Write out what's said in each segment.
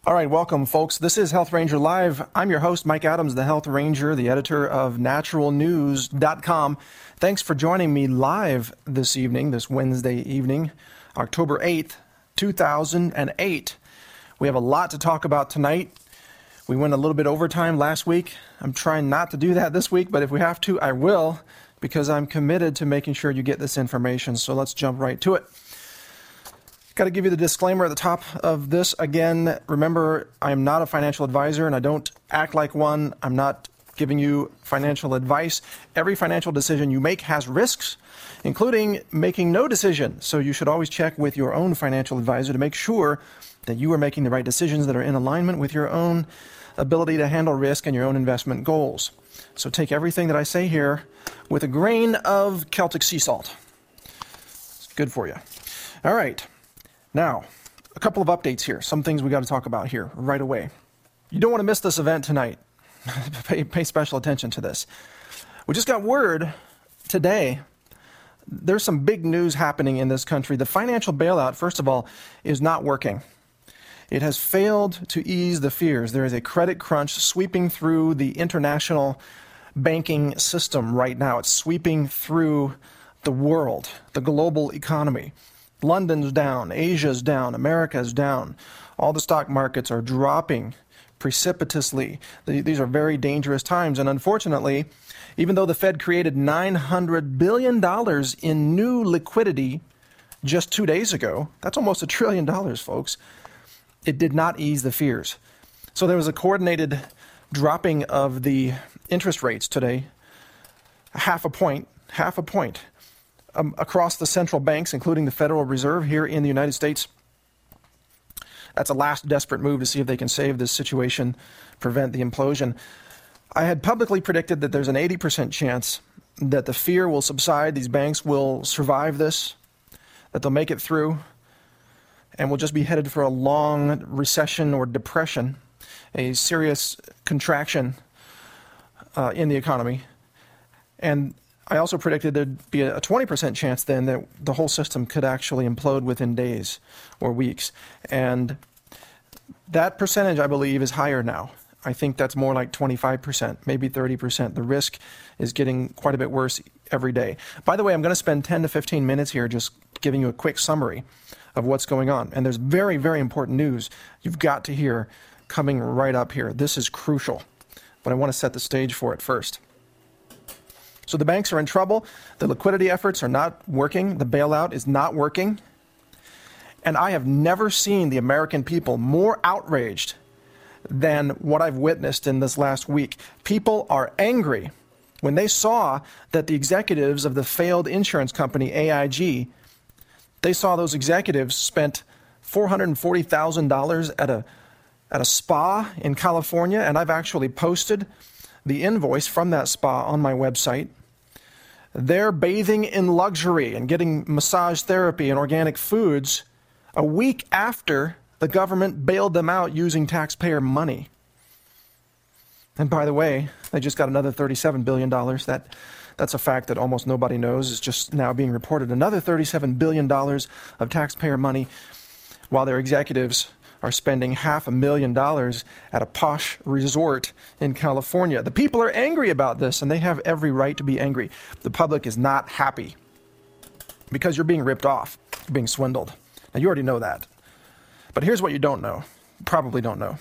All right, welcome, folks. This is Health Ranger Live. I'm your host, Mike Adams, the Health Ranger, the editor of naturalnews.com. Thanks for joining me live this evening, this Wednesday evening, October 8th, 2008. We have a lot to talk about tonight. We went a little bit overtime last week. I'm trying not to do that this week, but if we have to, I will, because I'm committed to making sure you get this information. So let's jump right to it. Got to give you the disclaimer at the top of this. Again, remember, I am not a financial advisor and I don't act like one. I'm not giving you financial advice. Every financial decision you make has risks, including making no decision. So you should always check with your own financial advisor to make sure that you are making the right decisions that are in alignment with your own ability to handle risk and your own investment goals. So take everything that I say here with a grain of Celtic sea salt. It's good for you. All right. Now, a couple of updates here. Some things we got to talk about here right away. You don't want to miss this event tonight. Pay special attention to this. We just got word today. There's some big news happening in this country. The financial bailout, first of all, is not working. It has failed to ease the fears. There is a credit crunch sweeping through the international banking system right now. It's sweeping through the world, the global economy. London's down, Asia's down, America's down. All the stock markets are dropping precipitously. These are very dangerous times. And unfortunately, even though the Fed created $900 billion in new liquidity just 2 days ago, that's almost $1 trillion, folks, it did not ease the fears. So there was a coordinated dropping of the interest rates today, half a point, across the central banks, including the Federal Reserve here in the United States. That's a last desperate move to see if they can save this situation, prevent the implosion. I had publicly predicted that there's an 80% chance that the fear will subside, these banks will survive this, that they'll make it through, and we'll just be headed for a long recession or depression, a serious contraction in the economy. And I also predicted there'd be a 20% chance then that the whole system could actually implode within days or weeks. And that percentage, I believe, is higher now. I think that's more like 25%, maybe 30%. The risk is getting quite a bit worse every day. By the way, I'm going to spend 10 to 15 minutes here just giving you a quick summary of what's going on. And there's very, very important news you've got to hear coming right up here. This is crucial, but I want to set the stage for it first. So the banks are in trouble. The liquidity efforts are not working. The bailout is not working. And I have never seen the American people more outraged than what I've witnessed in this last week. People are angry when they saw that the executives of the failed insurance company AIG, they saw those executives spent $440,000 at a spa in California, and I've actually posted the invoice from that spa on my website. They're bathing in luxury and getting massage therapy and organic foods a week after the government bailed them out using taxpayer money. And by the way, they just got another $37 billion. That's a fact that almost nobody knows. It's just now being reported. Another $37 billion of taxpayer money while their executives are spending $500,000 at a posh resort in California. The people are angry about this, and they have every right to be angry. The public is not happy because you're being ripped off, you're being swindled. Now, you already know that. But here's what you don't know, probably don't know.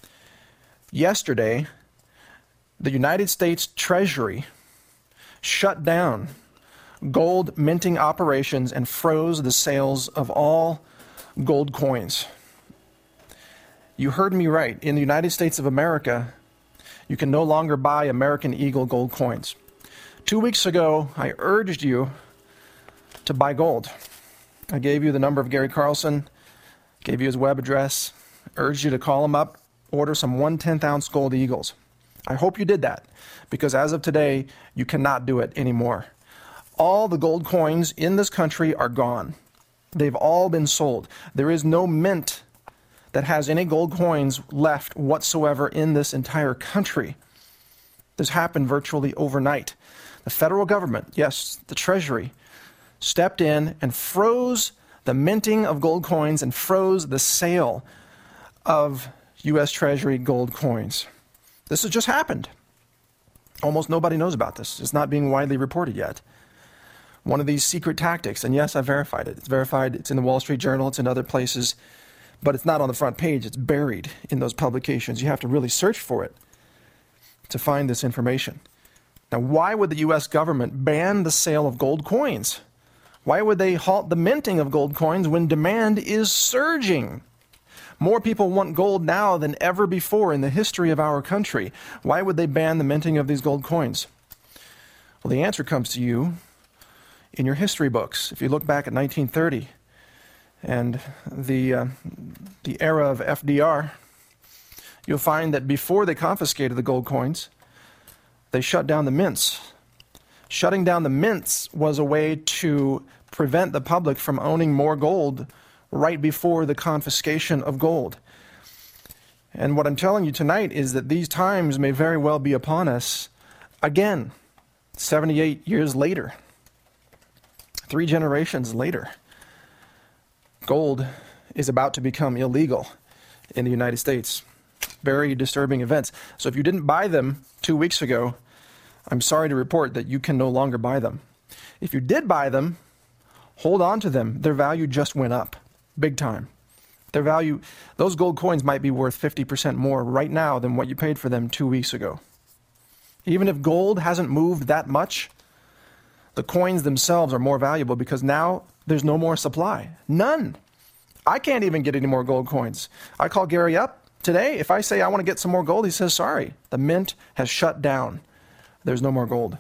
Yesterday, the United States Treasury shut down gold minting operations and froze the sales of all gold coins. You heard me right. In the United States of America, you can no longer buy American Eagle gold coins. 2 weeks ago, I urged you to buy gold. I gave you the number of Gary Carlson, gave you his web address, urged you to call him up, order some 1/10-ounce gold Eagles. I hope you did that, because as of today, you cannot do it anymore. All the gold coins in this country are gone. They've all been sold. There is no mint that has any gold coins left whatsoever in this entire country. This happened virtually overnight. The federal government, yes, the Treasury, stepped in and froze the minting of gold coins and froze the sale of U.S. Treasury gold coins. This has just happened. Almost nobody knows about this. It's not being widely reported yet. One of these secret tactics, and yes, I verified it. It's verified. It's in the Wall Street Journal. It's in other places. But it's not on the front page. It's buried in those publications. You have to really search for it to find this information. Now, why would the U.S. government ban the sale of gold coins? Why would they halt the minting of gold coins when demand is surging? More people want gold now than ever before in the history of our country. Why would they ban the minting of these gold coins? Well, the answer comes to you in your history books. If you look back at 1930 and the era of FDR, you'll find that before they confiscated the gold coins, they shut down the mints. Shutting down the mints was a way to prevent the public from owning more gold right before the confiscation of gold. And what I'm telling you tonight is that these times may very well be upon us again, 78 years later, 3 generations later. Gold is about to become illegal in the United States. Very disturbing events. So if you didn't buy them 2 weeks ago, I'm sorry to report that you can no longer buy them. If you did buy them, hold on to them. Their value just went up. Big time. Their value, those gold coins might be worth 50% more right now than what you paid for them 2 weeks ago. Even if gold hasn't moved that much, the coins themselves are more valuable because now there's no more supply. None. I can't even get any more gold coins. I call Gary up today. If I say I want to get some more gold, he says, sorry, the mint has shut down. There's no more gold.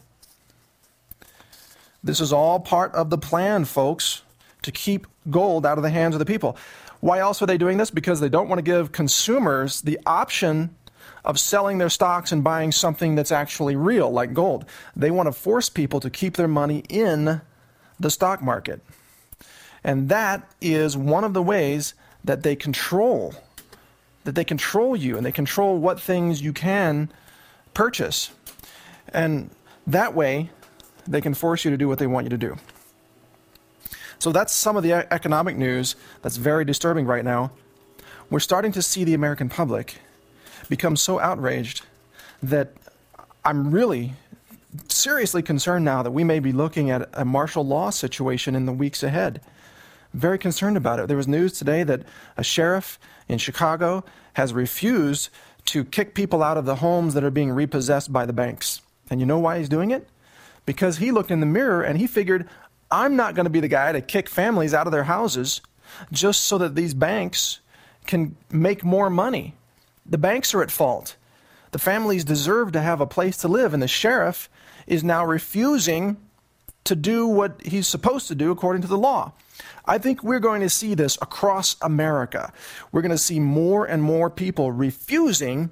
This is all part of the plan, folks, to keep gold out of the hands of the people. Why else are they doing this? Because they don't want to give consumers the option of selling their stocks and buying something that's actually real, like gold. They want to force people to keep their money in the stock market. And that is one of the ways that they control you, and they control what things you can purchase. And that way, they can force you to do what they want you to do. So that's some of the economic news that's very disturbing right now. We're starting to see the American public become so outraged that I'm really seriously concerned now that we may be looking at a martial law situation in the weeks ahead. Very concerned about it. There was news today that a sheriff in Chicago has refused to kick people out of the homes that are being repossessed by the banks. And you know why he's doing it? Because he looked in the mirror and he figured, I'm not going to be the guy to kick families out of their houses just so that these banks can make more money. The banks are at fault. The families deserve to have a place to live, and the sheriff is now refusing to do what he's supposed to do according to the law. I think we're going to see this across America. We're going to see more and more people refusing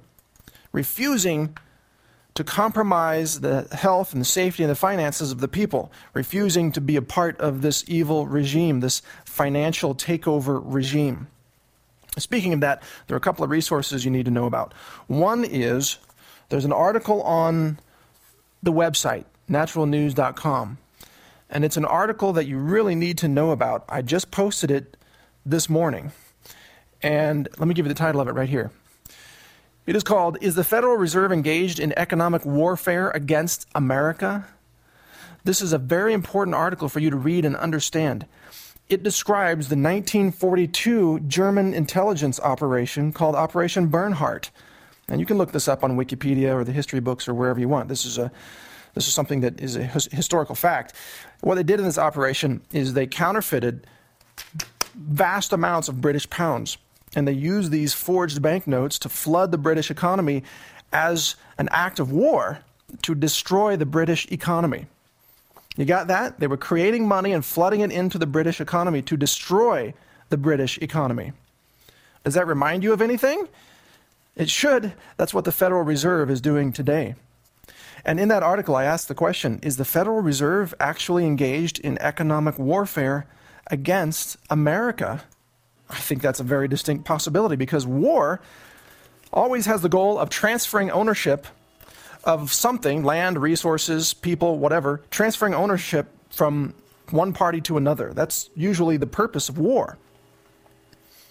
to compromise the health and the safety and the finances of the people, refusing to be a part of this evil regime, this financial takeover regime. Speaking of that, there are a couple of resources you need to know about. One is, there's an article on the website, naturalnews.com, and it's an article that you really need to know about. I just posted it this morning, and let me give you the title of it right here. It is called, Is the Federal Reserve Engaged in Economic Warfare Against America? This is a very important article for you to read and understand. It describes the 1942 German intelligence operation called Operation Bernhardt. And you can look this up on Wikipedia or the history books or wherever you want. This is something that is a historical fact. What they did in this operation is they counterfeited vast amounts of British pounds. And they used these forged banknotes to flood the British economy as an act of war to destroy the British economy. You got that? They were creating money and flooding it into the British economy to destroy the British economy. Does that remind you of anything? It should. That's what the Federal Reserve is doing today. And in that article, I asked the question, is the Federal Reserve actually engaged in economic warfare against America? I think that's a very distinct possibility, because war always has the goal of transferring ownership of something, land, resources, people, whatever, transferring ownership from one party to another. That's usually the purpose of war.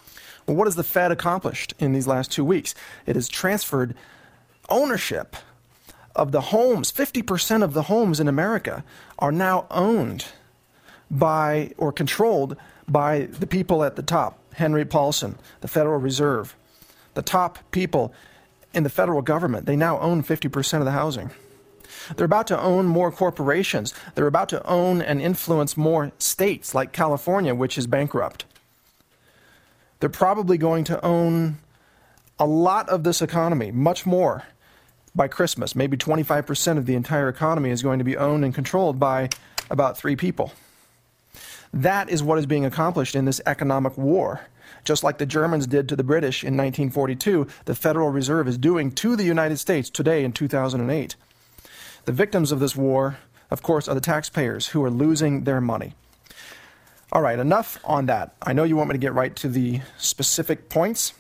Well, what has the Fed accomplished in these last 2 weeks? It has transferred ownership of the homes. 50% of the homes in America are now owned by or controlled by the people at the top. Henry Paulson, the Federal Reserve, the top people in the federal government, they now own 50% of the housing. They're about to own more corporations. They're about to own and influence more states like California, which is bankrupt. They're probably going to own a lot of this economy, much more by Christmas. Maybe 25% of the entire economy is going to be owned and controlled by about 3 people. That is what is being accomplished in this economic war. Just like the Germans did to the British in 1942, the Federal Reserve is doing to the United States today in 2008. The victims of this war, of course, are the taxpayers who are losing their money. All right, enough on that. I know you want me to get right to the specific points.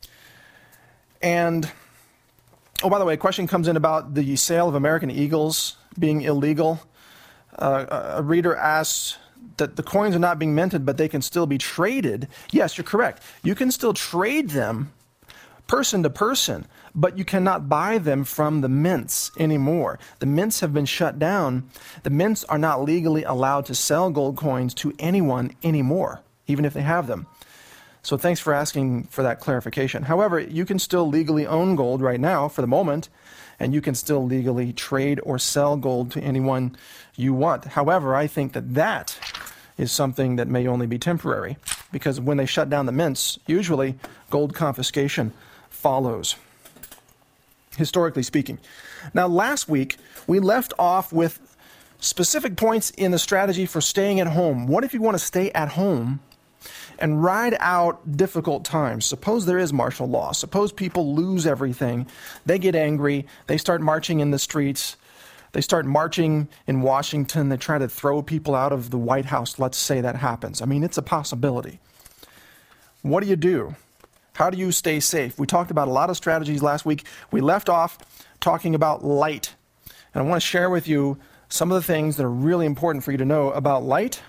And, oh, by the way, a question comes in about the sale of American Eagles being illegal. A reader asks that the coins are not being minted, but they can still be traded. Yes, you're correct. You can still trade them person to person, but you cannot buy them from the mints anymore. The mints have been shut down. The mints are not legally allowed to sell gold coins to anyone anymore, even if they have them. So thanks for asking for that clarification. However, you can still legally own gold right now for the moment, and you can still legally trade or sell gold to anyone you want. However, I think that is something that may only be temporary, because when they shut down the mints, usually gold confiscation follows, historically speaking. Now, last week, we left off with specific points in the strategy for staying at home. What if you want to stay at home and ride out difficult times? Suppose there is martial law. Suppose people lose everything. They get angry. They start marching in the streets. They start marching in Washington. They try to throw people out of the White House. Let's say that happens. I mean, it's a possibility. What do? How do you stay safe? We talked about a lot of strategies last week. We left off talking about light. And I want to share with you some of the things that are really important for you to know about light.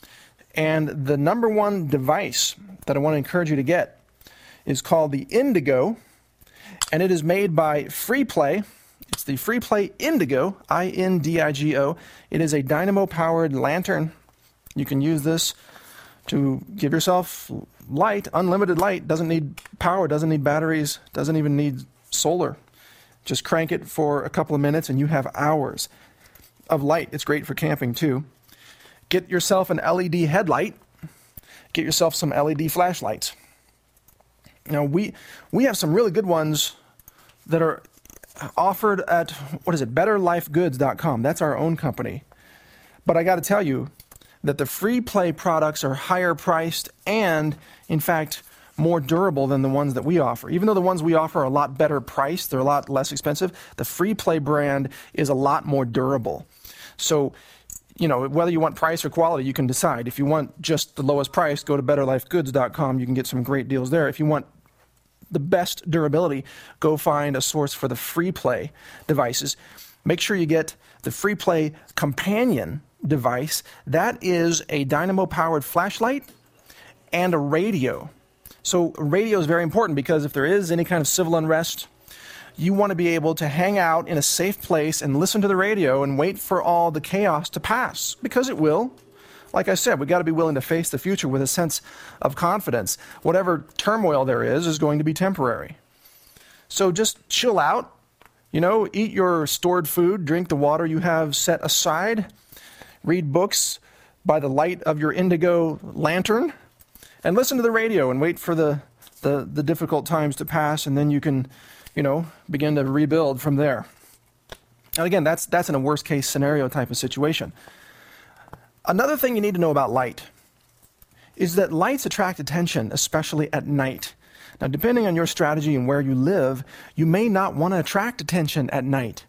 And the number one device that I want to encourage you to get is called the Indigo, and it is made by FreePlay. It's the FreePlay Indigo, I-N-D-I-G-O. It is a dynamo-powered lantern. You can use this to give yourself light, unlimited light. Doesn't need power, doesn't need batteries, doesn't even need solar. Just crank it for a couple of minutes and you have hours of light. It's great for camping too. Get yourself an LED headlight. Get yourself some LED flashlights. Now, we have some really good ones that are offered at, betterlifegoods.com. That's our own company. But I got to tell you that the FreePlay products are higher priced and, in fact, more durable than the ones that we offer. Even though the ones we offer are a lot better priced, they're a lot less expensive, the FreePlay brand is a lot more durable. So, whether you want price or quality, you can decide. If you want just the lowest price, go to betterlifegoods.com. You can get some great deals there. If you want the best durability, go find a source for the FreePlay devices. Make sure you get the FreePlay Companion device. That is a dynamo-powered flashlight and a radio. So radio is very important because if there is any kind of civil unrest, you want to be able to hang out in a safe place and listen to the radio and wait for all the chaos to pass, because it will. Like I said, we've got to be willing to face the future with a sense of confidence. Whatever turmoil there is going to be temporary. So just chill out, eat your stored food, drink the water you have set aside, read books by the light of your Indigo lantern, and listen to the radio and wait for the difficult times to pass, and then you can begin to rebuild from there. And again, that's in a worst case scenario type of situation. Another thing you need to know about light is that lights attract attention, especially at night. Now, depending on your strategy and where you live, you may not want to attract attention at night.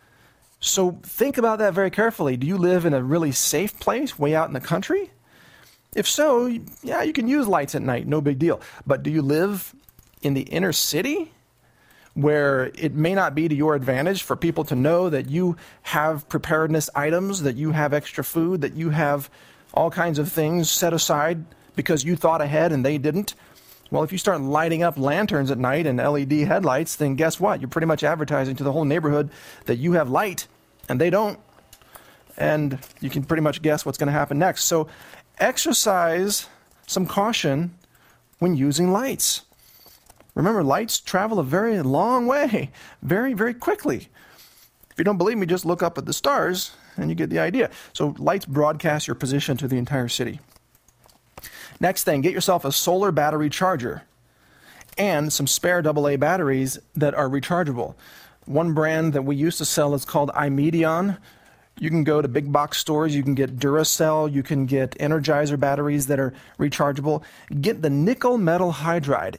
So think about that very carefully. Do you live in a really safe place, way out in the country? If so, yeah, you can use lights at night, no big deal. But do you live in the inner city, where it may not be to your advantage for people to know that you have preparedness items, that you have extra food, that you have all kinds of things set aside because you thought ahead and they didn't? Well, if you start lighting up lanterns at night and LED headlights, then guess what? You're pretty much advertising to the whole neighborhood that you have light, and they don't. And you can pretty much guess what's going to happen next. So exercise some caution when using lights. Remember, lights travel a very long way, very, very quickly. If you don't believe me, just look up at the stars and you get the idea. So lights broadcast your position to the entire city. Next thing, get yourself a solar battery charger and some spare AA batteries that are rechargeable. One brand that we used to sell is called iMedion. You can go to big box stores, you can get Duracell, you can get Energizer batteries that are rechargeable. Get the nickel metal hydride,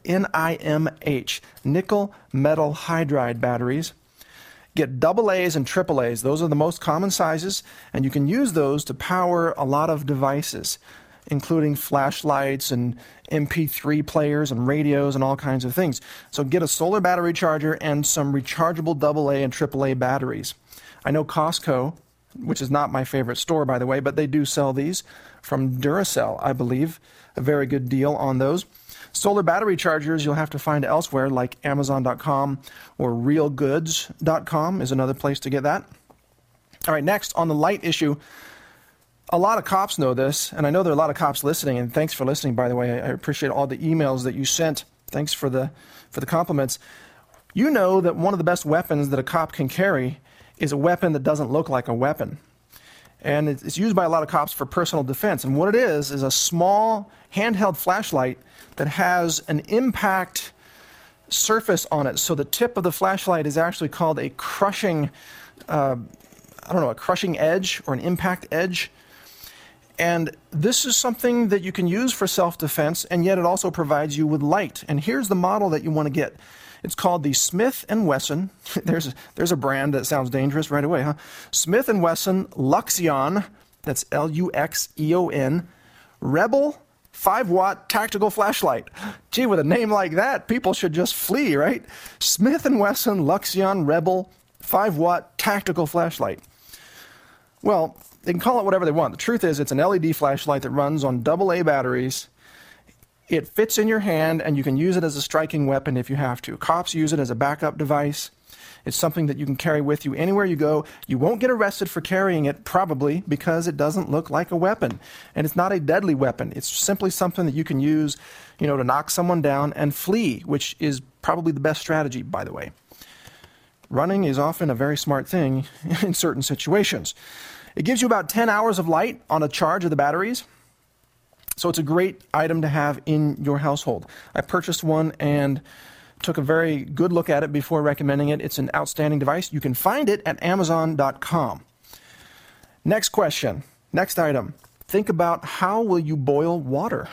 NIMH, nickel metal hydride batteries. Get AA's and AAA's, those are the most common sizes, and you can use those to power a lot of devices, including flashlights and MP3 players and radios and all kinds of things. So get a solar battery charger and some rechargeable AA and AAA batteries. I know Costco, which is not my favorite store, by the way, but they do sell these from Duracell, I believe. A very good deal on those. Solar battery chargers you'll have to find elsewhere, like Amazon.com or RealGoods.com is another place to get that. All right, next, on the light issue, a lot of cops know this, and I know there are a lot of cops listening, and thanks for listening, by the way. I appreciate all the emails that you sent. Thanks for the compliments. You know that one of the best weapons that a cop can carry is a weapon that doesn't look like a weapon. And it's used by a lot of cops for personal defense. And what it is a small handheld flashlight that has an impact surface on it. So the tip of the flashlight is actually called a crushing, a crushing edge or an impact edge. And this is something that you can use for self-defense, and yet it also provides you with light. And here's the model that you want to get. It's called the Smith & Wesson. There's a brand that sounds dangerous right away, huh? Smith & Wesson Luxeon, that's Luxeon, Rebel 5-watt tactical flashlight. Gee, with a name like that, people should just flee, right? Smith & Wesson Luxeon Rebel 5-watt tactical flashlight. Well, they can call it whatever they want. The truth is, it's an LED flashlight that runs on AA batteries. It fits in your hand, and you can use it as a striking weapon if you have to. Cops use it as a backup device. It's something that you can carry with you anywhere you go. You won't get arrested for carrying it, probably, because it doesn't look like a weapon. And it's not a deadly weapon. It's simply something that you can use, to knock someone down and flee, which is probably the best strategy, by the way. Running is often a very smart thing in certain situations. It gives you about 10 hours of light on a charge of the batteries. So it's a great item to have in your household. I purchased one and took a very good look at it before recommending it. It's an outstanding device. You can find it at Amazon.com. Next question, next item. Think about how will you boil water?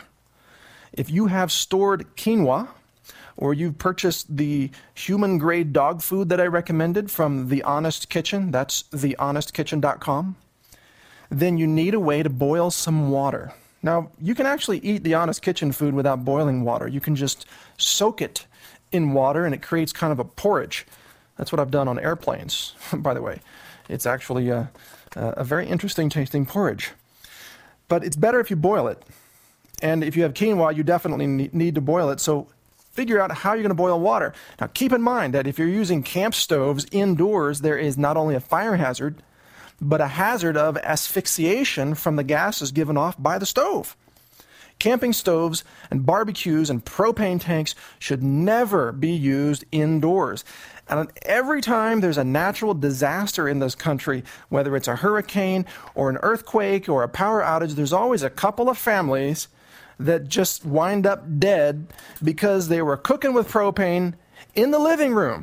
If you have stored quinoa, or you've purchased the human-grade dog food that I recommended from The Honest Kitchen, that's thehonestkitchen.com, then you need a way to boil some water. Now, you can actually eat the Honest Kitchen food without boiling water. You can just soak it in water, and it creates kind of a porridge. That's what I've done on airplanes, by the way. It's actually a very interesting tasting porridge. But it's better if you boil it. And if you have quinoa, you definitely need to boil it. So figure out how you're going to boil water. Now, keep in mind that if you're using camp stoves indoors, there is not only a fire hazard, but a hazard of asphyxiation from the gases given off by the stove. Camping stoves and barbecues and propane tanks should never be used indoors. And every time there's a natural disaster in this country, whether it's a hurricane or an earthquake or a power outage, there's always a couple of families that just wind up dead because they were cooking with propane in the living room.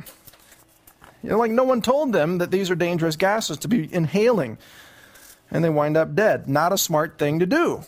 Like no one told them that these are dangerous gases to be inhaling, and they wind up dead. Not a smart thing to do.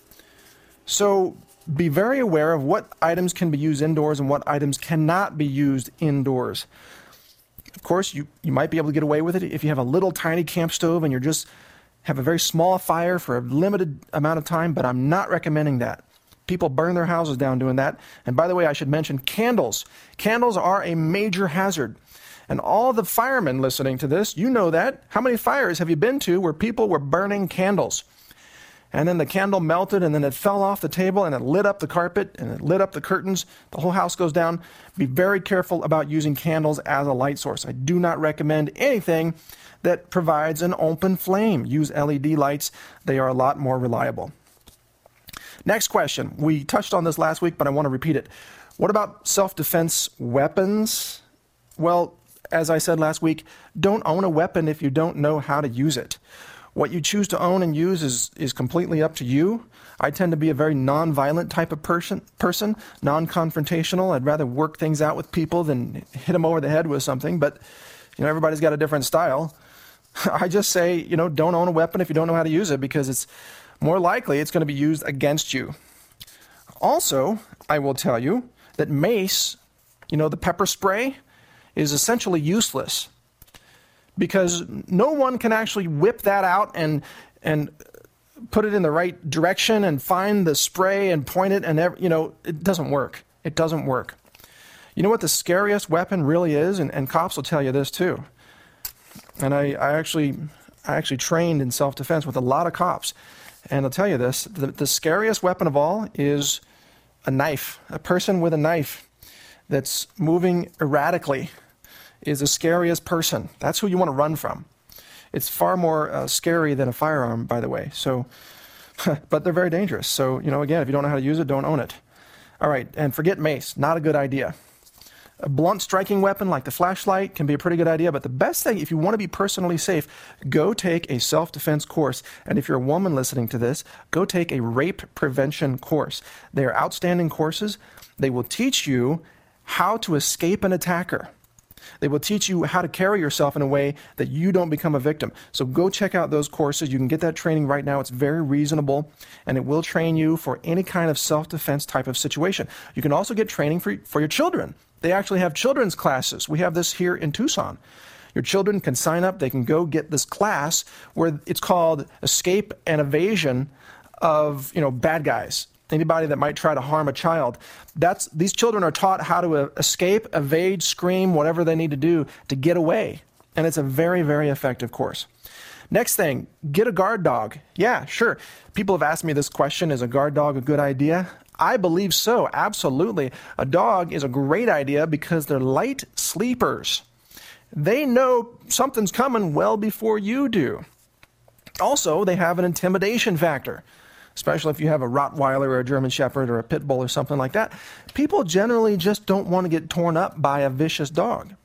So be very aware of what items can be used indoors and what items cannot be used indoors. Of course, you might be able to get away with it if you have a little tiny camp stove and you're just have a very small fire for a limited amount of time, but I'm not recommending that. People burn their houses down doing that. And by the way, I should mention candles. Candles are a major hazard. And all the firemen listening to this, you know that. How many fires have you been to where people were burning candles? and then the candle melted, and then it fell off the table, and it lit up the carpet, and it lit up the curtains. The whole house goes down. Be very careful about using candles as a light source. I do not recommend anything that provides an open flame. Use LED lights. They are a lot more reliable. Next question. We touched on this last week, but I want to repeat it. What about self-defense weapons? Well, as I said last week, don't own a weapon if you don't know how to use it. What you choose to own and use is completely up to you. I tend to be a very non-violent type of person, non-confrontational. I'd rather work things out with people than hit them over the head with something. But, everybody's got a different style. I just say, don't own a weapon if you don't know how to use it, because it's more likely it's going to be used against you. Also, I will tell you that mace, the pepper spray, is essentially useless, because no one can actually whip that out and put it in the right direction and find the spray and point it, and it doesn't work. It doesn't work. You know what the scariest weapon really is, and cops will tell you this too. And I actually trained in self-defense with a lot of cops, and I'll tell you this: the scariest weapon of all is a knife. A person with a knife that's moving erratically is the scariest person. That's who you want to run from. It's far more scary than a firearm, by the way. So, but they're very dangerous. So, again, if you don't know how to use it, don't own it. All right, and forget mace. Not a good idea. A blunt striking weapon like the flashlight can be a pretty good idea, but the best thing, if you want to be personally safe, go take a self-defense course. And if you're a woman listening to this, go take a rape prevention course. They are outstanding courses. They will teach you how to escape an attacker. They will teach you how to carry yourself in a way that you don't become a victim. So go check out those courses. You can get that training right now. It's very reasonable, and it will train you for any kind of self-defense type of situation. You can also get training for your children. They actually have children's classes. We have this here in Tucson. Your children can sign up. They can go get this class where it's called Escape and Evasion of, bad guys. Anybody that might try to harm a child. These children are taught how to escape, evade, scream, whatever they need to do to get away. And it's a very, very effective course. Next thing, get a guard dog. Yeah, sure. People have asked me this question, is a guard dog a good idea? I believe so, absolutely. A dog is a great idea because they're light sleepers. They know something's coming well before you do. Also, they have an intimidation factor, especially if you have a Rottweiler or a German Shepherd or a Pit Bull or something like that. People generally just don't want to get torn up by a vicious dog.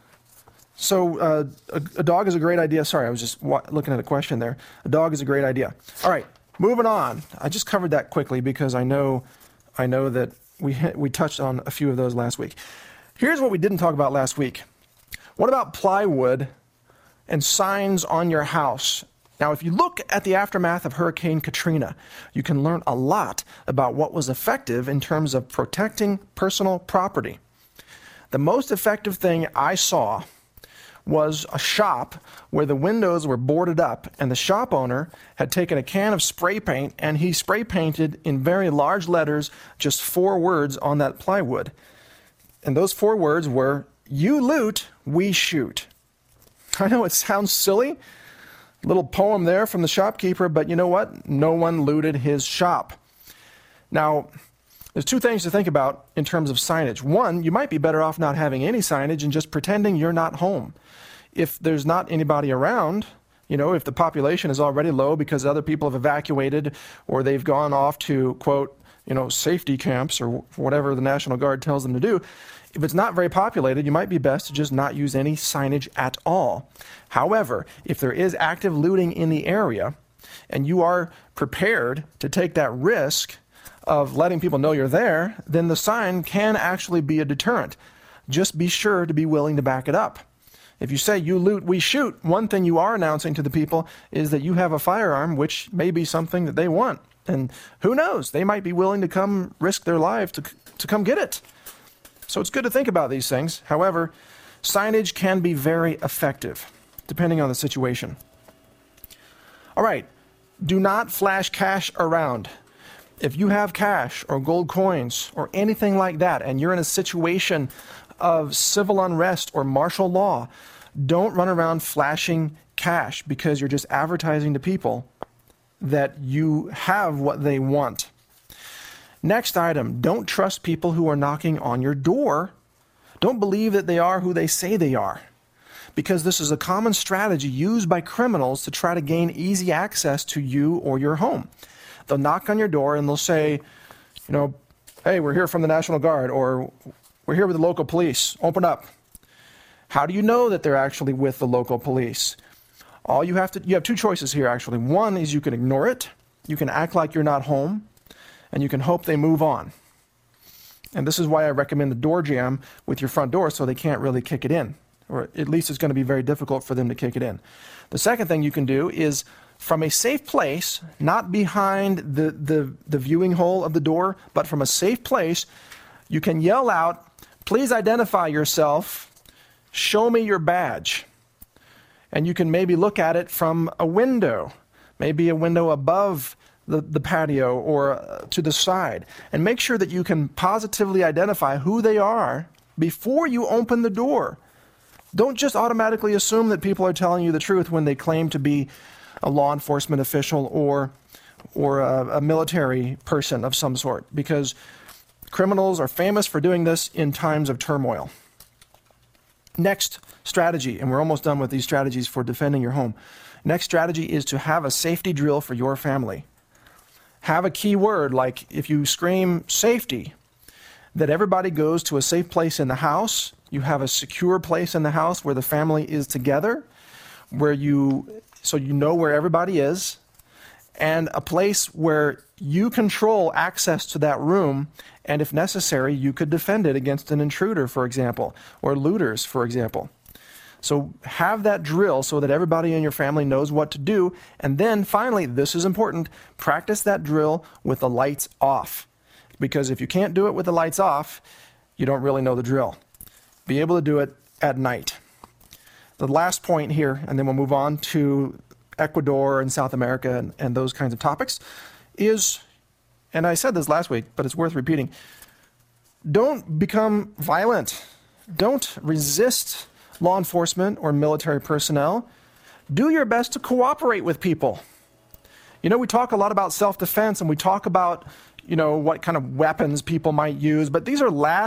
So a dog is a great idea. Sorry, I was just looking at a question there. A dog is a great idea. All right, moving on. I just covered that quickly because I know that we touched on a few of those last week. Here's what we didn't talk about last week. What about plywood and signs on your house? Now, if you look at the aftermath of Hurricane Katrina, you can learn a lot about what was effective in terms of protecting personal property. The most effective thing I saw was a shop where the windows were boarded up, and the shop owner had taken a can of spray paint and he spray painted in very large letters just 4 words on that plywood. And those 4 words were, "You loot, we shoot." I know it sounds silly, little poem there from the shopkeeper, but you know what? No one looted his shop. Now, there's 2 things to think about in terms of signage. One, you might be better off not having any signage and just pretending you're not home. If there's not anybody around, if the population is already low because other people have evacuated or they've gone off to, quote, safety camps or whatever the National Guard tells them to do, if it's not very populated, you might be best to just not use any signage at all. However, if there is active looting in the area and you are prepared to take that risk of letting people know you're there, then the sign can actually be a deterrent. Just be sure to be willing to back it up. If you say, "You loot, we shoot," one thing you are announcing to the people is that you have a firearm, which may be something that they want. And who knows, they might be willing to come risk their life to come get it. So it's good to think about these things. However, signage can be very effective, depending on the situation. All right, do not flash cash around. If you have cash or gold coins or anything like that, and you're in a situation of civil unrest or martial law, don't run around flashing cash because you're just advertising to people that you have what they want. Next item, don't trust people who are knocking on your door. Don't believe that they are who they say they are, because this is a common strategy used by criminals to try to gain easy access to you or your home. They'll knock on your door and they'll say, hey, we're here from the National Guard, or we're here with the local police. Open up. How do you know that they're actually with the local police? You have two choices here, actually. One is you can ignore it. You can act like you're not home, and you can hope they move on. And this is why I recommend the door jamb with your front door, so they can't really kick it in, or at least it's going to be very difficult for them to kick it in. The second thing you can do is, from a safe place, not behind the viewing hole of the door, but from a safe place, you can yell out, please identify yourself, show me your badge. And you can maybe look at it from a window, maybe a window above the patio or to the side, and make sure that you can positively identify who they are before you open the door. Don't just automatically assume that people are telling you the truth when they claim to be a law enforcement official or a military person of some sort, because criminals are famous for doing this in times of turmoil. Next strategy, and we're almost done with these strategies for defending your home. Next strategy is to have a safety drill for your family. Have a key word, like if you scream safety, that everybody goes to a safe place in the house. You have a secure place in the house where the family is together, so you know where everybody is, and a place where you control access to that room, and if necessary, you could defend it against an intruder, for example, or looters, for example. So have that drill so that everybody in your family knows what to do. And then finally, this is important, practice that drill with the lights off. Because if you can't do it with the lights off, you don't really know the drill. Be able to do it at night. The last point here, and then we'll move on to Ecuador and South America and those kinds of topics, is, and I said this last week, but it's worth repeating, don't become violent. Don't resist law enforcement or military personnel. Do your best to cooperate with people. We talk a lot about self-defense, and we talk about, what kind of weapons people might use, but these are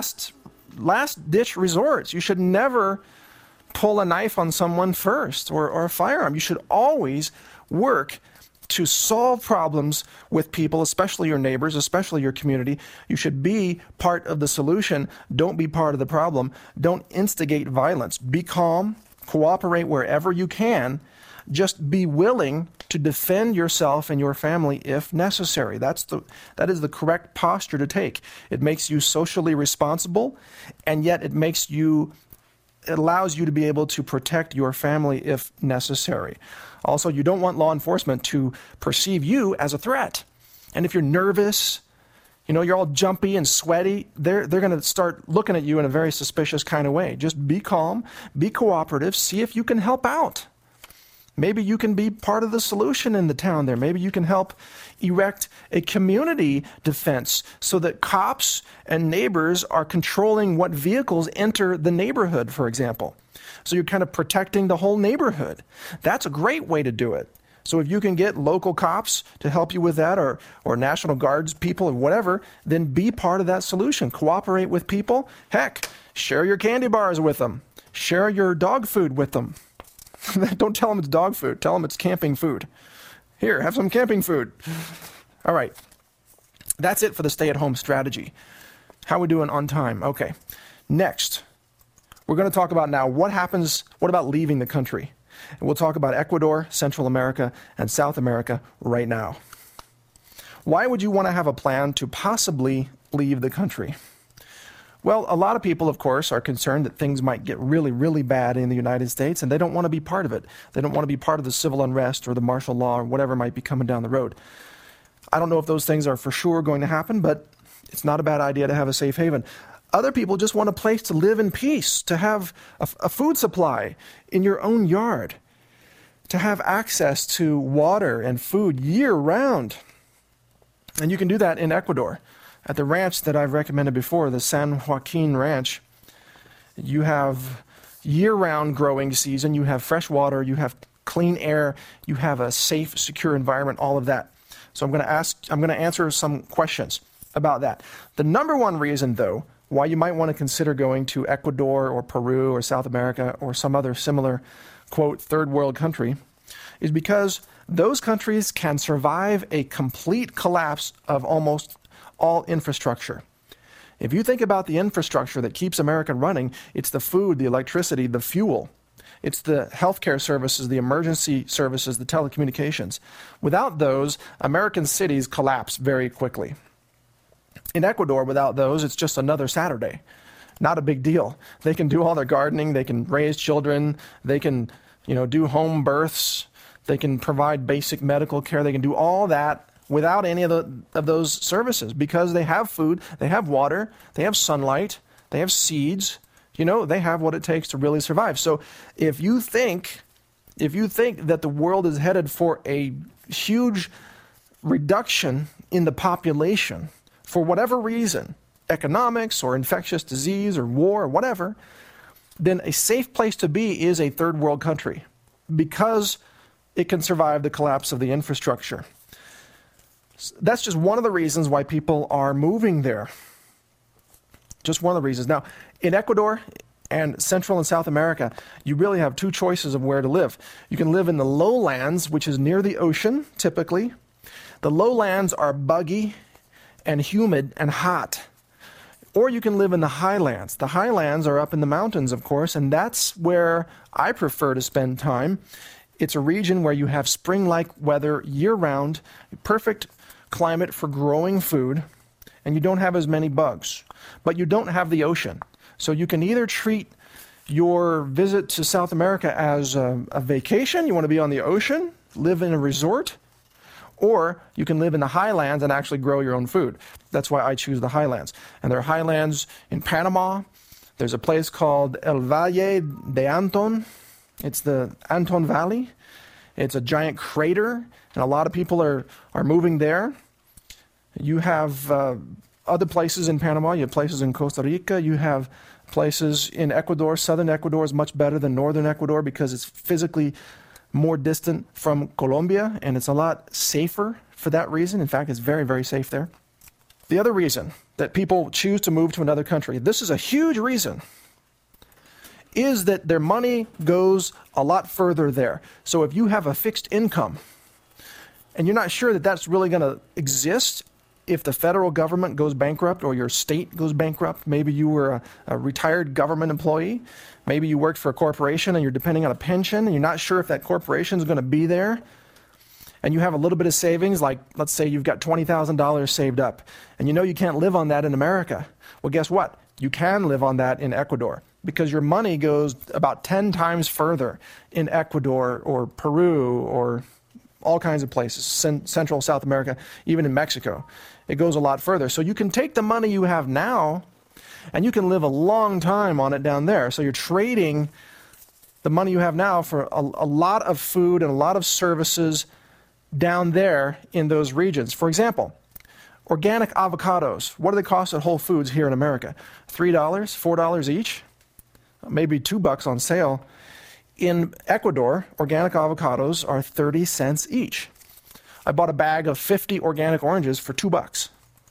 last-ditch resorts. You should never pull a knife on someone first, or a firearm. You should always work to solve problems with people, especially your neighbors, especially your community. You should be part of the solution. Don't be part of the problem. Don't instigate violence. Be calm. Cooperate wherever you can. Just be willing to defend yourself and your family if necessary. That is the correct posture to take. It makes you socially responsible, and yet it allows you to be able to protect your family if necessary. Also, you don't want law enforcement to perceive you as a threat. And if you're nervous, you're all jumpy and sweaty, they're going to start looking at you in a very suspicious kind of way. Just be calm, be cooperative, see if you can help out. Maybe you can be part of the solution in the town there. Maybe you can help erect a community defense so that cops and neighbors are controlling what vehicles enter the neighborhood, for example. So you're kind of protecting the whole neighborhood. That's a great way to do it. So if you can get local cops to help you with that, or National Guards people or whatever, then be part of that solution. Cooperate with people. Heck, share your candy bars with them. Share your dog food with them. Don't tell them it's dog food. Tell them it's camping food. Here, have some camping food. All right. That's it for the stay-at-home strategy. How are we doing on time? Okay. Next, we're going to talk about now what about leaving the country? And we'll talk about Ecuador, Central America, and South America right now. Why would you want to have a plan to possibly leave the country? Well, a lot of people, of course, are concerned that things might get really, really bad in the United States, and they don't want to be part of it. They don't want to be part of the civil unrest or the martial law or whatever might be coming down the road. I don't know if those things are for sure going to happen, but it's not a bad idea to have a safe haven. Other people just want a place to live in peace, to have a food supply in your own yard, to have access to water and food year-round. And you can do that in Ecuador. At the ranch that I've recommended before, the San Joaquin Ranch, you have year-round growing season, you have fresh water, you have clean air, you have a safe, secure environment, all of that. So I'm going to answer some questions about that. The number one reason, though, why you might want to consider going to Ecuador or Peru or South America or some other similar, quote, third world country, is because those countries can survive a complete collapse of almost all infrastructure. If you think about the infrastructure that keeps America running, it's the food, the electricity, the fuel. It's the healthcare services, the emergency services, the telecommunications. Without those, American cities collapse very quickly. In Ecuador, without those, it's just another Saturday. Not a big deal. They can do all their gardening, they can raise children, they can, do home births, they can provide basic medical care, they can do all that without any of those services because they have food, they have water, they have sunlight, they have seeds. They have what it takes to really survive. So if you think that the world is headed for a huge reduction in the population for whatever reason, economics or infectious disease or war or whatever, then a safe place to be is a third world country because it can survive the collapse of the infrastructure. That's just one of the reasons why people are moving there. Just one of the reasons. Now, in Ecuador and Central and South America, you really have two choices of where to live. You can live in the lowlands, which is near the ocean, typically. The lowlands are buggy and humid and hot. Or you can live in the highlands. The highlands are up in the mountains, of course, and that's where I prefer to spend time. It's a region where you have spring-like weather year-round, perfect climate for growing food, and you don't have as many bugs. But you don't have the ocean. So you can either treat your visit to South America as a vacation, you want to be on the ocean, live in a resort, or you can live in the highlands and actually grow your own food. That's why I choose the highlands. And there are highlands in Panama. There's a place called El Valle de Anton. It's the Anton Valley. It's a giant crater, and a lot of people are moving there. You have other places in Panama, you have places in Costa Rica, you have places in Ecuador. Southern Ecuador is much better than northern Ecuador because it's physically more distant from Colombia, and it's a lot safer for that reason. In fact, it's very, very safe there. The other reason that people choose to move to another country, this is a huge reason, is that their money goes a lot further there. So if you have a fixed income, and you're not sure that that's really going to exist if the federal government goes bankrupt or your state goes bankrupt, maybe you were a retired government employee, maybe you worked for a corporation and you're depending on a pension and you're not sure if that corporation is going to be there, and you have a little bit of savings, like let's say you've got $20,000 saved up, and you can't live on that in America. Well, guess what? You can live on that in Ecuador because your money goes about 10 times further in Ecuador or Peru or all kinds of places, Central, South America, even in Mexico. It goes a lot further. So you can take the money you have now and you can live a long time on it down there. So you're trading the money you have now for a lot of food and a lot of services down there in those regions. For example, organic avocados. What do they cost at Whole Foods here in America? $3, $4 each? Maybe $2 on sale. In Ecuador, organic avocados are 30 cents each. I bought a bag of 50 organic oranges for $2.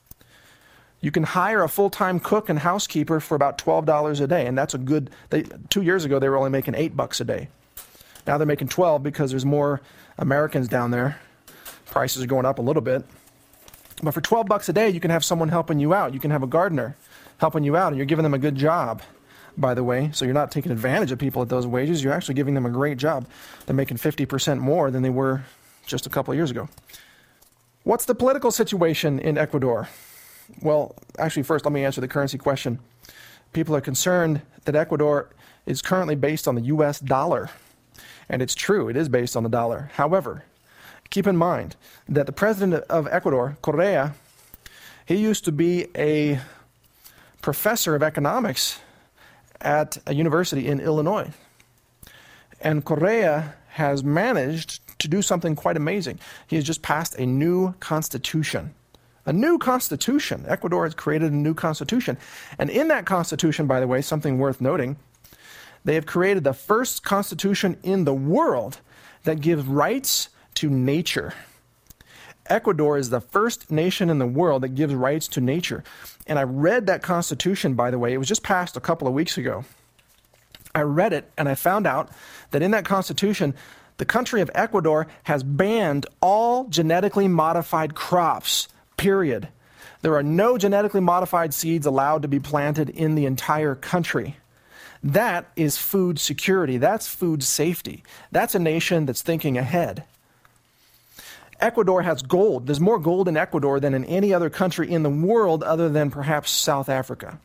You can hire a full-time cook and housekeeper for about $12 a day, and that's a good. 2 years ago, they were only making $8 a day. Now they're making 12 because there's more Americans down there. Prices are going up a little bit. But for $12 a day, you can have someone helping you out. You can have a gardener helping you out, and you're giving them a good job, by the way. So you're not taking advantage of people at those wages. You're actually giving them a great job. They're making 50% more than they were just a couple of years ago. What's the political situation in Ecuador? Well, actually, first, let me answer the currency question. People are concerned that Ecuador is currently based on the U.S. dollar. And it's true, it is based on the dollar. However, keep in mind that the president of Ecuador, Correa, he used to be a professor of economics at a university in Illinois. And Correa has managed to do something quite amazing. He has just passed a new constitution. A new constitution. Ecuador has created a new constitution. And in that constitution, by the way, something worth noting, they have created the first constitution in the world that gives rights to nature. Ecuador is the first nation in the world that gives rights to nature. And I read that constitution, by the way. It was just passed a couple of weeks ago. I read it and I found out that in that constitution, the country of Ecuador has banned all genetically modified crops, period. There are no genetically modified seeds allowed to be planted in the entire country. That is food security. That's food safety. That's a nation that's thinking ahead. Ecuador has gold. There's more gold in Ecuador than in any other country in the world other than perhaps South Africa.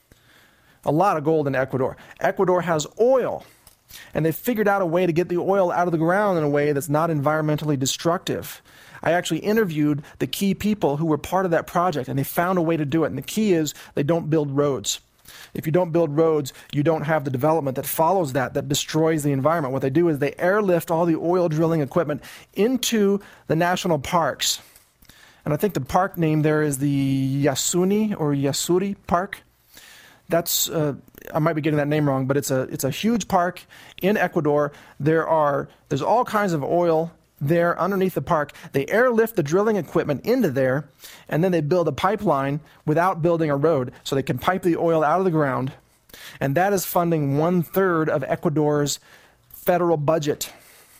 A lot of gold in Ecuador. Ecuador has oil, and they've figured out a way to get the oil out of the ground in a way that's not environmentally destructive. I actually interviewed the key people who were part of that project, and they found a way to do it. And the key is they don't build roads. If you don't build roads, you don't have the development that follows that destroys the environment. What they do is they airlift all the oil drilling equipment into the national parks. And I think the park name there is the Yasuni or Yasuri Park. That's I might be getting that name wrong, but it's a huge park in Ecuador. There's all kinds of oil there underneath the park. They airlift the drilling equipment into there, and then they build a pipeline without building a road, so they can pipe the oil out of the ground. And that is funding 1/3 of Ecuador's federal budget.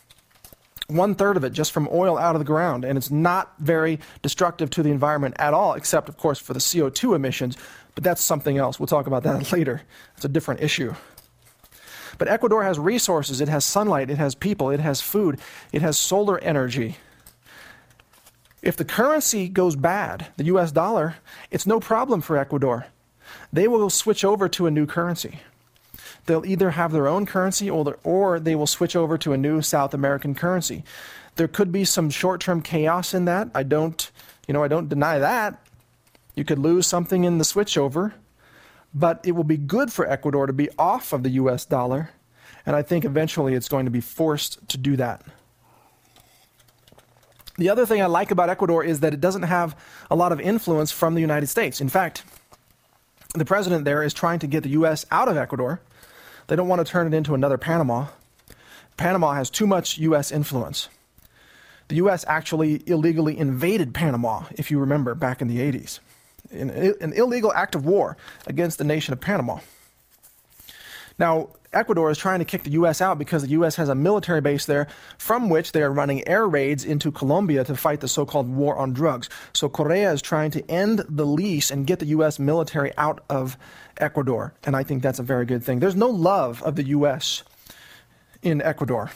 1/3 of it just from oil out of the ground. And it's not very destructive to the environment at all, except, of course, for the CO2 emissions. But that's something else. We'll talk about that later. It's a different issue. But Ecuador has resources. It has sunlight. It has people. It has food. It has solar energy. If the currency goes bad, the US dollar, it's no problem for Ecuador. They will switch over to a new currency. They'll either have their own currency or they will switch over to a new South American currency. There could be some short-term chaos in that. I don't deny that. You could lose something in the switchover. But it will be good for Ecuador to be off of the US dollar, and I think eventually it's going to be forced to do that. The other thing I like about Ecuador is that it doesn't have a lot of influence from the United States. In fact, the president there is trying to get the US out of Ecuador. They don't want to turn it into another Panama. Panama has too much US influence. The US actually illegally invaded Panama, if you remember, back in the 80s. An illegal act of war against the nation of Panama. Now, Ecuador is trying to kick the U.S. out because the U.S. has a military base there from which they are running air raids into Colombia to fight the so-called war on drugs. So Correa is trying to end the lease and get the U.S. military out of Ecuador, and I think that's a very good thing. There's no love of the U.S. in Ecuador.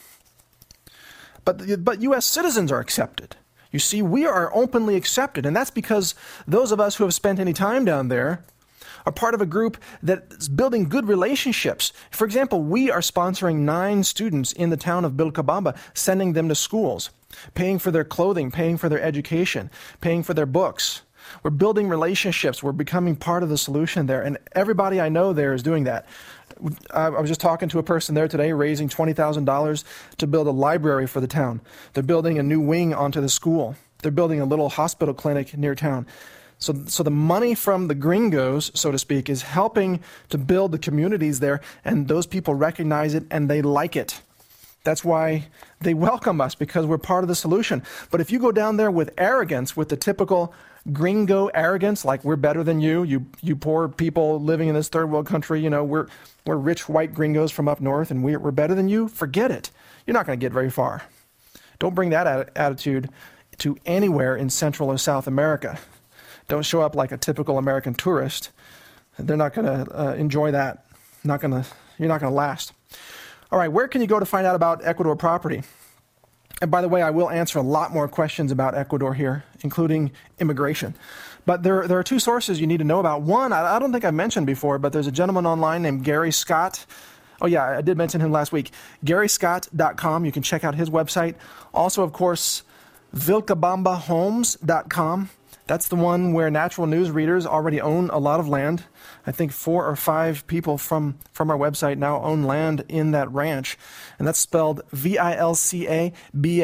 But U.S. citizens are accepted. You see, we are openly accepted, and that's because those of us who have spent any time down there are part of a group that's building good relationships. For example, we are sponsoring 9 students in the town of Vilcabamba, sending them to schools, paying for their clothing, paying for their education, paying for their books. We're building relationships. We're becoming part of the solution there, and everybody I know there is doing that. I was just talking to a person there today, raising $20,000 to build a library for the town. They're building a new wing onto the school. They're building a little hospital clinic near town. So the money from the gringos, so to speak, is helping to build the communities there, and those people recognize it and they like it. That's why they welcome us, because we're part of the solution. But if you go down there with arrogance, with the typical gringo arrogance, like we're better than you poor people living in this third world country, we're rich white gringos from up north and we're better than you, forget it. You're not going to get very far. Don't bring that attitude to anywhere in Central or South America. Don't show up like a typical American tourist. They're not going to enjoy that. You're not going to last. All right, where can you go to find out about Ecuador property? And by the way, I will answer a lot more questions about Ecuador here, including immigration. But there are 2 sources you need to know about. One, I don't think I mentioned before, but there's a gentleman online named Gary Scott. Oh yeah, I did mention him last week. GaryScott.com. You can check out his website. Also, of course, VilcabambaHomes.com. That's the one where Natural News readers already own a lot of land. I think 4 or 5 people from our website now own land in that ranch. And that's spelled Vilcabamba,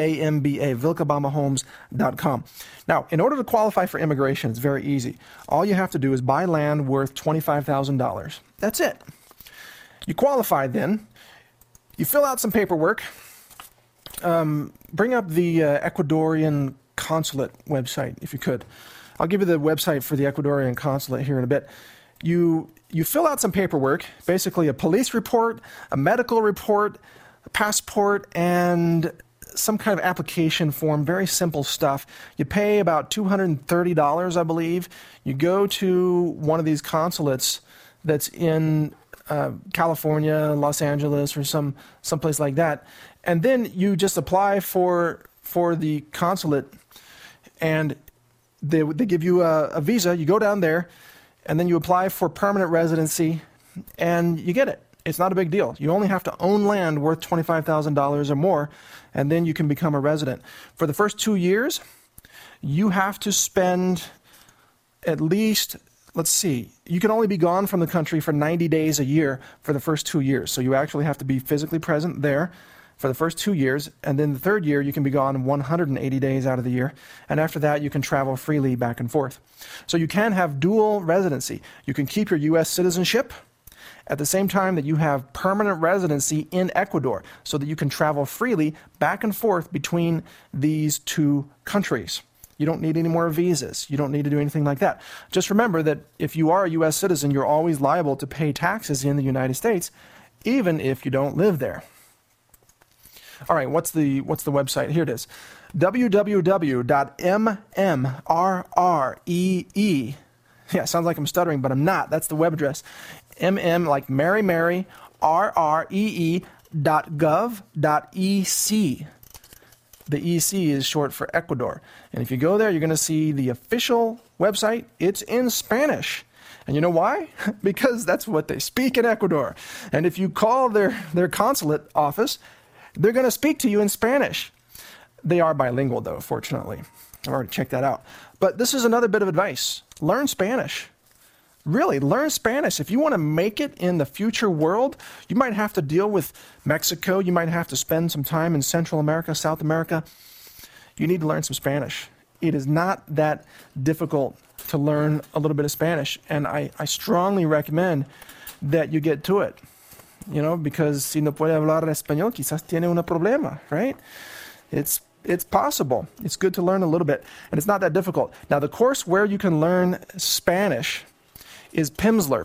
Vilcabambahomes.com. Now, in order to qualify for immigration, it's very easy. All you have to do is buy land worth $25,000. That's it. You qualify then. You fill out some paperwork. bring up the Ecuadorian consulate website, if you could. I'll give you the website for the Ecuadorian consulate here in a bit. You fill out some paperwork, basically a police report, a medical report, a passport, and some kind of application form, very simple stuff. You pay about $230, I believe. You go to one of these consulates that's in California, Los Angeles, or someplace like that, and then you just apply for the consulate, and they give you a visa. You go down there, and then you apply for permanent residency, and you get it. It's not a big deal. You only have to own land worth $25,000 or more, and then you can become a resident. For the first 2 years, you have to spend at least, let's see, you can only be gone from the country for 90 days a year for the first 2 years. So you actually have to be physically present there for the first 2 years, and then the third year you can be gone 180 days out of the year, and after that you can travel freely back and forth. So you can have dual residency. You can keep your U.S. citizenship at the same time that you have permanent residency in Ecuador, so that you can travel freely back and forth between these two countries. You don't need any more visas. You don't need to do anything like that. Just remember that if you are a U.S. citizen, you're always liable to pay taxes in the United States, even if you don't live there. All right, what's the website? Here it is. www.mmrree. Yeah, sounds like I'm stuttering, but I'm not. That's the web address. like Mary, rree.gov.ec. The EC is short for Ecuador. And if you go there, you're going to see the official website. It's in Spanish. And you know why? Because that's what they speak in Ecuador. And if you call their consulate office, they're going to speak to you in Spanish. They are bilingual, though, fortunately. I've already checked that out. But this is another bit of advice. Learn Spanish. Really, learn Spanish. If you want to make it in the future world, you might have to deal with Mexico. You might have to spend some time in Central America, South America. You need to learn some Spanish. It is not that difficult to learn a little bit of Spanish, and I strongly recommend that you get to it. You know, because si no puede hablar español, quizás tiene un problema, right? It's possible. It's good to learn a little bit, and it's not that difficult. Now, the course where you can learn Spanish is Pimsleur,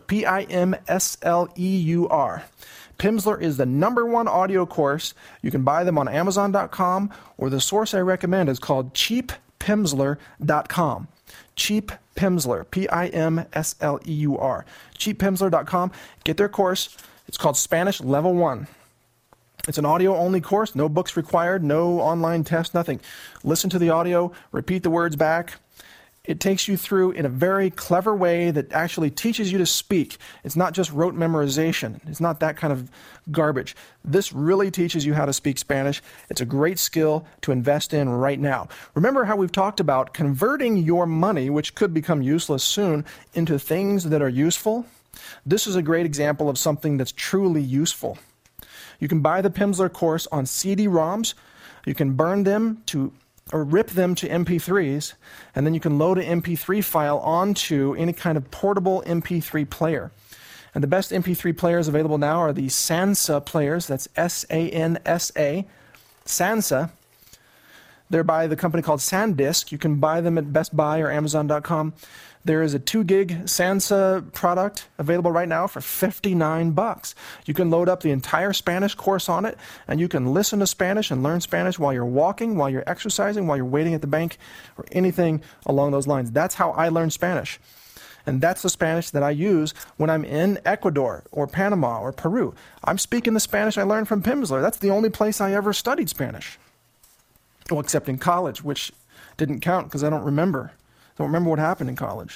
Pimsleur. Pimsleur is the #1 audio course. You can buy them on Amazon.com, or the source I recommend is called cheappimsleur.com. Cheap Pimsleur, Pimsleur. Cheappimsleur.com. Get their course. It's called Spanish Level 1. It's an audio-only course, no books required, no online test, nothing. Listen to the audio, repeat the words back. It takes you through in a very clever way that actually teaches you to speak. It's not just rote memorization. It's not that kind of garbage. This really teaches you how to speak Spanish. It's a great skill to invest in right now. Remember how we've talked about converting your money, which could become useless soon, into things that are useful? This is a great example of something that's truly useful. You can buy the Pimsleur course on CD-ROMs. You can burn them or rip them to MP3s, and then you can load an MP3 file onto any kind of portable MP3 player. And the best MP3 players available now are the Sansa players. That's S-A-N-S-A. Sansa. They're by the company called SanDisk. You can buy them at Best Buy or Amazon.com. There is a 2 gig Sansa product available right now for $59. You can load up the entire Spanish course on it, and you can listen to Spanish and learn Spanish while you're walking, while you're exercising, while you're waiting at the bank, or anything along those lines. That's how I learned Spanish. And that's the Spanish that I use when I'm in Ecuador or Panama or Peru. I'm speaking the Spanish I learned from Pimsleur. That's the only place I ever studied Spanish. Well, except in college, which didn't count because I don't remember. Don't remember what happened in college.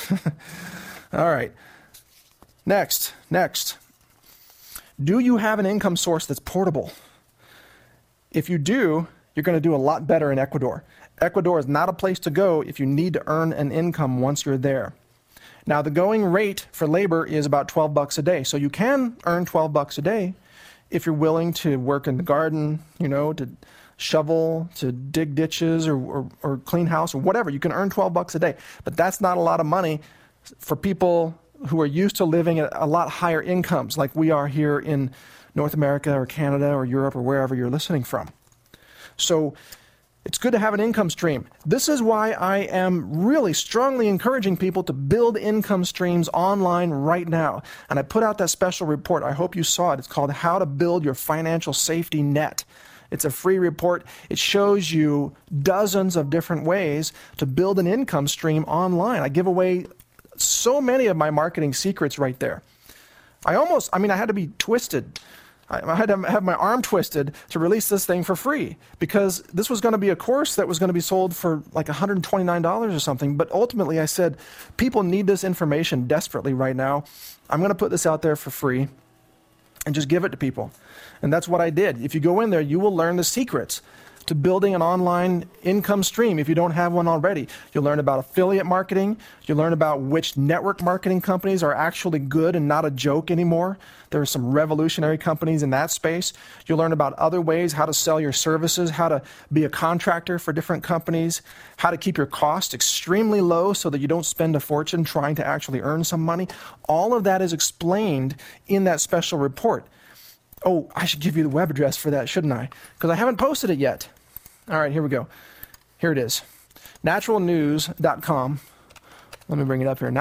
All right. Next. Do you have an income source that's portable? If you do, you're going to do a lot better in Ecuador. Ecuador is not a place to go if you need to earn an income once you're there. Now, the going rate for labor is about $12 a day. So you can earn $12 a day if you're willing to work in the garden, to shovel, to dig ditches or clean house or whatever. You can earn $12 a day, but that's not a lot of money for people who are used to living at a lot higher incomes like we are here in North America or Canada or Europe or wherever you're listening from. So it's good to have an income stream. This is why I am really strongly encouraging people to build income streams online right now. And I put out that special report. I hope you saw it. It's called How to Build Your Financial Safety Net. It's a free report. It shows you dozens of different ways to build an income stream online. I give away so many of my marketing secrets right there. I had to be twisted. I had to have my arm twisted to release this thing for free, because this was going to be a course that was going to be sold for like $129 or something. But ultimately I said, people need this information desperately right now. I'm going to put this out there for free and just give it to people. And that's what I did. If you go in there, you will learn the secrets to building an online income stream if you don't have one already. You'll learn about affiliate marketing. You'll learn about which network marketing companies are actually good and not a joke anymore. There are some revolutionary companies in that space. You'll learn about other ways, how to sell your services, how to be a contractor for different companies, how to keep your costs extremely low so that you don't spend a fortune trying to actually earn some money. All of that is explained in that special report. Oh, I should give you the web address for that, shouldn't I? Because I haven't posted it yet. All right, here we go. Here it is. Naturalnews.com. Let me bring it up here.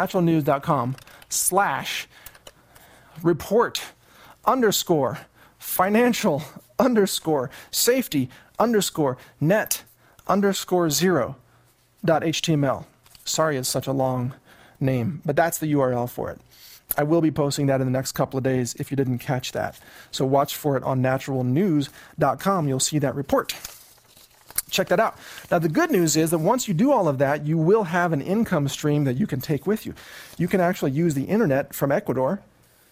naturalnews.com/report_financial_safety_net_0.html. Sorry it's such a long name, but that's the URL for it. I will be posting that in the next couple of days if you didn't catch that. So watch for it on naturalnews.com. You'll see that report. Check that out. Now, the good news is that once you do all of that, you will have an income stream that you can take with you. You can actually use the internet from Ecuador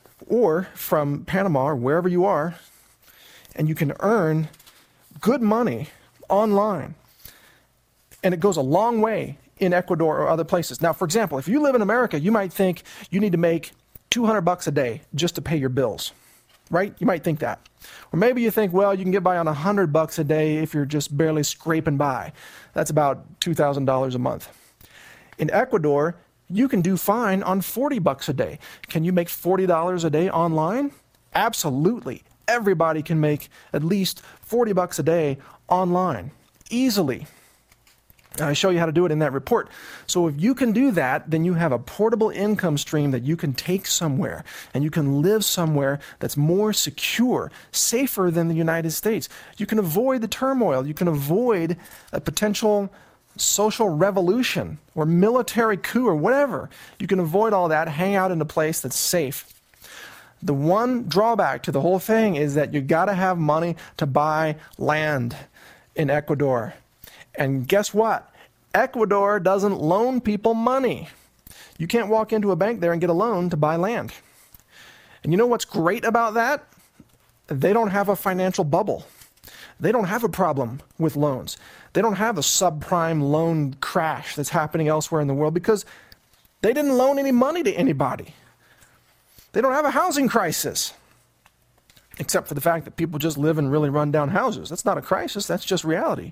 or from Panama or wherever you are, and you can earn good money online. And it goes a long way in Ecuador or other places. Now, for example, if you live in America, you might think you need to make $200 a day just to pay your bills, right? You might think that. Or maybe you think, well, you can get by on $100 a day if you're just barely scraping by. That's about $2,000 a month. In Ecuador, you can do fine on $40 a day. Can you make $40 a day online? Absolutely. Everybody can make at least $40 a day online, easily. I show you how to do it in that report. So if you can do that, then you have a portable income stream that you can take somewhere, and you can live somewhere that's more secure, safer than the United States. You can avoid the turmoil. You can avoid a potential social revolution or military coup or whatever. You can avoid all that, hang out in a place that's safe. The one drawback to the whole thing is that you got to have money to buy land in Ecuador. And guess what? Ecuador doesn't loan people money. You can't walk into a bank there and get a loan to buy land. And you know what's great about that? They don't have a financial bubble. They don't have a problem with loans. They don't have a subprime loan crash that's happening elsewhere in the world because they didn't loan any money to anybody. They don't have a housing crisis, except for the fact that people just live in really run-down houses. That's not a crisis. That's just reality.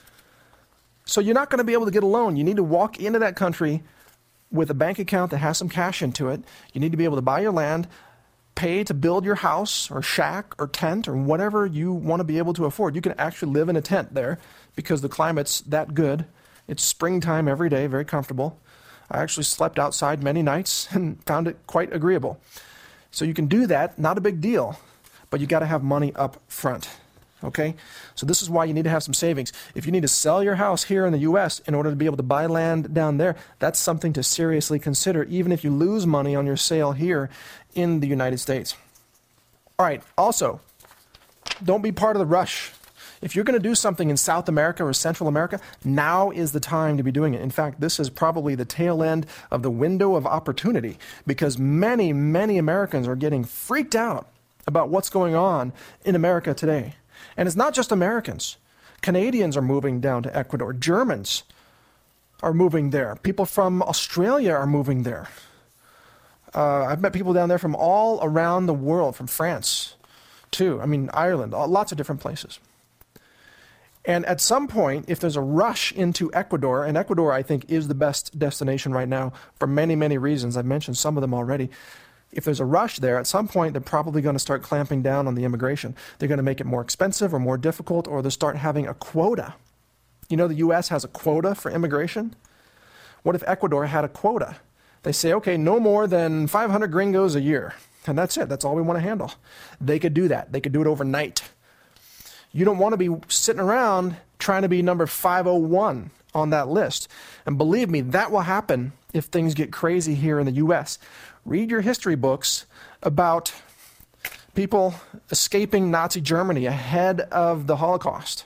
So you're not going to be able to get a loan. You need to walk into that country with a bank account that has some cash into it. You need to be able to buy your land, pay to build your house or shack or tent or whatever you want to be able to afford. You can actually live in a tent there because the climate's that good. It's springtime every day, very comfortable. I actually slept outside many nights and found it quite agreeable. So you can do that, not a big deal, but you got to have money up front. Okay? So this is why you need to have some savings. If you need to sell your house here in the U.S. in order to be able to buy land down there, that's something to seriously consider, even if you lose money on your sale here in the United States. All right, also, don't be part of the rush. If you're going to do something in South America or Central America, now is the time to be doing it. In fact, this is probably the tail end of the window of opportunity because many, many Americans are getting freaked out about what's going on in America today. And it's not just Americans. Canadians are moving down to Ecuador. Germans are moving there. People from Australia are moving there. I've met people down there from all around the world, from France too. I mean, Ireland, lots of different places. And at some point, if there's a rush into Ecuador, and Ecuador, I think, is the best destination right now for many, many reasons. I've mentioned some of them already. if there's a rush there, at some point they're probably going to start clamping down on the immigration. They're going to make it more expensive or more difficult, or they'll start having a quota. You know, the U.S. has a quota for immigration. What if Ecuador had a quota? They say, okay, no more than 500 gringos a year. And that's it. That's all we want to handle. They could do that. They could do it overnight. You don't want to be sitting around trying to be number 501 on that list. And believe me, that will happen if things get crazy here in the U.S. Read your history books about people escaping Nazi Germany ahead of the Holocaust.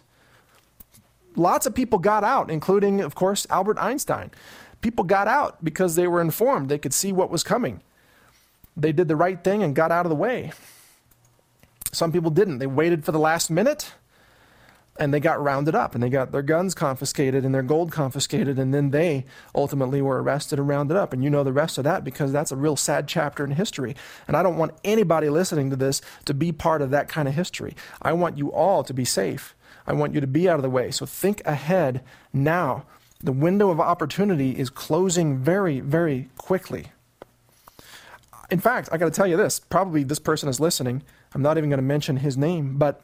Lots of people got out, including, of course, Albert Einstein. People got out because they were informed. They could see what was coming. They did the right thing and got out of the way. Some people didn't. They waited for the last minute, and they got rounded up, and they got their guns confiscated and their gold confiscated, and then they ultimately were arrested and rounded up. And you know the rest of that, because that's a real sad chapter in history. And I don't want anybody listening to this to be part of that kind of history. I want you all to be safe. I want you to be out of the way. So think ahead now. The window of opportunity is closing very, very quickly. In fact, I got to tell you this. Probably this person is listening. I'm not even going to mention his name, but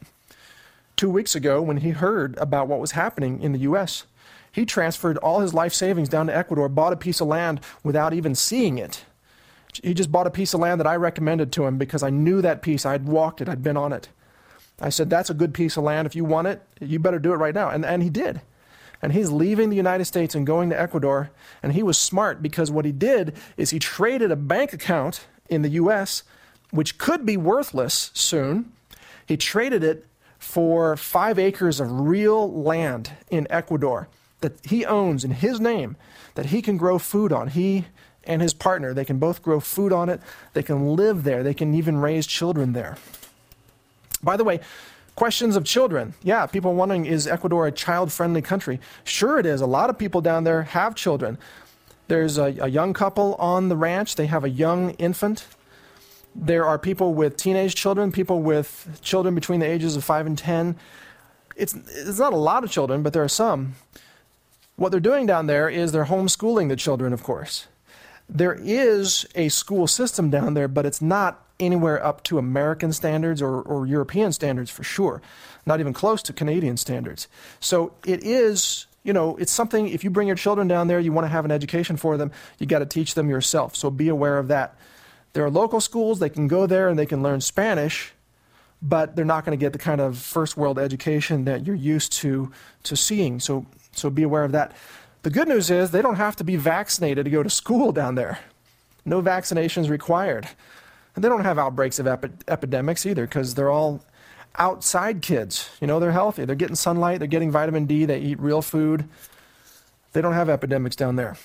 2 weeks ago, when he heard about what was happening in the U.S., he transferred all his life savings down to Ecuador, bought a piece of land without even seeing it. He just bought a piece of land that I recommended to him because I knew that piece. I'd walked it. I'd been on it. I said, that's a good piece of land. If you want it, you better do it right now. And he did. And he's leaving the United States and going to Ecuador. And he was smart, because what he did is he traded a bank account in the U.S., which could be worthless soon. He traded it for 5 acres of real land in Ecuador that he owns in his name, that he can grow food on. He and his partner, they can both grow food on it. They can live there. They can even raise children there. By the way, questions of children. Yeah, people wondering, is Ecuador a child-friendly country? Sure it is. A lot of people down there have children. There's a young couple on the ranch. They have a young infant. There are people with teenage children, people with children between the ages of 5 and 10. It's not a lot of children, but there are some. What they're doing down there is they're homeschooling the children, of course. There is a school system down there, but it's not anywhere up to American standards or European standards for sure. Not even close to Canadian standards. So it is, it's something, if you bring your children down there, you want to have an education for them, you got to teach them yourself. So be aware of that. There are local schools, they can go there and they can learn Spanish, but they're not going to get the kind of first world education that you're used to seeing. So be aware of that. The good news is they don't have to be vaccinated to go to school down there. No vaccinations required. And they don't have outbreaks of epidemics either, because they're all outside kids. They're healthy. They're getting sunlight. They're getting vitamin D. They eat real food. They don't have epidemics down there.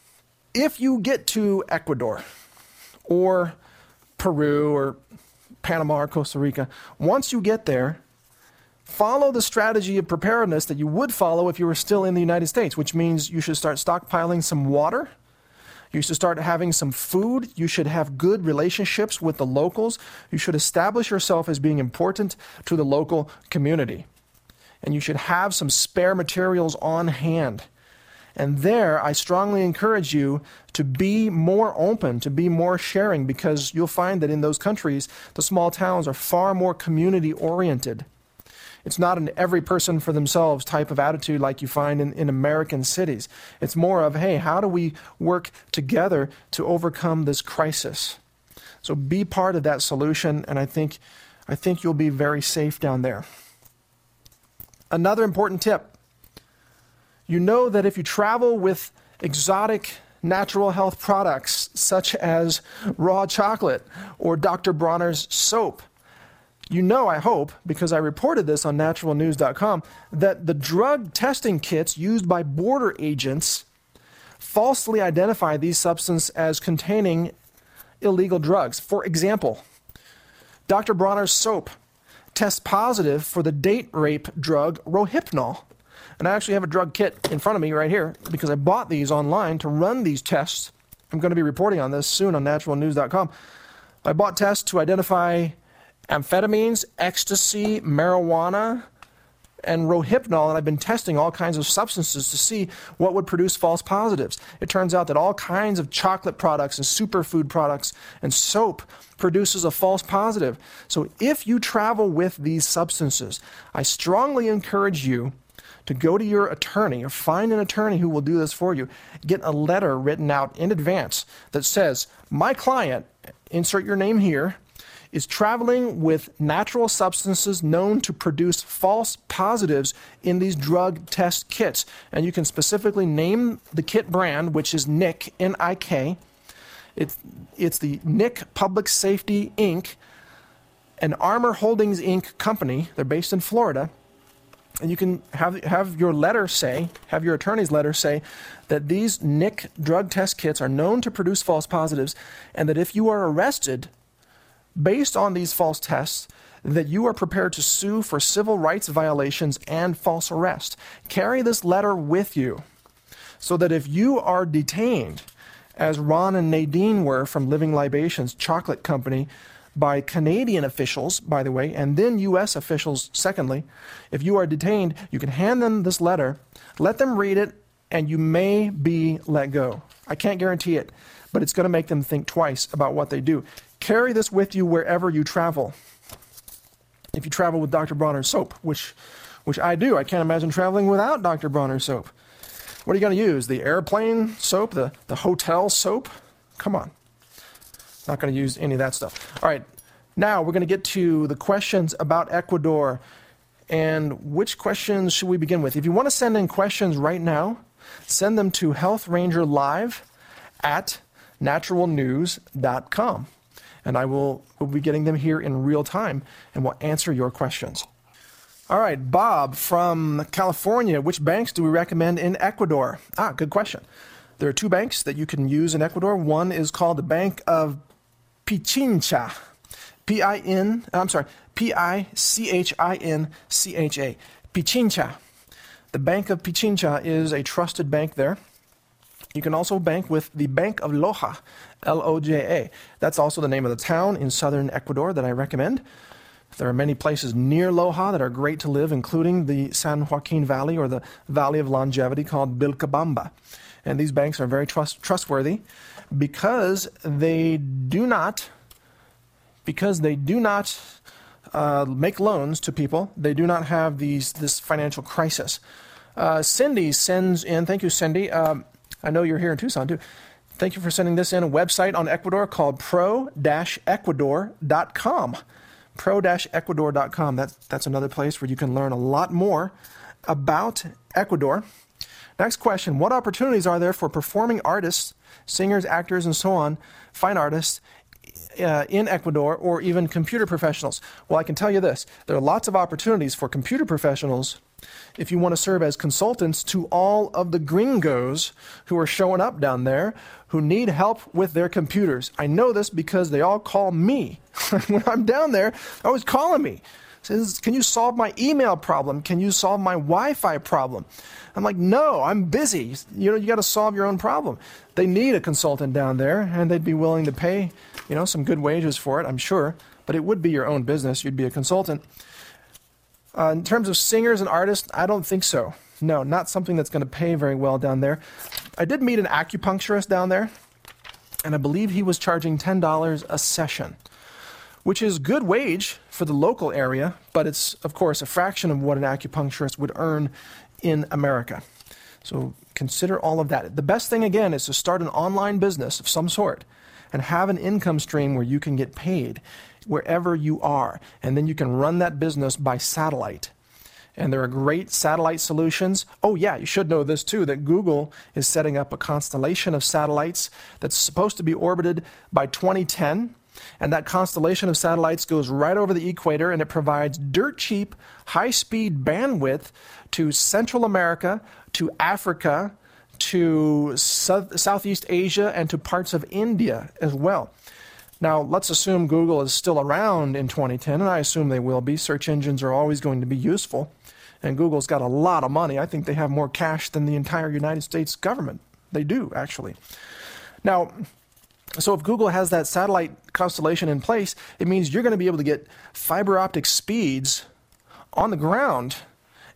If you get to Ecuador or Peru or Panama or Costa Rica, once you get there, follow the strategy of preparedness that you would follow if you were still in the United States, which means you should start stockpiling some water. You should start having some food. You should have good relationships with the locals. You should establish yourself as being important to the local community. And you should have some spare materials on hand. And there, I strongly encourage you to be more open, to be more sharing, because you'll find that in those countries, the small towns are far more community-oriented. It's not an every person for themselves type of attitude like you find in American cities. It's more of, hey, how do we work together to overcome this crisis? So be part of that solution, and I think you'll be very safe down there. Another important tip. You know that if you travel with exotic natural health products such as raw chocolate or Dr. Bronner's soap, you know, I hope, because I reported this on naturalnews.com, that the drug testing kits used by border agents falsely identify these substances as containing illegal drugs. For example, Dr. Bronner's soap tests positive for the date rape drug Rohypnol. And I actually have a drug kit in front of me right here because I bought these online to run these tests. I'm going to be reporting on this soon on naturalnews.com. I bought tests to identify amphetamines, ecstasy, marijuana, and Rohypnol, and I've been testing all kinds of substances to see what would produce false positives. It turns out that all kinds of chocolate products and superfood products and soap produces a false positive. So if you travel with these substances, I strongly encourage you to go to your attorney or find an attorney who will do this for you. Get a letter written out in advance that says, my client, insert your name here, is traveling with natural substances known to produce false positives in these drug test kits. And you can specifically name the kit brand, which is NIC, N-I-K. It's the NIC Public Safety, Inc., an Armor Holdings, Inc. company. They're based in Florida. And you can have your letter say, have your attorney's letter say that these NIC drug test kits are known to produce false positives, and that if you are arrested based on these false tests, that you are prepared to sue for civil rights violations and false arrest. Carry this letter with you so that if you are detained, as Ron and Nadine were from Living Libations Chocolate Company, by Canadian officials, by the way, and then U.S. officials, secondly, if you are detained, you can hand them this letter, let them read it, and you may be let go. I can't guarantee it, but it's going to make them think twice about what they do. Carry this with you wherever you travel. If you travel with Dr. Bronner's soap, which I do, I can't imagine traveling without Dr. Bronner's soap. What are you going to use? The airplane soap? The hotel soap? Come on. Not going to use any of that stuff. All right, now we're going to get to the questions about Ecuador. And which questions should we begin with? If you want to send in questions right now, send them to healthrangerlive@naturalnews.com. And we'll be getting them here in real time, and we'll answer your questions. All right, Bob from California, which banks do we recommend in Ecuador? Good question. There are two banks that you can use in Ecuador. One is called the Bank of Pichincha, P-I-C-H-I-N-C-H-A, Pichincha. The Bank of Pichincha is a trusted bank there. You can also bank with the Bank of Loja, L-O-J-A. That's also the name of the town in southern Ecuador that I recommend. There are many places near Loja that are great to live, including the San Joaquin Valley, or the Valley of Longevity, called Vilcabamba. And these banks are very trustworthy because they do not make loans to people. They do not have this financial crisis. Cindy sends in, thank you, Cindy. I know you're here in Tucson too. Thank you for sending this in, a website on Ecuador called pro-ecuador.com. Pro-ecuador.com. That's another place where you can learn a lot more about Ecuador. Next question, what opportunities are there for performing artists, singers, actors, and so on, fine artists, in Ecuador, or even computer professionals? Well, I can tell you this. There are lots of opportunities for computer professionals if you want to serve as consultants to all of the gringos who are showing up down there who need help with their computers. I know this because they all call me. When I'm down there, they're always calling me. Says, can you solve my email problem? Can you solve my Wi-Fi problem? I'm like, no, I'm busy. You got to solve your own problem. They need a consultant down there, and they'd be willing to pay, some good wages for it, I'm sure. But it would be your own business. You'd be a consultant. In terms of singers and artists, I don't think so. No, not something that's going to pay very well down there. I did meet an acupuncturist down there, and I believe he was charging $10 a session, which is good wage for the local area, but it's, of course, a fraction of what an acupuncturist would earn in America. So consider all of that. The best thing, again, is to start an online business of some sort and have an income stream where you can get paid wherever you are. And then you can run that business by satellite. And there are great satellite solutions. Oh yeah, you should know this too, that Google is setting up a constellation of satellites that's supposed to be orbited by 2010. And that constellation of satellites goes right over the equator, and it provides dirt cheap, high-speed bandwidth to Central America, to Africa, to Southeast Asia, and to parts of India as well. Now, let's assume Google is still around in 2010, and I assume they will be. Search engines are always going to be useful, and Google's got a lot of money. I think they have more cash than the entire United States government. They do, actually. Now, so if Google has that satellite constellation in place, it means you're going to be able to get fiber optic speeds on the ground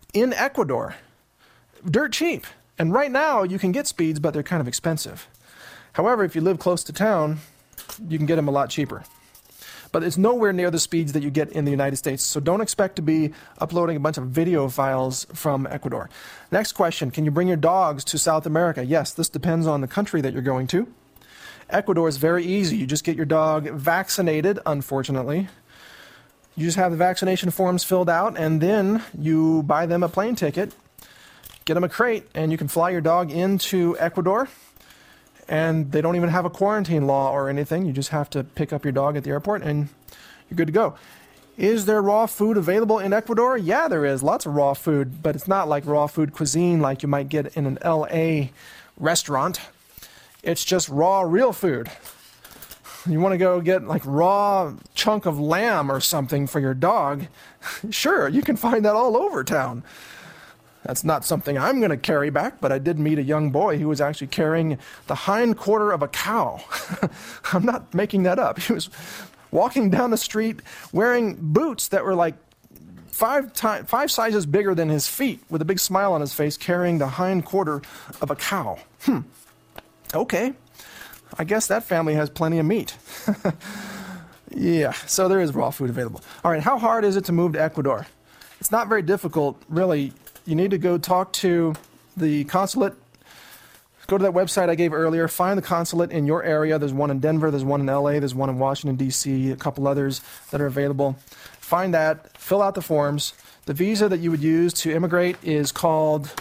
in Ecuador. Dirt cheap. And right now you can get speeds, but they're kind of expensive. However, if you live close to town, you can get them a lot cheaper. But it's nowhere near the speeds that you get in the United States. So don't expect to be uploading a bunch of video files from Ecuador. Next question, can you bring your dogs to South America? Yes, this depends on the country that you're going to. Ecuador is very easy. You just get your dog vaccinated, unfortunately. You just have the vaccination forms filled out, and then you buy them a plane ticket, get them a crate, and you can fly your dog into Ecuador. And they don't even have a quarantine law or anything. You just have to pick up your dog at the airport and you're good to go. Is there raw food available in Ecuador? Yeah, there is. Lots of raw food, but it's not like raw food cuisine like you might get in an LA restaurant. It's just raw, real food. You want to go get like raw chunk of lamb or something for your dog? Sure, you can find that all over town. That's not something I'm going to carry back, but I did meet a young boy who was actually carrying the hind quarter of a cow. I'm not making that up. He was walking down the street wearing boots that were like five sizes bigger than his feet, with a big smile on his face, carrying the hind quarter of a cow. Okay. I guess that family has plenty of meat. Yeah, so there is raw food available. All right, how hard is it to move to Ecuador? It's not very difficult, really. You need to go talk to the consulate. Go to that website I gave earlier. Find the consulate in your area. There's one in Denver. There's one in LA. There's one in Washington, D.C., a couple others that are available. Find that. Fill out the forms. The visa that you would use to immigrate is called,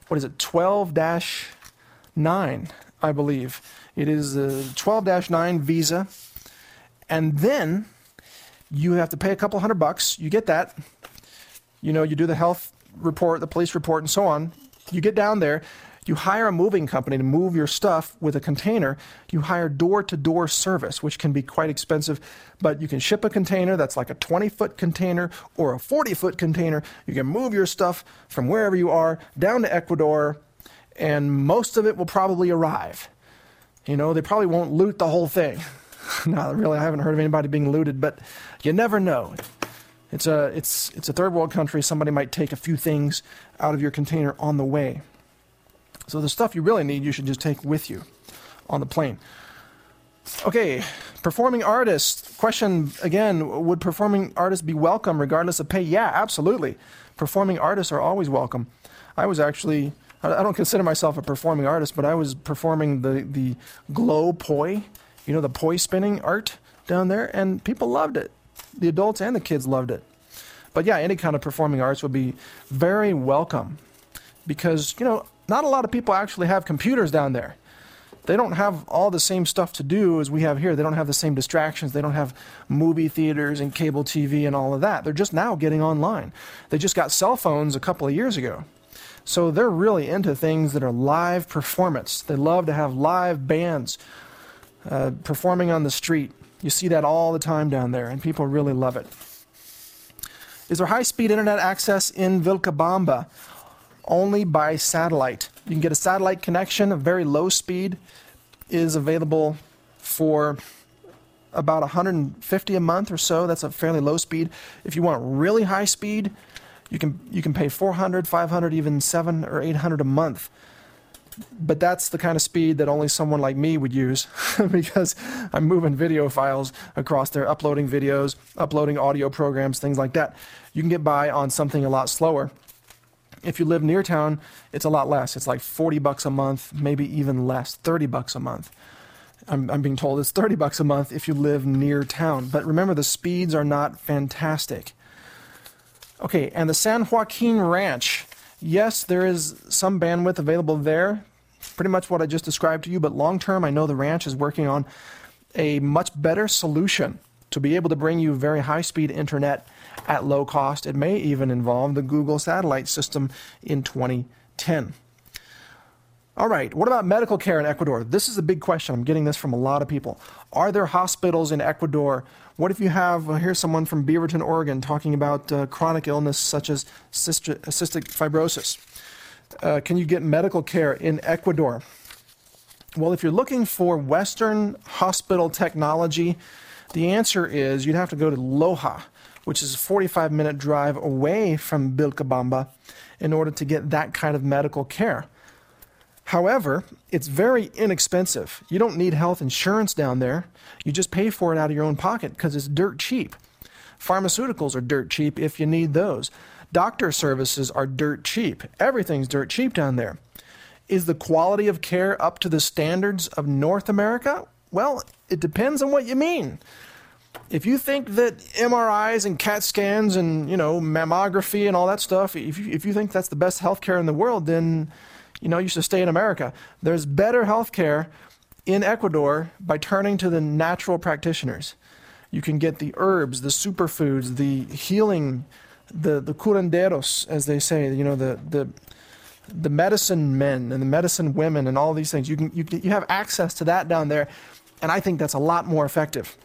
12-9, I believe. It is a 12-9 visa. And then you have to pay a couple $100. You get that. You do the health report, the police report, and so on. You get down there, you hire a moving company to move your stuff with a container. You hire door-to-door service, which can be quite expensive, but you can ship a container that's like a 20-foot container or a 40-foot container. You can move your stuff from wherever you are down to Ecuador, and most of it will probably arrive. They probably won't loot the whole thing. No, really, I haven't heard of anybody being looted, but you never know. It's a third world country. Somebody might take a few things out of your container on the way. So the stuff you really need, you should just take with you on the plane. Okay, performing artists. Question again, would performing artists be welcome regardless of pay? Yeah, absolutely. Performing artists are always welcome. I don't consider myself a performing artist, but I was performing the glow poi, the poi spinning art down there, and people loved it. The adults and the kids loved it. But yeah, any kind of performing arts would be very welcome because, not a lot of people actually have computers down there. They don't have all the same stuff to do as we have here. They don't have the same distractions. They don't have movie theaters and cable TV and all of that. They're just now getting online. They just got cell phones a couple of years ago. So they're really into things that are live performance. They love to have live bands performing on the street. You see that all the time down there, and people really love it. Is there high-speed internet access in Vilcabamba? Only by satellite. You can get a satellite connection. A very low speed is available for about $150 a month or so. That's a fairly low speed. If you want really high speed, you can pay $400, $500, even $700 or $800 a month. But that's the kind of speed that only someone like me would use because I'm moving video files across there, uploading videos, uploading audio programs, things like that. You can get by on something a lot slower. If you live near town, it's a lot less. It's like $40 a month, maybe even less, $30 a month. I'm being told it's $30 a month if you live near town. But remember, the speeds are not fantastic. Okay, and the San Joaquin Ranch. Yes, there is some bandwidth available there, pretty much what I just described to you, but long term, I know the ranch is working on a much better solution to be able to bring you very high-speed internet at low cost. It may even involve the Google satellite system in 2010. All right, what about medical care in Ecuador? This is a big question. I'm getting this from a lot of people. Are there hospitals in Ecuador? What if you have, here's someone from Beaverton, Oregon, talking about chronic illness such as cystic fibrosis. Can you get medical care in Ecuador? Well, if you're looking for Western hospital technology, the answer is you'd have to go to Loja, which is a 45-minute drive away from Vilcabamba, in order to get that kind of medical care. However, it's very inexpensive. You don't need health insurance down there. You just pay for it out of your own pocket because it's dirt cheap. Pharmaceuticals are dirt cheap if you need those. Doctor services are dirt cheap. Everything's dirt cheap down there. Is the quality of care up to the standards of North America? Well, it depends on what you mean. If you think that MRIs and CAT scans and, mammography and all that stuff, if you think that's the best healthcare in the world, then, you should stay in America. There's better healthcare in Ecuador by turning to the natural practitioners. You can get the herbs, the superfoods, the healing, the curanderos, as they say, the medicine men and the medicine women and all these things. You have access to that down there, and I think that's a lot more effective.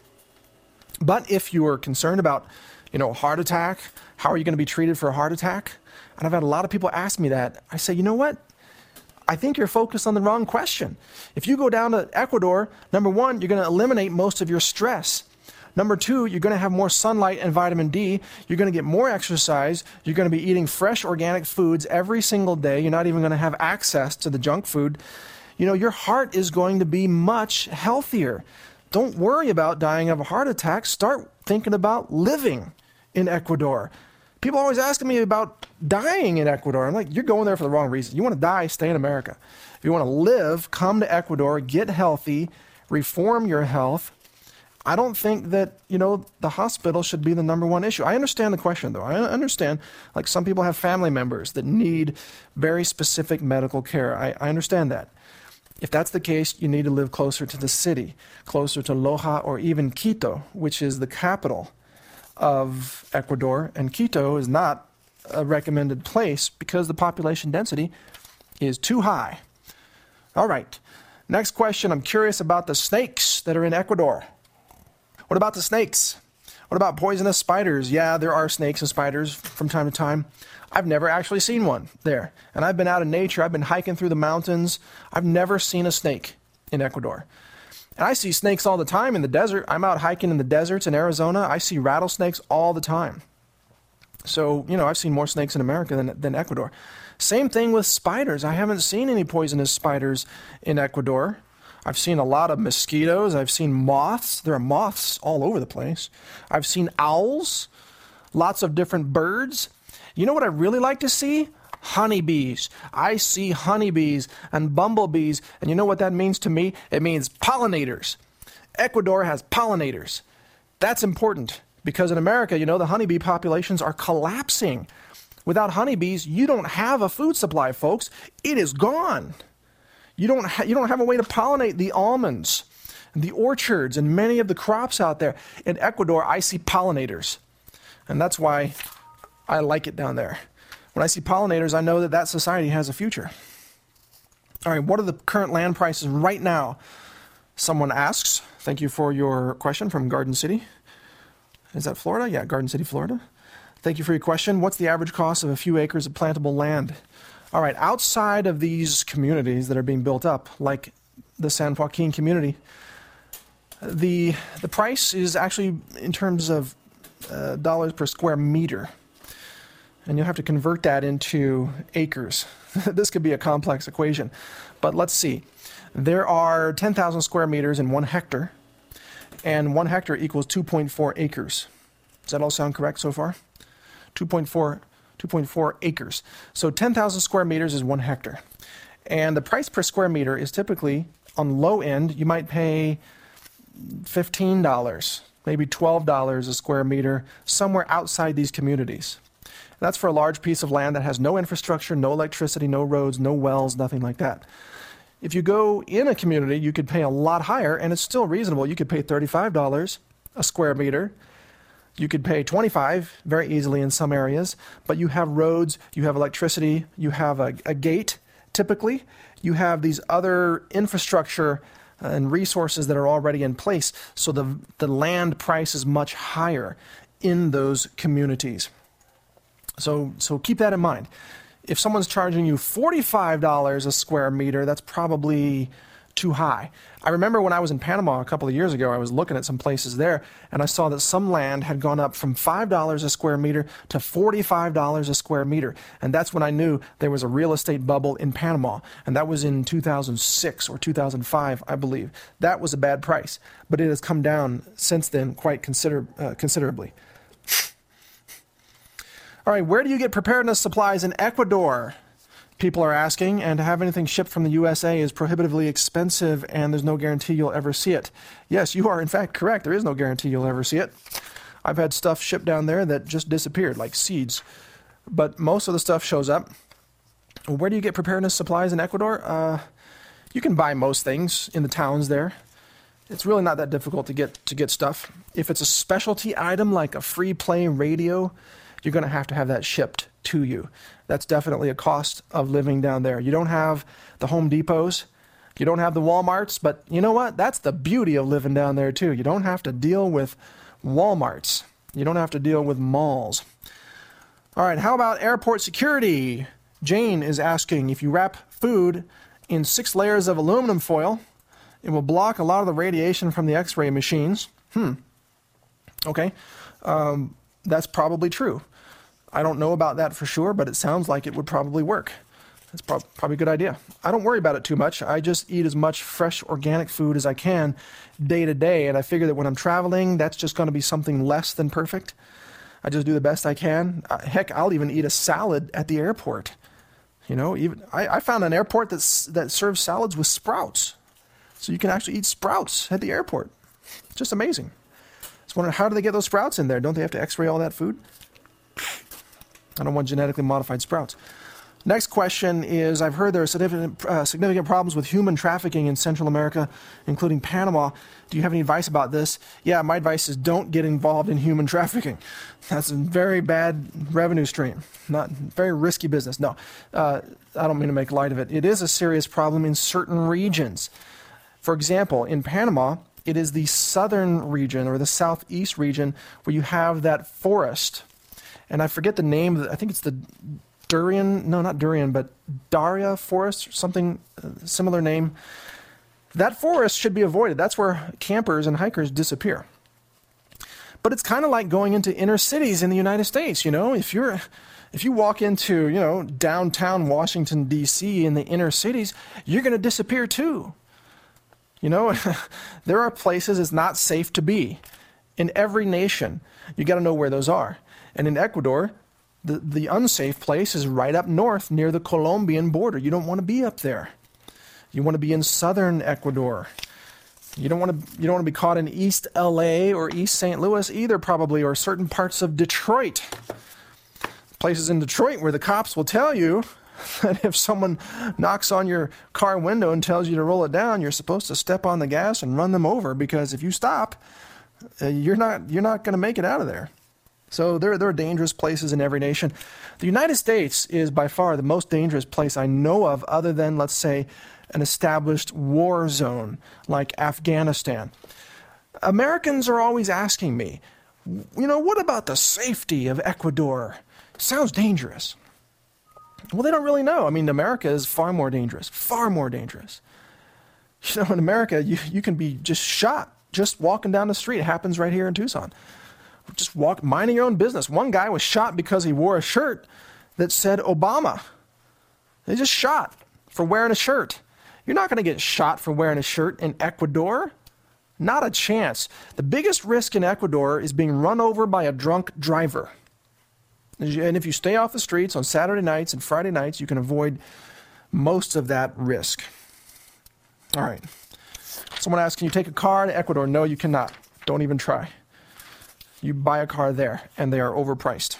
But if you are concerned about, a heart attack, how are you going to be treated for a heart attack? And I've had a lot of people ask me that. I say, you know what? I think you're focused on the wrong question. If you go down to Ecuador, number one, you're going to eliminate most of your stress. Number two, you're going to have more sunlight and vitamin D. You're going to get more exercise. You're going to be eating fresh organic foods every single day. You're not even going to have access to the junk food. Your heart is going to be much healthier. Don't worry about dying of a heart attack. Start thinking about living in Ecuador. People are always asking me about dying in Ecuador. I'm like, you're going there for the wrong reason. You want to die, stay in America. If you want to live, come to Ecuador, get healthy, reform your health. I don't think that, the hospital should be the number one issue. I understand the question, though. I understand, like, some people have family members that need very specific medical care. I understand that. If that's the case, you need to live closer to the city, closer to Loja or even Quito, which is the capital of Ecuador. And Quito is not a recommended place because the population density is too high. All right. Next question. I'm curious about the snakes that are in Ecuador. What about the snakes? What about poisonous spiders? Yeah, there are snakes and spiders from time to time. I've never actually seen one there. And I've been out in nature. I've been hiking through the mountains. I've never seen a snake in Ecuador. And I see snakes all the time in the desert. I'm out hiking in the deserts in Arizona. I see rattlesnakes all the time. So, I've seen more snakes in America than Ecuador. Same thing with spiders. I haven't seen any poisonous spiders in Ecuador. I've seen a lot of mosquitoes. I've seen moths. There are moths all over the place. I've seen owls, lots of different birds. You know what I really like to see? Honeybees. I see honeybees and bumblebees, and you know what that means to me? It means pollinators. Ecuador has pollinators. That's important because in America, the honeybee populations are collapsing. Without honeybees, you don't have a food supply, folks. It is gone. You don't have a way to pollinate the almonds, the orchards, and many of the crops out there. In Ecuador, I see pollinators, and that's why I like it down there. When I see pollinators, I know that society has a future. All right, what are the current land prices right now? Someone asks. Thank you for your question from Garden City. Is that Florida? Yeah, Garden City, Florida. Thank you for your question. What's the average cost of a few acres of plantable land? All right, outside of these communities that are being built up, like the San Joaquin community, the price is actually in terms of dollars per square meter. And you'll have to convert that into acres. This could be a complex equation. But let's see. There are 10,000 square meters in 1 hectare, and 1 hectare equals 2.4 acres. Does that all sound correct so far? 2.4 acres. So 10,000 square meters is 1 hectare. And the price per square meter is typically, on low end, you might pay $15, maybe $12 a square meter, somewhere outside these communities. That's for a large piece of land that has no infrastructure, no electricity, no roads, no wells, nothing like that. If you go in a community, you could pay a lot higher, and it's still reasonable. You could pay $35 a square meter. You could pay $25 very easily in some areas, but you have roads, you have electricity, you have a gate, typically. You have these other infrastructure and resources that are already in place, so the land price is much higher in those communities. So keep that in mind. If someone's charging you $45 a square meter, that's probably too high. I remember when I was in Panama a couple of years ago, I was looking at some places there, and I saw that some land had gone up from $5 a square meter to $45 a square meter. And that's when I knew there was a real estate bubble in Panama. And that was in 2006 or 2005, I believe. That was a bad price, but it has come down since then quite considerably. All right, where do you get preparedness supplies in Ecuador? People are asking, and to have anything shipped from the USA is prohibitively expensive, and there's no guarantee you'll ever see it. Yes, you are in fact correct. There is no guarantee you'll ever see it. I've had stuff shipped down there that just disappeared, like seeds. But most of the stuff shows up. Where do you get preparedness supplies in Ecuador? You can buy most things in the towns there. It's really not that difficult to get stuff. If it's a specialty item like a free play radio, you're going to have that shipped to you. That's definitely a cost of living down there. You don't have the Home Depots, you don't have the Walmarts, but you know what? That's the beauty of living down there too. You don't have to deal with Walmarts. You don't have to deal with malls. All right, how about airport security? Jane is asking, if you wrap food in 6 layers of aluminum foil, it will block a lot of the radiation from the x-ray machines. Okay, that's probably true. I don't know about that for sure, but it sounds like it would probably work. It's probably a good idea. I don't worry about it too much. I just eat as much fresh organic food as I can day to day, and I figure that when I'm traveling, that's just going to be something less than perfect. I just do the best I can. Heck, I'll even eat a salad at the airport. You know, even I found an airport that serves salads with sprouts. So you can actually eat sprouts at the airport. Just amazing. Just wondering, how do they get those sprouts in there? Don't they have to x-ray all that food? I don't want genetically modified sprouts. Next question is, I've heard there are significant problems with human trafficking in Central America, including Panama. Do you have any advice about this? Yeah, my advice is don't get involved in human trafficking. That's a very bad revenue stream. Not very risky business. No, I don't mean to make light of it. It is a serious problem in certain regions. For example, in Panama, it is the southern region or the southeast region where you have that forest. And I forget the name. I think it's the Daria forest, or something similar name. That forest should be avoided. That's where campers and hikers disappear. But it's kind of like going into inner cities in the United States. You know, if you walk into, you know, downtown Washington, D.C. in the inner cities, you're going to disappear too. You know, there are places it's not safe to be. In every nation, you got to know where those are. And in Ecuador, the unsafe place is right up north near the Colombian border. You don't want to be up there. You want to be in southern Ecuador. You don't want to be caught in East LA or East St. Louis either, probably, or certain parts of Detroit. Places in Detroit where the cops will tell you that if someone knocks on your car window and tells you to roll it down, you're supposed to step on the gas and run them over, because if you stop, you're not going to make it out of there. So there are dangerous places in every nation. The United States is by far the most dangerous place I know of, other than, let's say, an established war zone like Afghanistan. Americans are always asking me, you know, what about the safety of Ecuador? It sounds dangerous. Well, they don't really know. I mean, America is far more dangerous, far more dangerous. You know, in America, you can be just shot just walking down the street. It happens right here in Tucson. Just minding your own business. One guy was shot because he wore a shirt that said Obama. They just shot for wearing a shirt. You're not going to get shot for wearing a shirt in Ecuador. Not a chance. The biggest risk in Ecuador is being run over by a drunk driver. And if you stay off the streets on Saturday nights and Friday nights, you can avoid most of that risk. All right. Someone asked, can you take a car to Ecuador? No, you cannot. Don't even try. You buy a car there, and they are overpriced.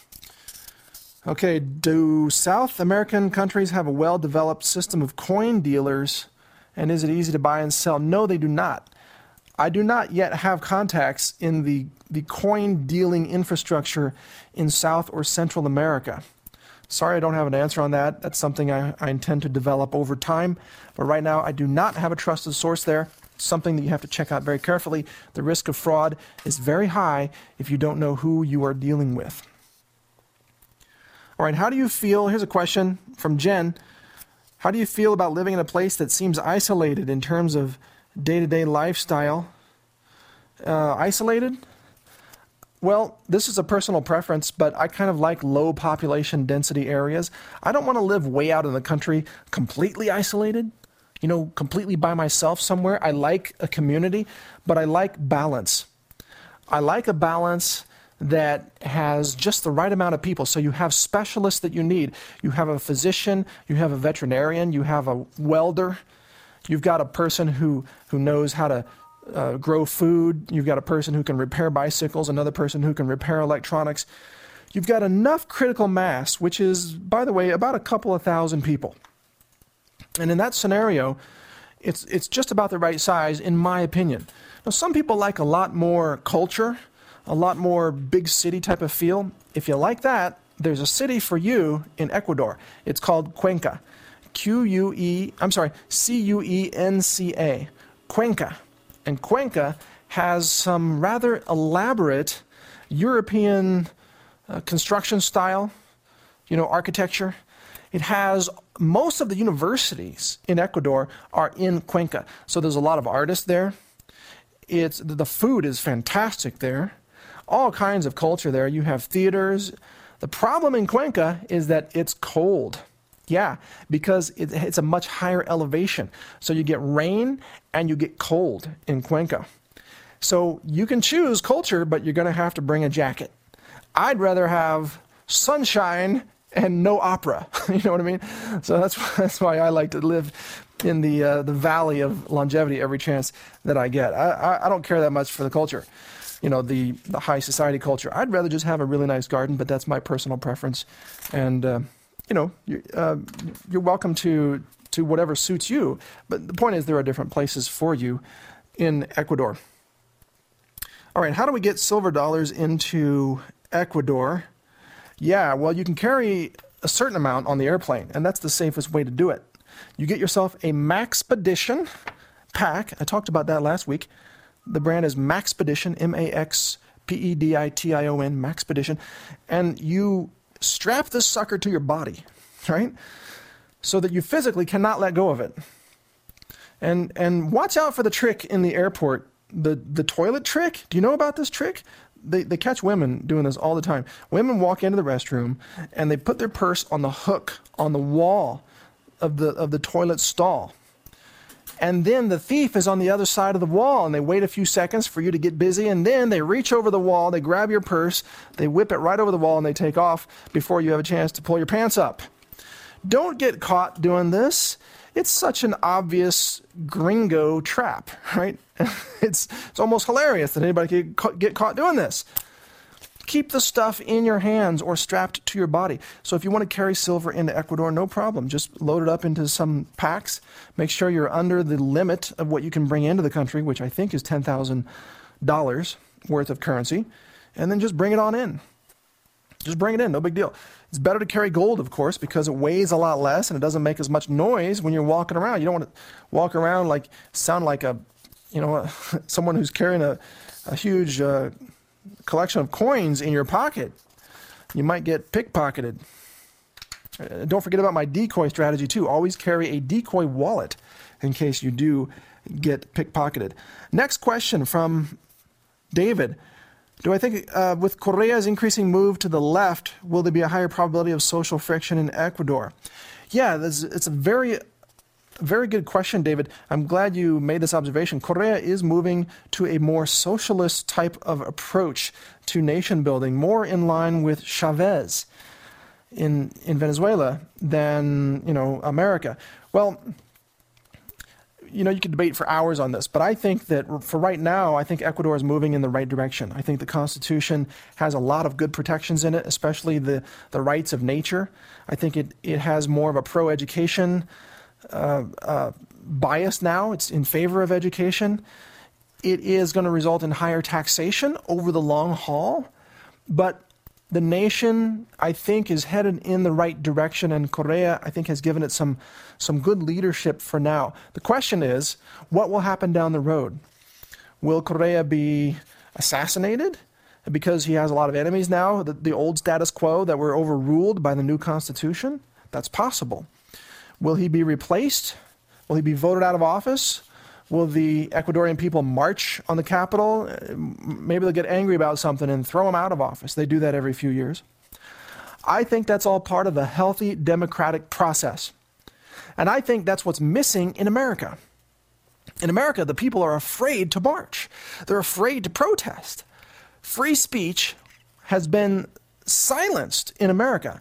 Okay, do South American countries have a well-developed system of coin dealers, and is it easy to buy and sell? No, they do not. I do not yet have contacts in the coin dealing infrastructure in South or Central America. Sorry, I don't have an answer on that. That's something I intend to develop over time. But right now, I do not have a trusted source there. It's something that you have to check out very carefully. The risk of fraud is very high if you don't know who you are dealing with. All right, how do you feel? Here's a question from Jen. How do you feel about living in a place that seems isolated in terms of day-to-day lifestyle? Isolated? Well, this is a personal preference, but I kind of like low population density areas. I don't want to live way out in the country, completely isolated, completely by myself somewhere. I like a community, but I like balance. I like a balance that has just the right amount of people. So you have specialists that you need. You have a physician, you have a veterinarian, you have a welder, you've got a person who knows how to grow food. You've got a person who can repair bicycles, another person who can repair electronics. You've got enough critical mass, which is, by the way, about a couple of thousand people. And in that scenario, it's just about the right size, in my opinion. Now, some people like a lot more culture, a lot more big city type of feel. If you like that, there's a city for you in Ecuador. It's called Cuenca. Cuenca. Cuenca. And Cuenca has some rather elaborate European construction style, architecture. It has most of the universities in Ecuador are in Cuenca. So there's a lot of artists there. The food is fantastic there. All kinds of culture there. You have theaters. The problem in Cuenca is that it's cold. Yeah, because it's a much higher elevation. So you get rain and you get cold in Cuenca. So you can choose culture, but you're going to have to bring a jacket. I'd rather have sunshine and no opera. You know what I mean? So that's why I like to live in the valley of longevity every chance that I get. I don't care that much for the culture, the high society culture. I'd rather just have a really nice garden, but that's my personal preference. And you're welcome to whatever suits you. But the point is, there are different places for you in Ecuador. All right, how do we get silver dollars into Ecuador? Yeah, well, you can carry a certain amount on the airplane, and that's the safest way to do it. You get yourself a Maxpedition pack. I talked about that last week. The brand is Maxpedition, Maxpedition, Maxpedition, and you strap this sucker to your body, right? So that you physically cannot let go of it. And watch out for the trick in the airport, the toilet trick. Do you know about this trick? They catch women doing this all the time. Women walk into the restroom and they put their purse on the hook on the wall of the toilet stall. And then the thief is on the other side of the wall, and they wait a few seconds for you to get busy, and then they reach over the wall, they grab your purse, they whip it right over the wall, and they take off before you have a chance to pull your pants up. Don't get caught doing this. It's such an obvious gringo trap, right? It's almost hilarious that anybody could get caught doing this. Keep the stuff in your hands or strapped to your body. So if you want to carry silver into Ecuador, no problem. Just load it up into some packs. Make sure you're under the limit of what you can bring into the country, which I think is $10,000 worth of currency. And then just bring it on in. Just bring it in, no big deal. It's better to carry gold, of course, because it weighs a lot less and it doesn't make as much noise when you're walking around. You don't want to walk around sound like someone who's carrying a huge collection of coins in your pocket. You might get pickpocketed. Don't forget about my decoy strategy too. Always carry a decoy wallet in case you do get pickpocketed. Next question from David. Do I think with Correa's increasing move to the left, will there be a higher probability of social friction in Ecuador? Yeah, it's a very good question, David. I'm glad you made this observation. Correa is moving to a more socialist type of approach to nation building, more in line with Chavez in Venezuela than, America. Well, you could debate for hours on this, but I think that for right now, I think Ecuador is moving in the right direction. I think the Constitution has a lot of good protections in it, especially the rights of nature. I think it has more of a pro-education bias now. It's in favor of education. It is going to result in higher taxation over the long haul, but the nation, I think, is headed in the right direction, and Correa, I think, has given it some good leadership for now. The question is, what will happen down the road? Will Correa be assassinated because he has a lot of enemies now, the old status quo that were overruled by the new constitution? That's possible. Will he be replaced? Will he be voted out of office? Will the Ecuadorian people march on the Capitol? Maybe they'll get angry about something and throw him out of office. They do that every few years. I think that's all part of a healthy democratic process. And I think that's what's missing in America. In America, the people are afraid to march. They're afraid to protest. Free speech has been silenced in America.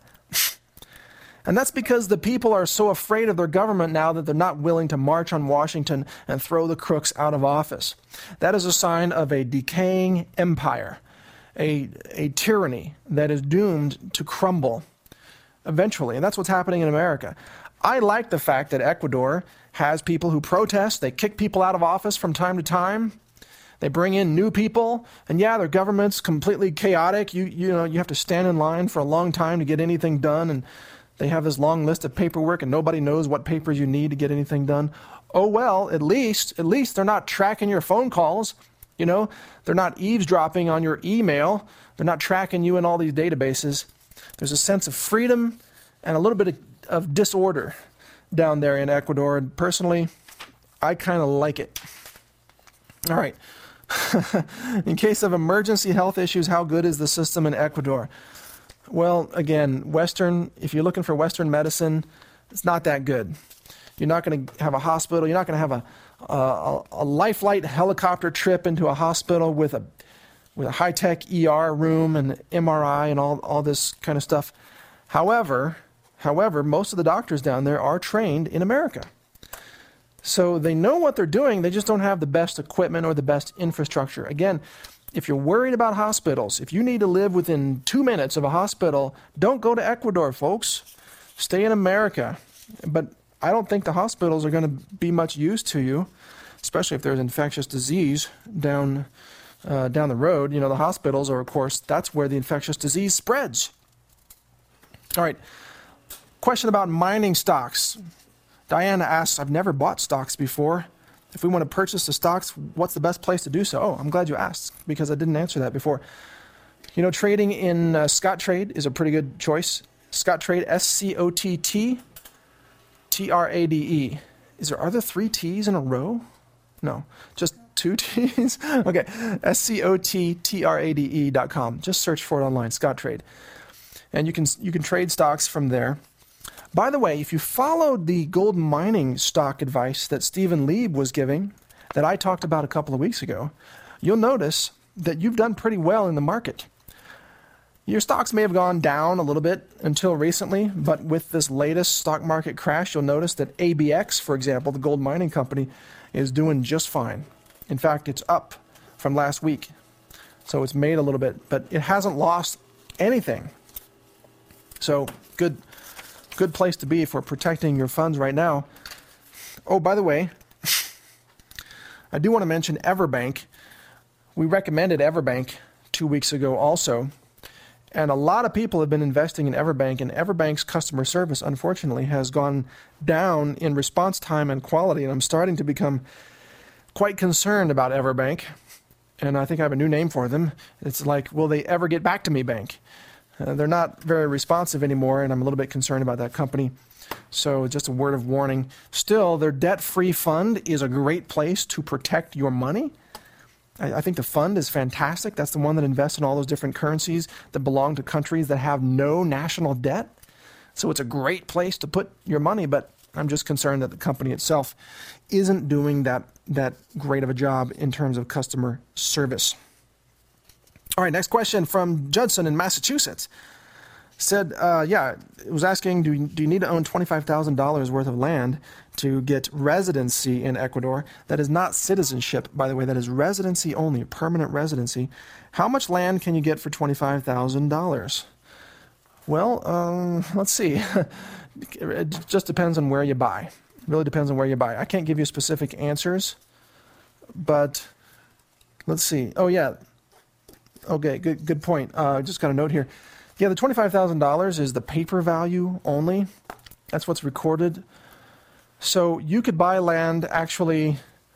And that's because the people are so afraid of their government now that they're not willing to march on Washington and throw the crooks out of office. That is a sign of a decaying empire, a tyranny that is doomed to crumble eventually. And that's what's happening in America. I like the fact that Ecuador has people who protest. They kick people out of office from time to time. They bring in new people. And yeah, their government's completely chaotic. You have to stand in line for a long time to get anything done. And they have this long list of paperwork and nobody knows what papers you need to get anything done. Oh well, at least they're not tracking your phone calls. They're not eavesdropping on your email. They're not tracking you in all these databases. There's a sense of freedom and a little bit of disorder down there in Ecuador. And personally, I kind of like it. All right. In case of emergency health issues, how good is the system in Ecuador? Well, again, if you're looking for Western medicine, it's not that good. You're not going to have a hospital. You're not going to have a life flight helicopter trip into a hospital with a high-tech ER room and MRI and all this kind of stuff. However, most of the doctors down there are trained in America. So they know what they're doing. They just don't have the best equipment or the best infrastructure. Again, if you're worried about hospitals, if you need to live within 2 minutes of a hospital, don't go to Ecuador, folks. Stay in America. But I don't think the hospitals are going to be much use to you, especially if there's infectious disease down the road. The hospitals are, of course, that's where the infectious disease spreads. All right. Question about mining stocks. Diana asks, I've never bought stocks before. If we want to purchase the stocks, what's the best place to do so? Oh, I'm glad you asked because I didn't answer that before. Trading in Scottrade is a pretty good choice. Scottrade, SCOTTTRADE. Are there 3 T's in a row? No, just 2 T's? Okay, SCOTTRADE.com. Just search for it online, Scottrade. And you can trade stocks from there. By the way, if you followed the gold mining stock advice that Stephen Lieb was giving, that I talked about a couple of weeks ago, you'll notice that you've done pretty well in the market. Your stocks may have gone down a little bit until recently, but with this latest stock market crash, you'll notice that ABX, for example, the gold mining company, is doing just fine. In fact, it's up from last week. So it's made a little bit, but it hasn't lost anything. So good place to be for protecting your funds right now. Oh, by the way, I do want to mention Everbank. We recommended Everbank 2 weeks ago also. And a lot of people have been investing in Everbank, and Everbank's customer service, unfortunately, has gone down in response time and quality. And I'm starting to become quite concerned about Everbank. And I think I have a new name for them. It's like, will they ever get back to me, bank? They're not very responsive anymore, and I'm a little bit concerned about that company. So just a word of warning. Still, their debt-free fund is a great place to protect your money. I think the fund is fantastic. That's the one that invests in all those different currencies that belong to countries that have no national debt. So it's a great place to put your money, but I'm just concerned that the company itself isn't doing that great of a job in terms of customer service. All right, next question from Judson in Massachusetts. Said, it was asking, do you need to own $25,000 worth of land to get residency in Ecuador? That is not citizenship, by the way. That is residency only, permanent residency. How much land can you get for $25,000? Well, let's see. It just depends on where you buy. It really depends on where you buy. I can't give you specific answers, but let's see. Oh, yeah. Okay, good point. Just got a note here. Yeah, the $25,000 is the paper value only. That's what's recorded. So you could buy land actually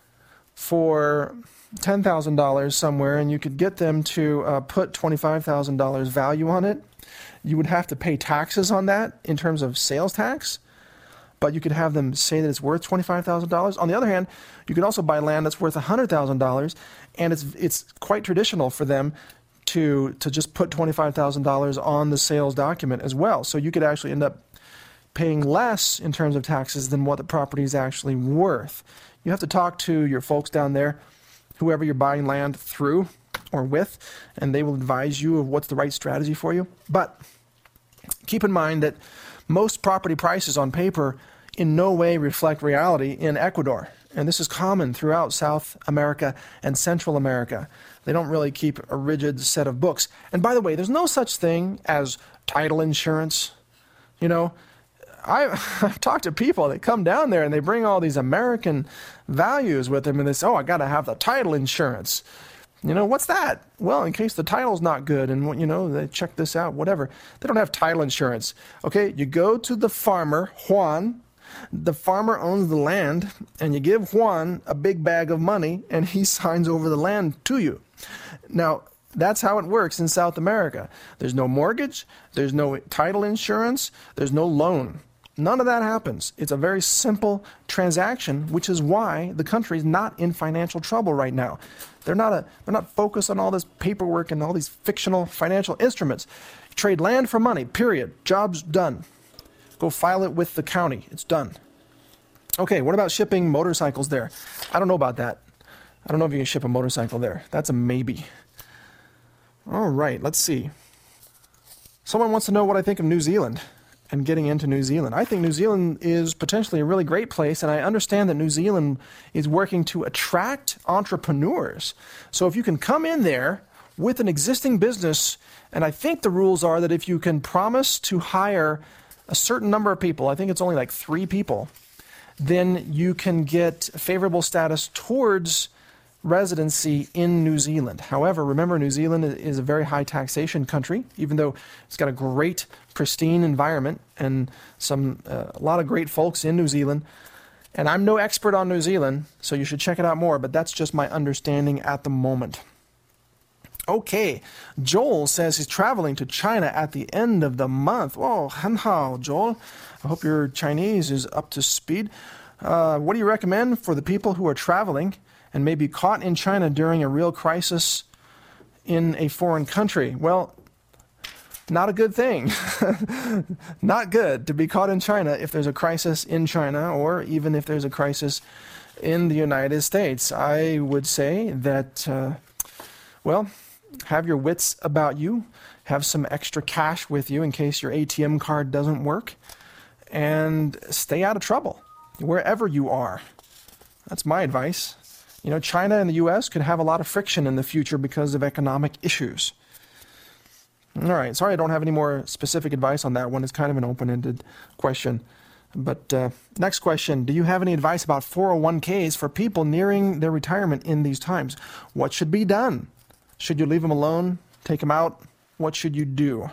for $10,000 somewhere, and you could get them to put $25,000 value on it. You would have to pay taxes on that in terms of sales tax. but you could have them say that it's worth $25,000. On the other hand, you could also buy land that's worth $100,000, and it's quite traditional for them to just put $25,000 on the sales document as well. So you could actually end up paying less in terms of taxes than what the property is actually worth. You have to talk to your folks down there, whoever you're buying land through or with, and they will advise you of what's the right strategy for you. But keep in mind that most property prices on paper in no way reflect reality in Ecuador. And this is common throughout South America and Central America. They don't really keep a rigid set of books. And by the way, there's no such thing as title insurance. You know, I've talked to people that come down there and they bring all these American values with them and they say, oh, I got to have the title insurance. You know, what's that? Well, in case the title's not good and, you know, they check this out, whatever. They don't have title insurance. Okay, you go to the farmer, Juan. The farmer owns the land, and you give Juan a big bag of money, and he signs over the land to you. Now, that's how it works in South America. There's no mortgage, there's no title insurance, there's no loan. None of that happens. It's a very simple transaction, which is why the country is not in financial trouble right now. They're not focused on all this paperwork and all these fictional financial instruments. You trade land for money, period. Job's done. Go file it with the county. It's done. Okay, what about shipping motorcycles there? I don't know about that. I don't know if you can ship a motorcycle there. That's a maybe. All right, let's see. Someone wants to know what I think of New Zealand and getting into New Zealand. I think New Zealand is potentially a really great place, and I understand that New Zealand is working to attract entrepreneurs. So if you can come in there with an existing business, and I think the rules are that if you can promise to hire a certain number of people, I think it's only like 3 people, then you can get favorable status towards residency in New Zealand. However, remember, New Zealand is a very high taxation country, even though it's got a great, pristine environment and a lot of great folks in New Zealand. And I'm no expert on New Zealand, so you should check it out more, but that's just my understanding at the moment. Okay, Joel says he's traveling to China at the end of the month. Whoa, hanhao, Joel. I hope your Chinese is up to speed. What do you recommend for the people who are traveling and may be caught in China during a real crisis in a foreign country? Well, not a good thing. Not good to be caught in China if there's a crisis in China, or even if there's a crisis in the United States. I would say that, have your wits about you, have some extra cash with you in case your ATM card doesn't work, and stay out of trouble wherever you are. That's my advice. You know, China and the U.S. could have a lot of friction in the future because of economic issues. All right, sorry I don't have any more specific advice on that one. It's kind of an open-ended question. But next question, do you have any advice about 401ks for people nearing their retirement in these times? What should be done? Should you leave them alone? Take them out? What should you do?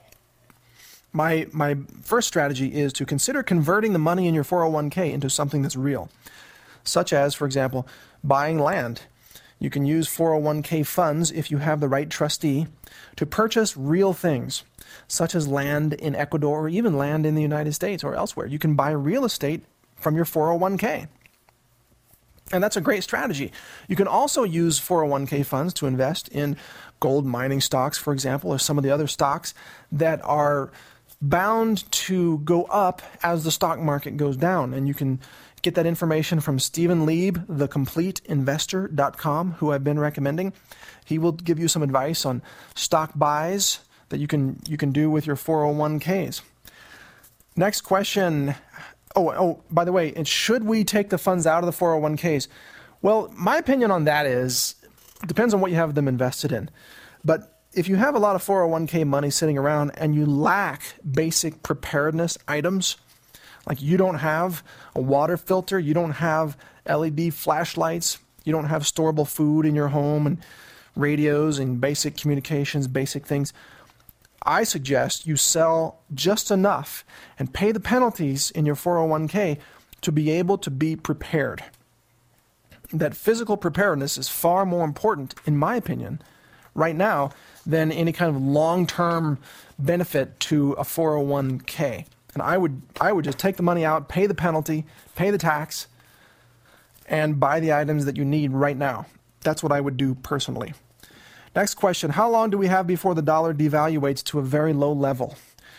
My first strategy is to consider converting the money in your 401k into something that's real, such as, for example, buying land. You can use 401k funds, if you have the right trustee, to purchase real things, such as land in Ecuador or even land in the United States or elsewhere. You can buy real estate from your 401k. And that's a great strategy. You can also use 401k funds to invest in gold mining stocks, for example, or some of the other stocks that are bound to go up as the stock market goes down. And you can get that information from Stephen Lieb, thecompleteinvestor.com, who I've been recommending. He will give you some advice on stock buys that you can do with your 401ks. Next question. Oh, by the way, and should we take the funds out of the 401ks? Well, my opinion on that is, it depends on what you have them invested in. But if you have a lot of 401k money sitting around and you lack basic preparedness items, like you don't have a water filter, you don't have LED flashlights, you don't have storable food in your home and radios and basic communications, basic things, I suggest you sell just enough and pay the penalties in your 401k to be able to be prepared. That physical preparedness is far more important, in my opinion, right now than any kind of long-term benefit to a 401k. And I would just take the money out, pay the penalty, pay the tax, and buy the items that you need right now. That's what I would do personally. Next question, how long do we have before the dollar devaluates to a very low level?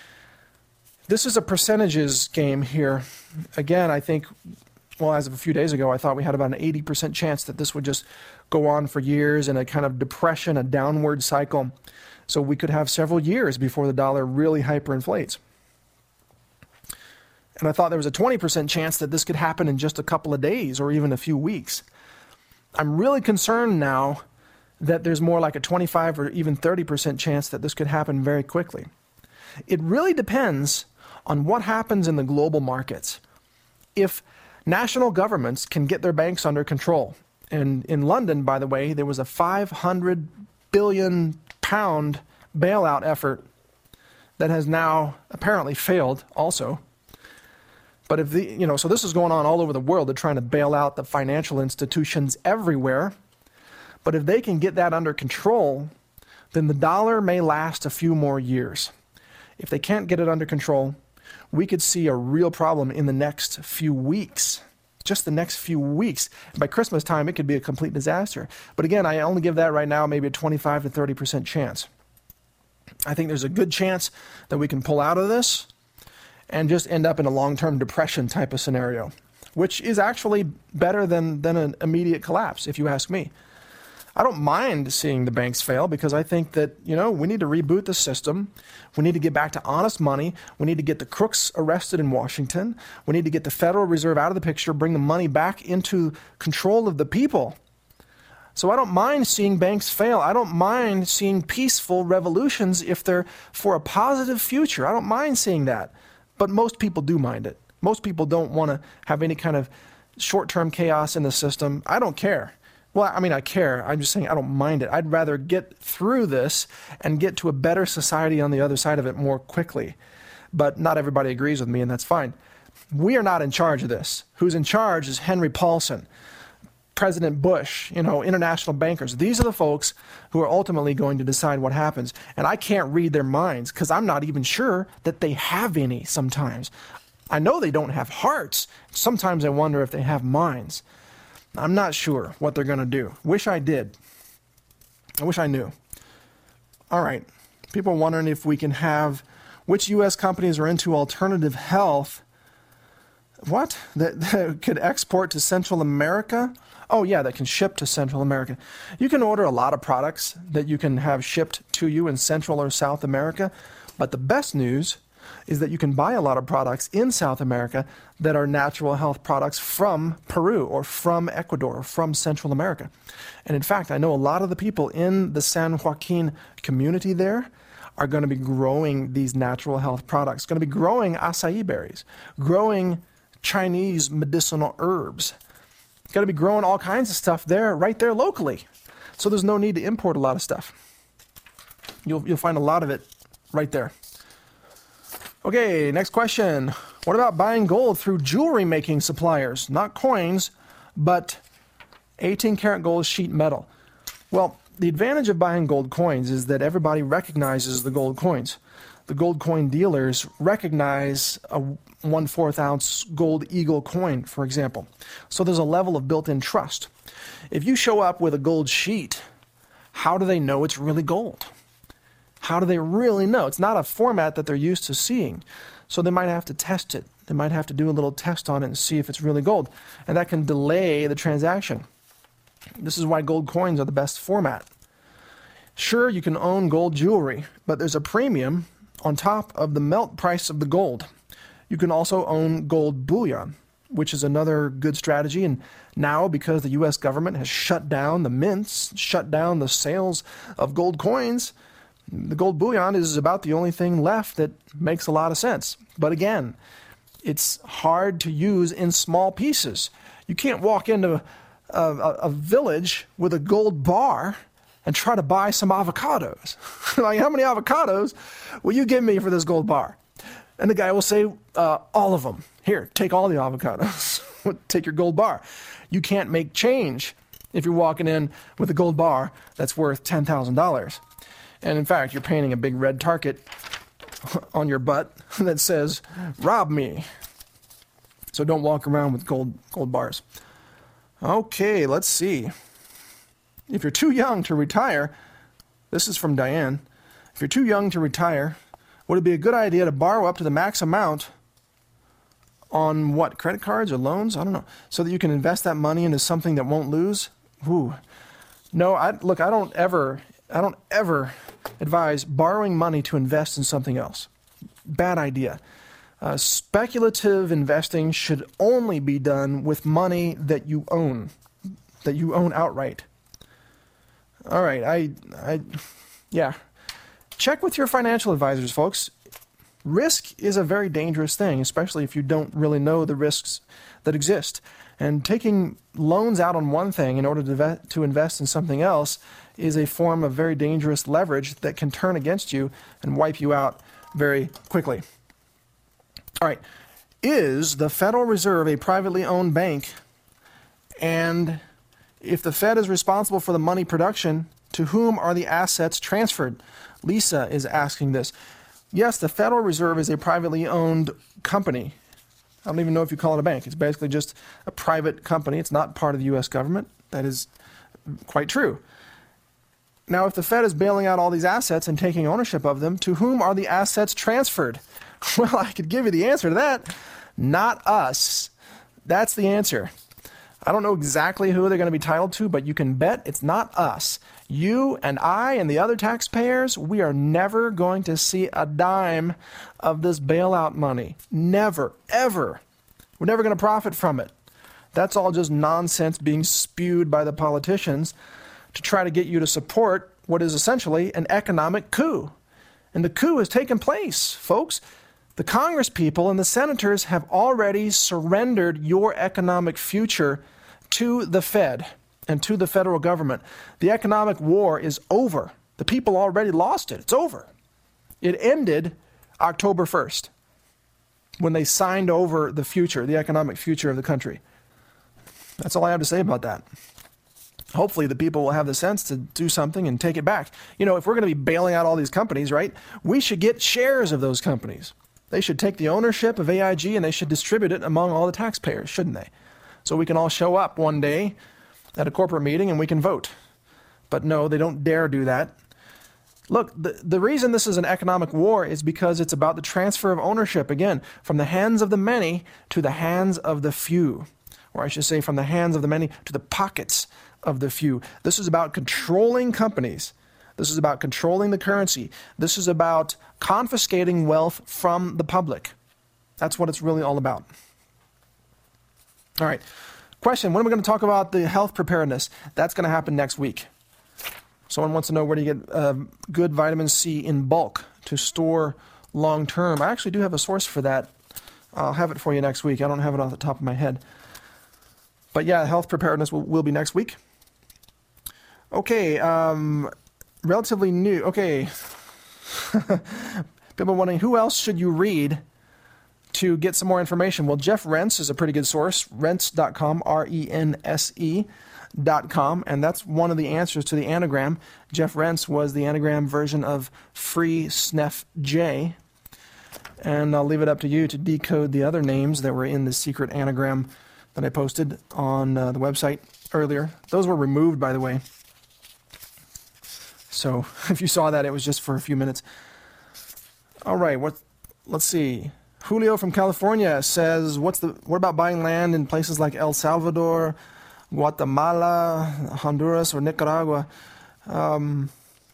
This is a percentages game here. Again, I think, well, as of a few days ago, I thought we had about an 80% chance that this would just go on for years in a kind of depression, a downward cycle. So we could have several years before the dollar really hyperinflates. And I thought there was a 20% chance that this could happen in just a couple of days or even a few weeks. I'm really concerned now that there's more like a 25 or even 30% chance that this could happen very quickly. It really depends on what happens in the global markets. If national governments can get their banks under control, and in London, by the way, there was a £500 billion bailout effort that has now apparently failed also. But if so this is going on all over the world. They're trying to bail out the financial institutions everywhere. But if they can get that under control, then the dollar may last a few more years. If they can't get it under control, we could see a real problem in the next few weeks. Just the next few weeks. By Christmas time, it could be a complete disaster. But again, I only give that right now maybe a 25 to 30% chance. I think there's a good chance that we can pull out of this and just end up in a long-term depression type of scenario, which is actually better than an immediate collapse, if you ask me. I don't mind seeing the banks fail because I think that, we need to reboot the system. We need to get back to honest money. We need to get the crooks arrested in Washington. We need to get the Federal Reserve out of the picture, bring the money back into control of the people. So I don't mind seeing banks fail. I don't mind seeing peaceful revolutions if they're for a positive future. I don't mind seeing that. But most people do mind it. Most people don't want to have any kind of short-term chaos in the system. I don't care. Well, I care. I'm just saying I don't mind it. I'd rather get through this and get to a better society on the other side of it more quickly. But not everybody agrees with me, and that's fine. We are not in charge of this. Who's in charge is Henry Paulson, President Bush, international bankers. These are the folks who are ultimately going to decide what happens. And I can't read their minds because I'm not even sure that they have any sometimes. I know they don't have hearts. Sometimes I wonder if they have minds. I'm not sure what they're going to do. Wish I did. I wish I knew. All right. People are wondering if we can have which U.S. companies are into alternative health. What? That could export to Central America? Oh, yeah, that can ship to Central America. You can order a lot of products that you can have shipped to you in Central or South America. But the best news is that you can buy a lot of products in South America that are natural health products from Peru or from Ecuador or from Central America. And in fact, I know a lot of the people in the San Joaquin community there are going to be growing these natural health products, going to be growing acai berries, growing Chinese medicinal herbs, going to be growing all kinds of stuff there, right there locally. So there's no need to import a lot of stuff. You'll find a lot of it right there. Okay, next question. What about buying gold through jewelry making suppliers? Not coins, but 18 karat gold sheet metal. Well, the advantage of buying gold coins is that everybody recognizes the gold coins. The gold coin dealers recognize a 1/4 ounce gold eagle coin, for example. So there's a level of built-in trust. If you show up with a gold sheet, how do they know it's really gold? How do they really know? It's not a format that they're used to seeing. So they might have to test it. They might have to do a little test on it and see if it's really gold. And that can delay the transaction. This is why gold coins are the best format. Sure, you can own gold jewelry, but there's a premium on top of the melt price of the gold. You can also own gold bullion, which is another good strategy. And now, because the U.S. government has shut down the mints, shut down the sales of gold coins, the gold bullion is about the only thing left that makes a lot of sense. But again, it's hard to use in small pieces. You can't walk into a village with a gold bar and try to buy some avocados. Like, how many avocados will you give me for this gold bar? And the guy will say, all of them. Here, take all the avocados. Take your gold bar. You can't make change if you're walking in with a gold bar that's worth $10,000. And in fact, you're painting a big red target on your butt that says, "Rob me." So don't walk around with gold bars. Okay, let's see. If you're too young to retire, this is from Diane. If you're too young to retire, would it be a good idea to borrow up to the max amount on what, credit cards or loans? I don't know. So that you can invest that money into something that won't lose? Ooh. No, I don't ever advise borrowing money to invest in something else. Bad idea. Speculative investing should only be done with money that you own outright. All right, yeah. Check with your financial advisors, folks. Risk is a very dangerous thing, especially if you don't really know the risks that exist. And taking loans out on one thing in order to invest in something else is a form of very dangerous leverage that can turn against you and wipe you out very quickly. All right. Is the Federal Reserve a privately owned bank? And if the Fed is responsible for the money production, to whom are the assets transferred? Lisa is asking this. Yes, the Federal Reserve is a privately owned company. I don't even know if you call it a bank. It's basically just a private company. It's not part of the U.S. government. That is quite true. Now, if the Fed is bailing out all these assets and taking ownership of them, to whom are the assets transferred? Well, I could give you the answer to that. Not us. That's the answer. I don't know exactly who they're going to be titled to, but you can bet it's not us. You and I and the other taxpayers, we are never going to see a dime of this bailout money. Never, ever. We're never going to profit from it. That's all just nonsense being spewed by the politicians to try to get you to support what is essentially an economic coup. And the coup has taken place, folks. The Congress people and the senators have already surrendered your economic future to the Fed and to the federal government. The economic war is over. The people already lost it. It's over. It ended October 1st when they signed over the future, the economic future of the country. That's all I have to say about that. Hopefully the people will have the sense to do something and take it back. You know, if we're going to be bailing out all these companies, right, we should get shares of those companies. They should take the ownership of AIG and they should distribute it among all the taxpayers, shouldn't they? So we can all show up one day at a corporate meeting and we can vote. But no, they don't dare do that. Look, the reason this is an economic war is because it's about the transfer of ownership, again, from the hands of the many to the hands of the few. Or I should say from the hands of the many to the pockets of the few. This is about controlling companies. This is about controlling the currency. This is about confiscating wealth from the public. That's what it's really all about. All right. Question, when are we going to talk about the health preparedness? That's going to happen next week. Someone wants to know where do you get good vitamin C in bulk to store long term. I actually do have a source for that. I'll have it for you next week. I don't have it off the top of my head. But yeah, health preparedness will be next week. Okay, relatively new. Okay. People wondering, who else should you read to get some more information? Well, Jeff Rense is a pretty good source, rense.com, rense.com, and that's one of the answers to the anagram. Jeff Rense was the anagram version of Free Snef J, and I'll leave it up to you to decode the other names that were in the secret anagram that I posted on the website earlier. Those were removed, by the way. So if you saw that, it was just for a few minutes. All right, let's see. Julio from California says, what about buying land in places like El Salvador, Guatemala, Honduras, or Nicaragua? There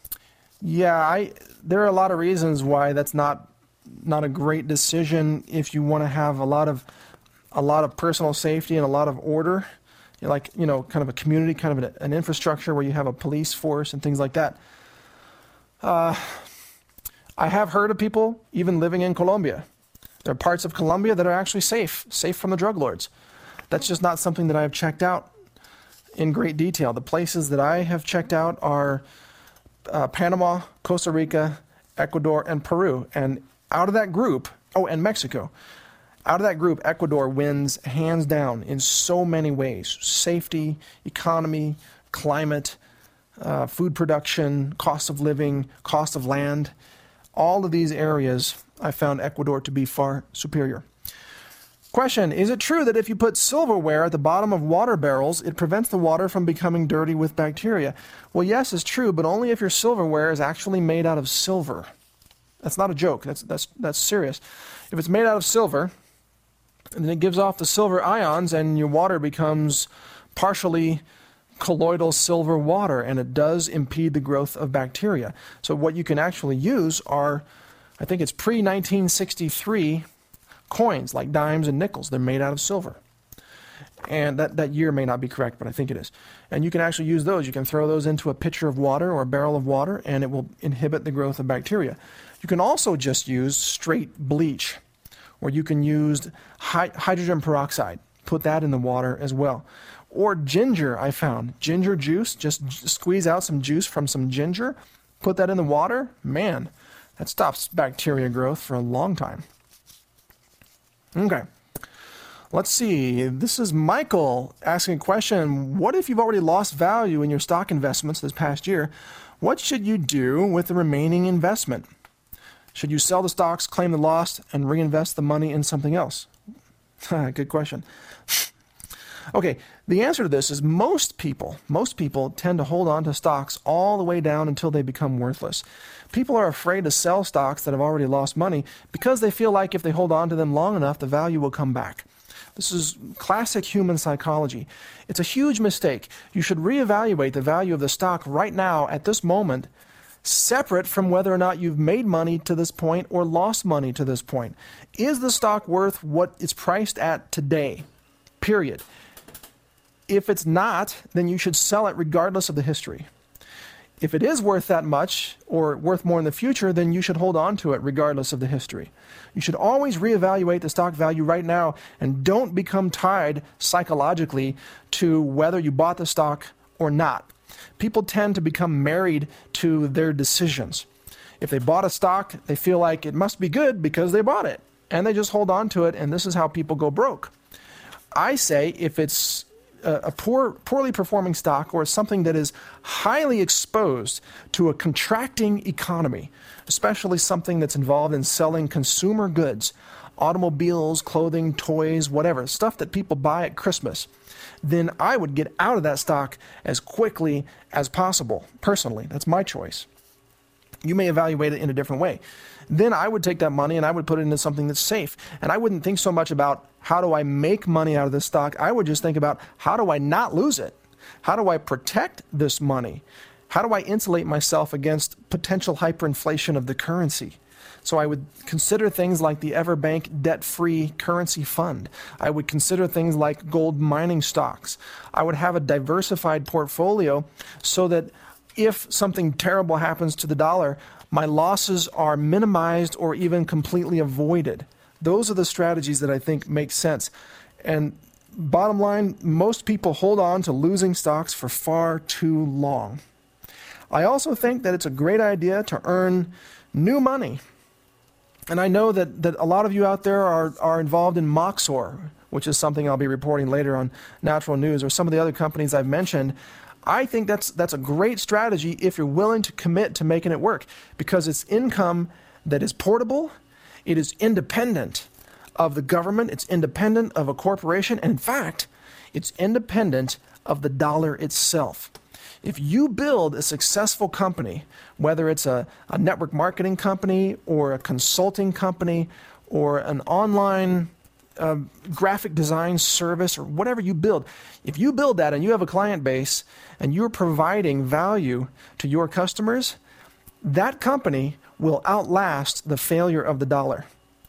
are a lot of reasons why that's not a great decision if you want to have a lot of personal safety and a lot of order, kind of a community, kind of an infrastructure where you have a police force and things like that. I have heard of people even living in Colombia. There are parts of Colombia that are actually safe from the drug lords. That's just not something that I have checked out in great detail. The places that I have checked out are Panama, Costa Rica, Ecuador, and Peru. And out of that group, and Mexico. Out of that group, Ecuador wins hands down in so many ways. Safety, economy, climate, food production, cost of living, cost of land. all of these areas, I found Ecuador to be far superior. Question, is it true that if you put silverware at the bottom of water barrels, it prevents the water from becoming dirty with bacteria? Well, yes, it's true, but only if your silverware is actually made out of silver. That's not a joke. That's serious. If it's made out of silver, then it gives off the silver ions and your water becomes partially colloidal silver water, and it does impede the growth of bacteria. So what you can actually use are, I think it's pre-1963 coins, like dimes and nickels. They're made out of silver. And that year may not be correct, but I think it is. And you can actually use those. You can throw those into a pitcher of water or a barrel of water, and it will inhibit the growth of bacteria. You can also just use straight bleach, or you can use hydrogen peroxide. Put that in the water as well. Or ginger, I found. Ginger juice, just squeeze out some juice from some ginger, put that in the water. Man, that stops bacteria growth for a long time. Okay. Let's see. This is Michael asking a question. What if you've already lost value in your stock investments this past year? What should you do with the remaining investment? Should you sell the stocks, claim the loss, and reinvest the money in something else? Good question. Okay, the answer to this is most people tend to hold on to stocks all the way down until they become worthless. People are afraid to sell stocks that have already lost money because they feel like if they hold on to them long enough, the value will come back. This is classic human psychology. It's a huge mistake. You should reevaluate the value of the stock right now at this moment, separate from whether or not you've made money to this point or lost money to this point. Is the stock worth what it's priced at today? Period. If it's not, then you should sell it regardless of the history. If it is worth that much or worth more in the future, then you should hold on to it regardless of the history. You should always reevaluate the stock value right now and don't become tied psychologically to whether you bought the stock or not. People tend to become married to their decisions. If they bought a stock, they feel like it must be good because they bought it, and they just hold on to it, and this is how people go broke. I say if it's a poorly performing stock or something that is highly exposed to a contracting economy, especially something that's involved in selling consumer goods, automobiles, clothing, toys, whatever, stuff that people buy at Christmas, then I would get out of that stock as quickly as possible. Personally, that's my choice. You may evaluate it in a different way. Then I would take that money and I would put it into something that's safe. And I wouldn't think so much about how do I make money out of this stock. I would just think about how do I not lose it? How do I protect this money? How do I insulate myself against potential hyperinflation of the currency? So I would consider things like the Everbank debt-free currency fund. I would consider things like gold mining stocks. I would have a diversified portfolio so that if something terrible happens to the dollar, my losses are minimized or even completely avoided. Those are the strategies that I think make sense. And bottom line, most people hold on to losing stocks for far too long. I also think that it's a great idea to earn new money. And I know that a lot of you out there are involved in Moxor, which is something I'll be reporting later on Natural News, or some of the other companies I've mentioned. I think that's a great strategy if you're willing to commit to making it work, because it's income that is portable, it is independent of the government, it's independent of a corporation, and in fact, it's independent of the dollar itself. If you build a successful company, whether it's a network marketing company or a consulting company or an online graphic design service or whatever you build, if you build that and you have a client base and you're providing value to your customers, that company will outlast the failure of the dollar.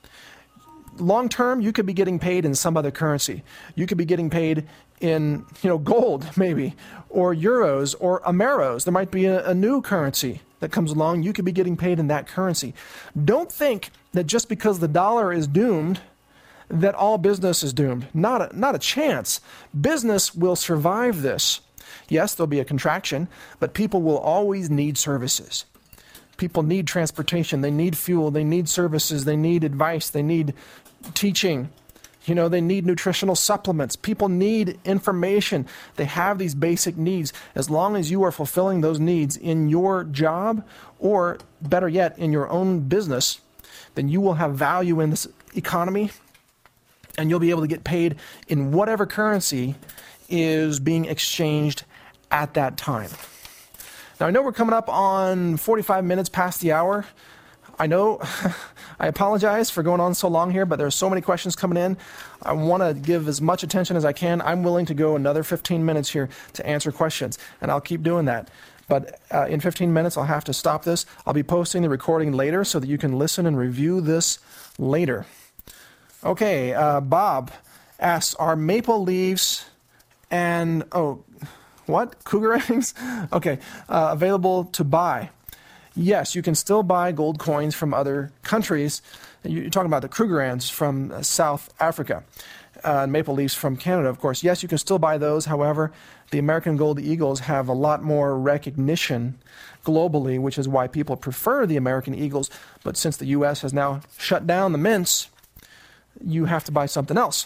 Long term, you could be getting paid in some other currency. You could be getting paid in, gold maybe, or euros, or Ameros. There might be a new currency that comes along. You could be getting paid in that currency. Don't think that just because the dollar is doomed, that all business is doomed. Not a chance. Business will survive this. Yes, there'll be a contraction, but people will always need services. People need transportation, they need fuel, they need services, they need advice, they need teaching. They need nutritional supplements. People need information. They have these basic needs. As long as you are fulfilling those needs in your job, or better yet, in your own business, then you will have value in this economy, and you'll be able to get paid in whatever currency is being exchanged at that time. Now, I know we're coming up on 45 minutes past the hour. I know, I apologize for going on so long here, but there's so many questions coming in. I want to give as much attention as I can. I'm willing to go another 15 minutes here to answer questions, and I'll keep doing that. But in 15 minutes, I'll have to stop this. I'll be posting the recording later so that you can listen and review this later. Okay, Bob asks, are maple leaves and, cougar eggs? Okay, available to buy? Yes, you can still buy gold coins from other countries. You're talking about the Krugerrands from South Africa, maple leaves from Canada, of course. Yes, you can still buy those. However, the American Gold Eagles have a lot more recognition globally, which is why people prefer the American Eagles. But since the U.S. has now shut down the mints, you have to buy something else.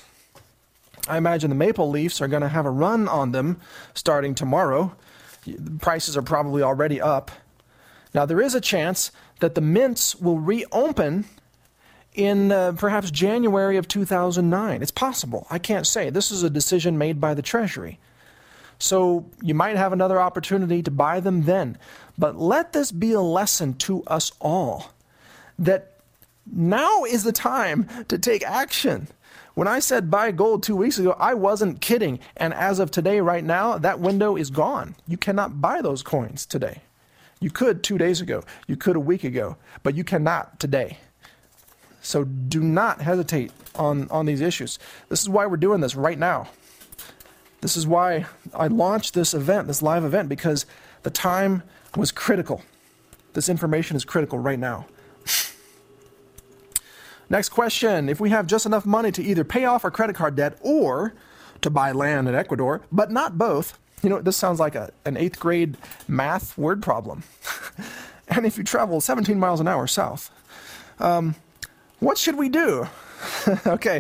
I imagine the maple leafs are going to have a run on them starting tomorrow. The prices are probably already up. Now, there is a chance that the mints will reopen in perhaps January of 2009. It's possible. I can't say. This is a decision made by the Treasury. So you might have another opportunity to buy them then. But let this be a lesson to us all that now is the time to take action. When I said buy gold 2 weeks ago, I wasn't kidding. And as of today, right now, that window is gone. You cannot buy those coins today. You could 2 days ago. You could a week ago. But you cannot today. So do not hesitate on these issues. This is why we're doing this right now. This is why I launched this event, this live event, because the time was critical. This information is critical right now. Next question. If we have just enough money to either pay off our credit card debt or to buy land in Ecuador, but not both, this sounds like an 8th grade math word problem. And if you travel 17 miles an hour south, what should we do? Okay.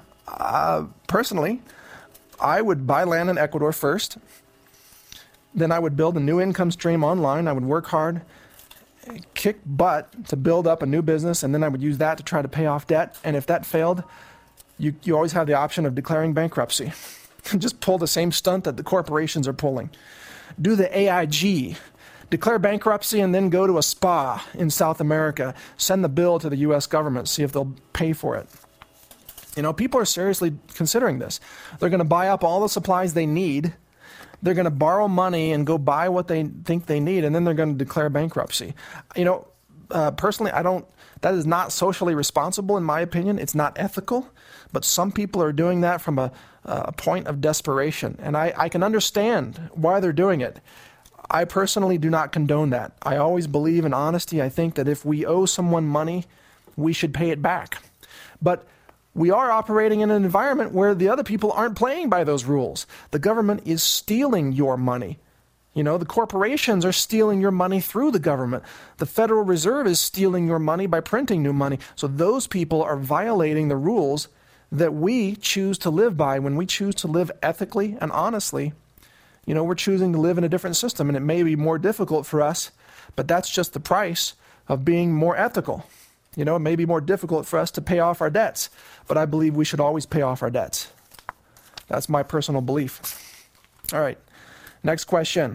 Personally, I would buy land in Ecuador first. Then I would build a new income stream online. I would work hard, kick butt to build up a new business, and then I would use that to try to pay off debt. And if that failed, you always have the option of declaring bankruptcy. Just pull the same stunt that the corporations are pulling. Do the AIG. Declare bankruptcy and then go to a spa in South America. Send the bill to the U.S. government, see if they'll pay for it. People are seriously considering this. They're going to buy up all the supplies they need. They're going to borrow money and go buy what they think they need, and then they're going to declare bankruptcy. Personally, that is not socially responsible in my opinion. It's not ethical, but some people are doing that from a point of desperation, and I can understand why they're doing it. I personally do not condone that. I always believe in honesty. I think that if we owe someone money, we should pay it back. But we are operating in an environment where the other people aren't playing by those rules. The government is stealing your money. The corporations are stealing your money through the government. The Federal Reserve is stealing your money by printing new money. So those people are violating the rules that we choose to live by. When we choose to live ethically and honestly, we're choosing to live in a different system, and it may be more difficult for us, but that's just the price of being more ethical. It may be more difficult for us to pay off our debts, but I believe we should always pay off our debts. That's my personal belief. All right, next question.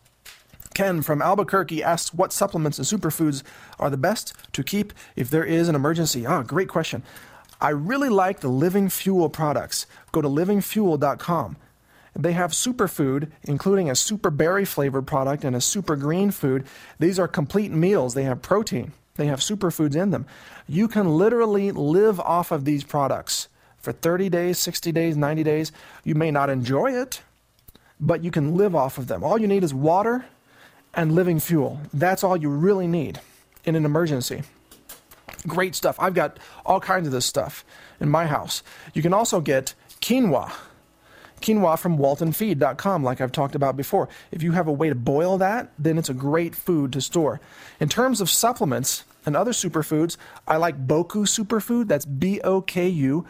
Ken from Albuquerque asks, what supplements and superfoods are the best to keep if there is an emergency? Great question. I really like the Living Fuel products. Go to livingfuel.com. They have superfood, including a super berry flavored product and a super green food. These are complete meals. They have protein. They have superfoods in them. You can literally live off of these products for 30 days, 60 days, 90 days. You may not enjoy it, but you can live off of them. All you need is water and Living Fuel. That's all you really need in an emergency. Great stuff. I've got all kinds of this stuff in my house. You can also get quinoa. Quinoa from waltonfeed.com, like I've talked about before. If you have a way to boil that, then it's a great food to store. In terms of supplements, and other superfoods, I like Boku Superfood. That's BOKU,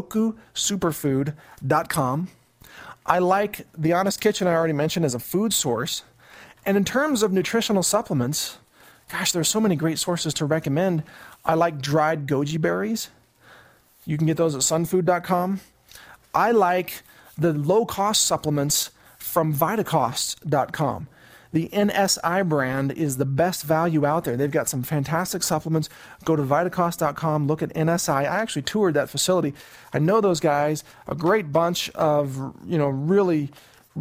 BokuSuperfood.com. I like The Honest Kitchen, I already mentioned, as a food source. And in terms of nutritional supplements, gosh, there's so many great sources to recommend. I like dried goji berries. You can get those at sunfood.com. I like the low-cost supplements from Vitacost.com. The NSI brand is the best value out there. They've got some fantastic supplements. Go to Vitacost.com, look at NSI. I actually toured that facility. I know those guys, a great bunch of, really,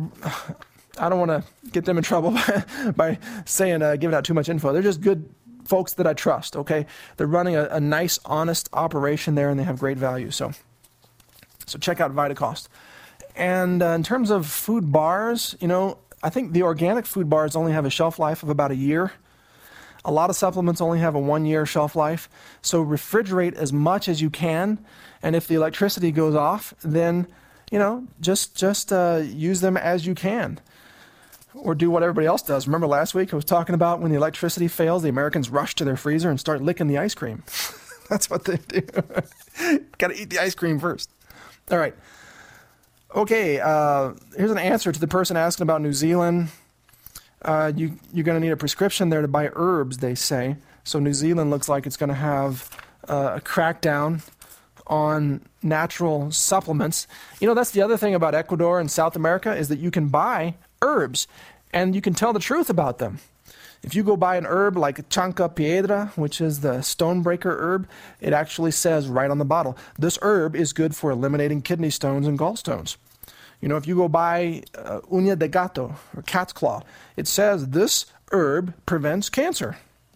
I don't want to get them in trouble by saying, giving out too much info. They're just good folks that I trust, okay? They're running a nice, honest operation there, and they have great value. So check out Vitacost. And in terms of food bars, I think the organic food bars only have a shelf life of about a year. A lot of supplements only have a 1-year shelf life. So refrigerate as much as you can. And if the electricity goes off, then, just use them as you can. Or do what everybody else does. Remember last week I was talking about when the electricity fails, the Americans rush to their freezer and start licking the ice cream. That's what they do. Got to eat the ice cream first. All right. Okay, here's an answer to the person asking about New Zealand. You're going to need a prescription there to buy herbs, they say. So New Zealand looks like it's going to have a crackdown on natural supplements. That's the other thing about Ecuador and South America is that you can buy herbs and you can tell the truth about them. If you go buy an herb like Chanca Piedra, which is the stonebreaker herb, it actually says right on the bottle, this herb is good for eliminating kidney stones and gallstones. If you go buy uña de gato, or cat's claw, it says this herb prevents cancer.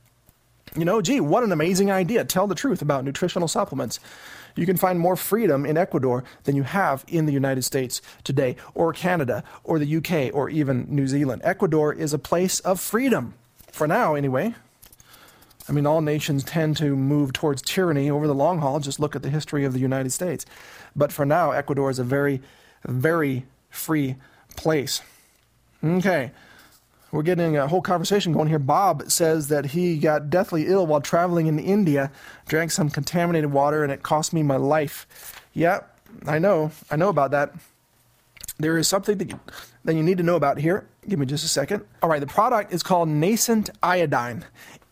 What an amazing idea. Tell the truth about nutritional supplements. You can find more freedom in Ecuador than you have in the United States today, or Canada, or the UK, or even New Zealand. Ecuador is a place of freedom. For now, anyway. All nations tend to move towards tyranny over the long haul. Just look at the history of the United States. But for now, Ecuador is a very, very free place. Okay. We're getting a whole conversation going here. Bob says that he got deathly ill while traveling in India, drank some contaminated water, and it cost me my life. Yeah, I know about that. There is something that you need to know about here. Give me just a second. All right, the product is called Nascent Iodine.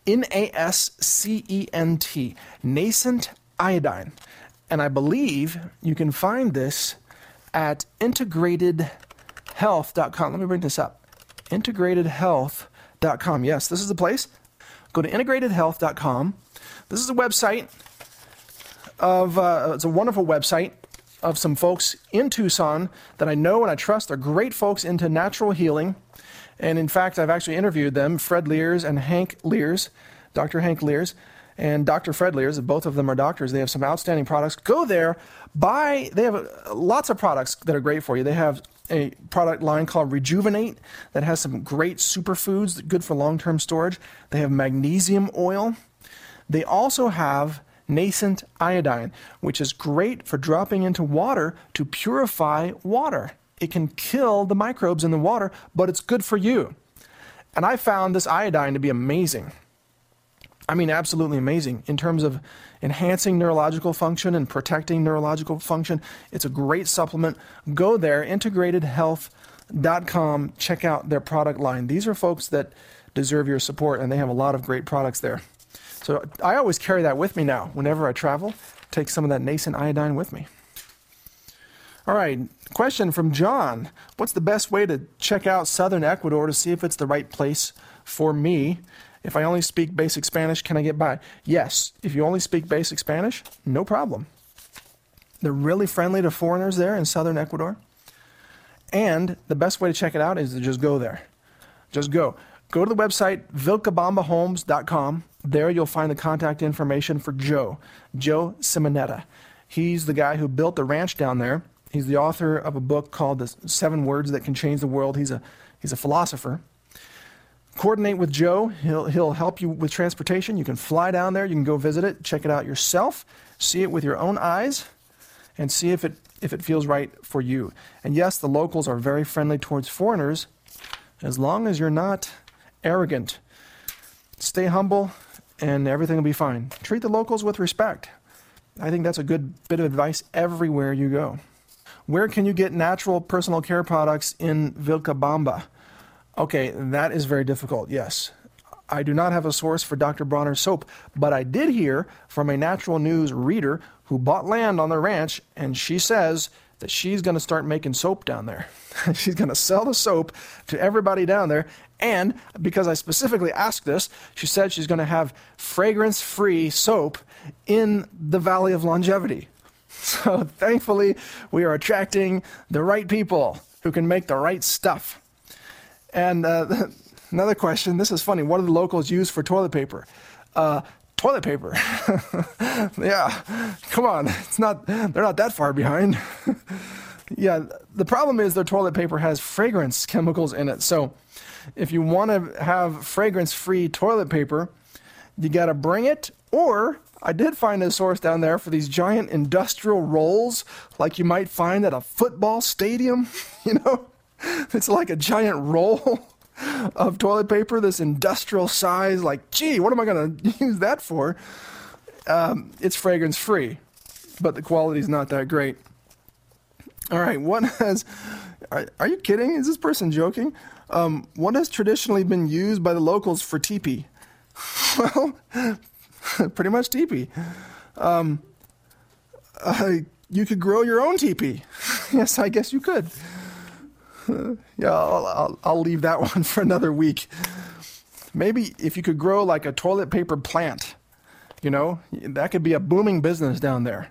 Nascent. Nascent Iodine. And I believe you can find this at integratedhealth.com. Let me bring this up. Integratedhealth.com. Yes, this is the place. Go to integratedhealth.com. This is a website it's a wonderful website of some folks in Tucson that I know and I trust. They're great folks into natural healing. And in fact, I've actually interviewed them, Fred Lears and Hank Lears, Dr. Hank Lears and Dr. Fred Lears. Both of them are doctors. They have some outstanding products. Go there, buy. They have lots of products that are great for you. They have a product line called Rejuvenate that has some great superfoods, good for long-term storage. They have magnesium oil. They also have Nascent Iodine, which is great for dropping into water to purify water. It can kill the microbes in the water, but it's good for you. And I found this iodine to be amazing. Absolutely amazing in terms of enhancing neurological function and protecting neurological function. It's a great supplement. Go there, integratedhealth.com. Check out their product line. These are folks that deserve your support, and they have a lot of great products there. So I always carry that with me now. Whenever I travel, take some of that Nascent Iodine with me. All right, question from John. What's the best way to check out southern Ecuador to see if it's the right place for me? If I only speak basic Spanish, can I get by? Yes, if you only speak basic Spanish, no problem. They're really friendly to foreigners there in southern Ecuador. And the best way to check it out is to just go there. Just go. Go to the website, vilcabambahomes.com. There you'll find the contact information for Joe Simonetta. He's the guy who built the ranch down there. He's the author of a book called The 7 Words That Can Change the World. He's a philosopher. Coordinate with Joe. He'll help you with transportation. You can fly down there. You can go visit it, check it out yourself, see it with your own eyes, and see if it feels right for you. And yes, the locals are very friendly towards foreigners, as long as you're not arrogant. Stay humble and everything will be fine. Treat the locals with respect. I think that's a good bit of advice everywhere you go. Where can you get natural personal care products in Vilcabamba? Okay, that is very difficult, yes. I do not have a source for Dr. Bronner's soap, but I did hear from a Natural News reader who bought land on the ranch, and she says that she's going to start making soap down there. She's going to sell the soap to everybody down there, and because I specifically asked this, she said she's going to have fragrance-free soap in the Valley of Longevity. So thankfully, we are attracting the right people who can make the right stuff. And another question, this is funny, what do the locals use for toilet paper? Toilet paper. Yeah, come on, they're not that far behind. Yeah, the problem is their toilet paper has fragrance chemicals in it. So if you want to have fragrance-free toilet paper, you got to bring it, or I did find a source down there for these giant industrial rolls like you might find at a football stadium, you know? It's like a giant roll of toilet paper, this industrial size, like, gee, what am I going to use that for? It's fragrance-free, but the quality is not that great. All right, are you kidding? Is this person joking? What has traditionally been used by the locals for teepee? Well, pretty much teepee. You could grow your own teepee. Yes, I guess you could. Yeah, I'll leave that one for another week. Maybe if you could grow like a toilet paper plant, you know, that could be a booming business down there.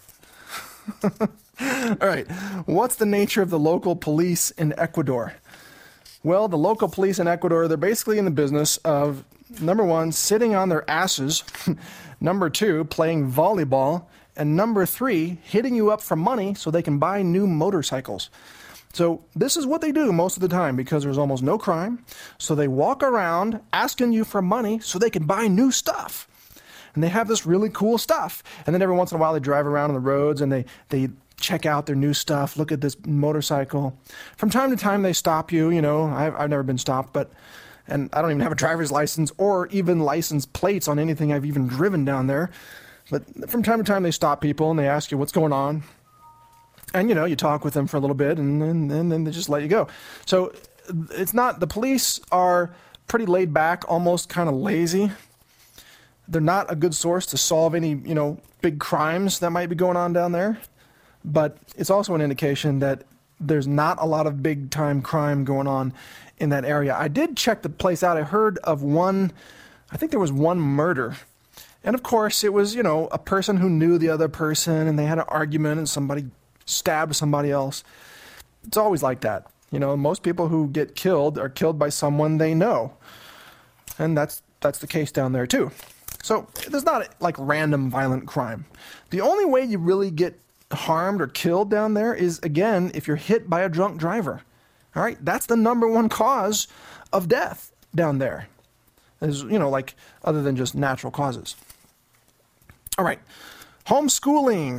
All right, what's the nature of the local police in Ecuador? Well, the local police in Ecuador, they're basically in the business of, number one, sitting on their asses, number two, playing volleyball, and number three, hitting you up for money so they can buy new motorcycles. So this is what they do most of the time because there's almost no crime. So they walk around asking you for money so they can buy new stuff. And they have this really cool stuff. And then every once in a while they drive around on the roads and they check out their new stuff, look at this motorcycle. From time to time they stop you, you know. I've never been stopped, and I don't even have a driver's license or even license plates on anything I've even driven down there. But from time to time they stop people and they ask you what's going on. And, you know, you talk with them for a little bit and then they just let you go. So it's not, the police are pretty laid back, almost kind of lazy. They're not a good source to solve any, you know, big crimes that might be going on down there. But it's also an indication that there's not a lot of big time crime going on in that area. I did check the place out. I heard of I think there was one murder. And of course it was, you know, a person who knew the other person and they had an argument and somebody stabbed somebody else. It's always like that. You know, most people who get killed are killed by someone they know. And that's the case down there too. So there's not like random violent crime. The only way you really get harmed or killed down there is, again, if you're hit by a drunk driver. All right, that's the number one cause of death down there. Is, you know, like other than just natural causes. All right, homeschooling.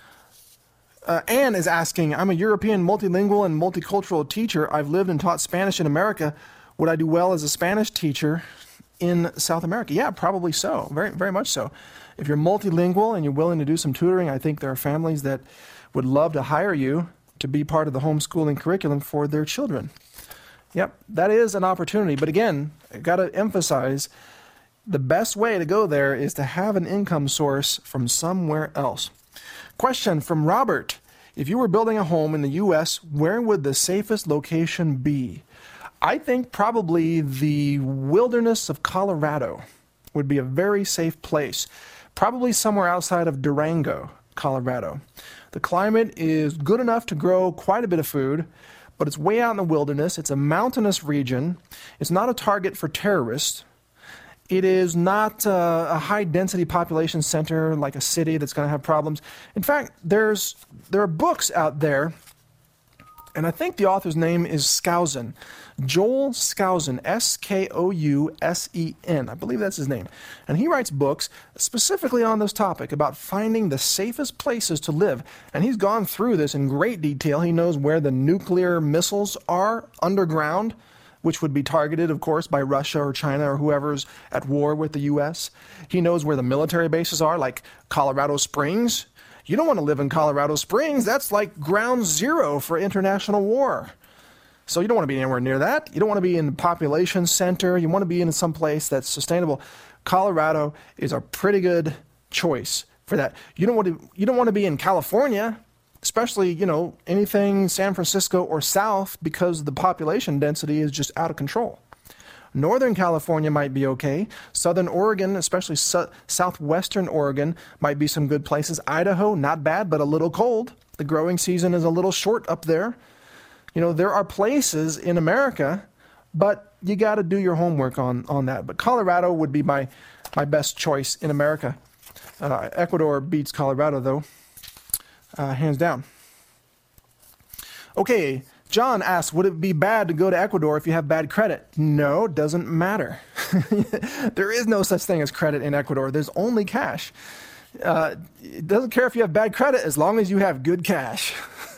Anne is asking, I'm a European multilingual and multicultural teacher. I've lived and taught Spanish in America. Would I do well as a Spanish teacher in South America? Yeah, probably so. Very, very much so. If you're multilingual and you're willing to do some tutoring, I think there are families that would love to hire you to be part of the homeschooling curriculum for their children. Yep, that is an opportunity. But again, I got to emphasize, the best way to go there is to have an income source from somewhere else. Question from Robert. If you were building a home in the U.S., where would the safest location be? I think probably the wilderness of Colorado would be a very safe place. Probably somewhere outside of Durango, Colorado. The climate is good enough to grow quite a bit of food, but it's way out in the wilderness. It's a mountainous region. It's not a target for terrorists. It is not a high-density population center like a city that's going to have problems. In fact, there are books out there, and I think the author's name is Skousen. Joel Skousen, Skousen. I believe that's his name. And he writes books specifically on this topic about finding the safest places to live. And he's gone through this in great detail. He knows where the nuclear missiles are underground. which would be targeted, of course, by Russia or China or whoever's at war with the U.S. He knows where the military bases are, like Colorado Springs. You don't want to live in Colorado Springs. That's like ground zero for international war. So you don't want to be anywhere near that. You don't want to be in the population center. You want to be in some place that's sustainable. Colorado is a pretty good choice for that. You don't want to be in California, especially, anything San Francisco or south, because the population density is just out of control. Northern California might be okay. Southern Oregon, especially southwestern Oregon, might be some good places. Idaho, not bad, but a little cold. The growing season is a little short up there. There are places in America, but you got to do your homework on that. But Colorado would be my best choice in America. Ecuador beats Colorado, though, hands down. Okay, John asks, would it be bad to go to Ecuador if you have bad credit? No, it doesn't matter. There is no such thing as credit in Ecuador. There's only cash. It doesn't care if you have bad credit as long as you have good cash.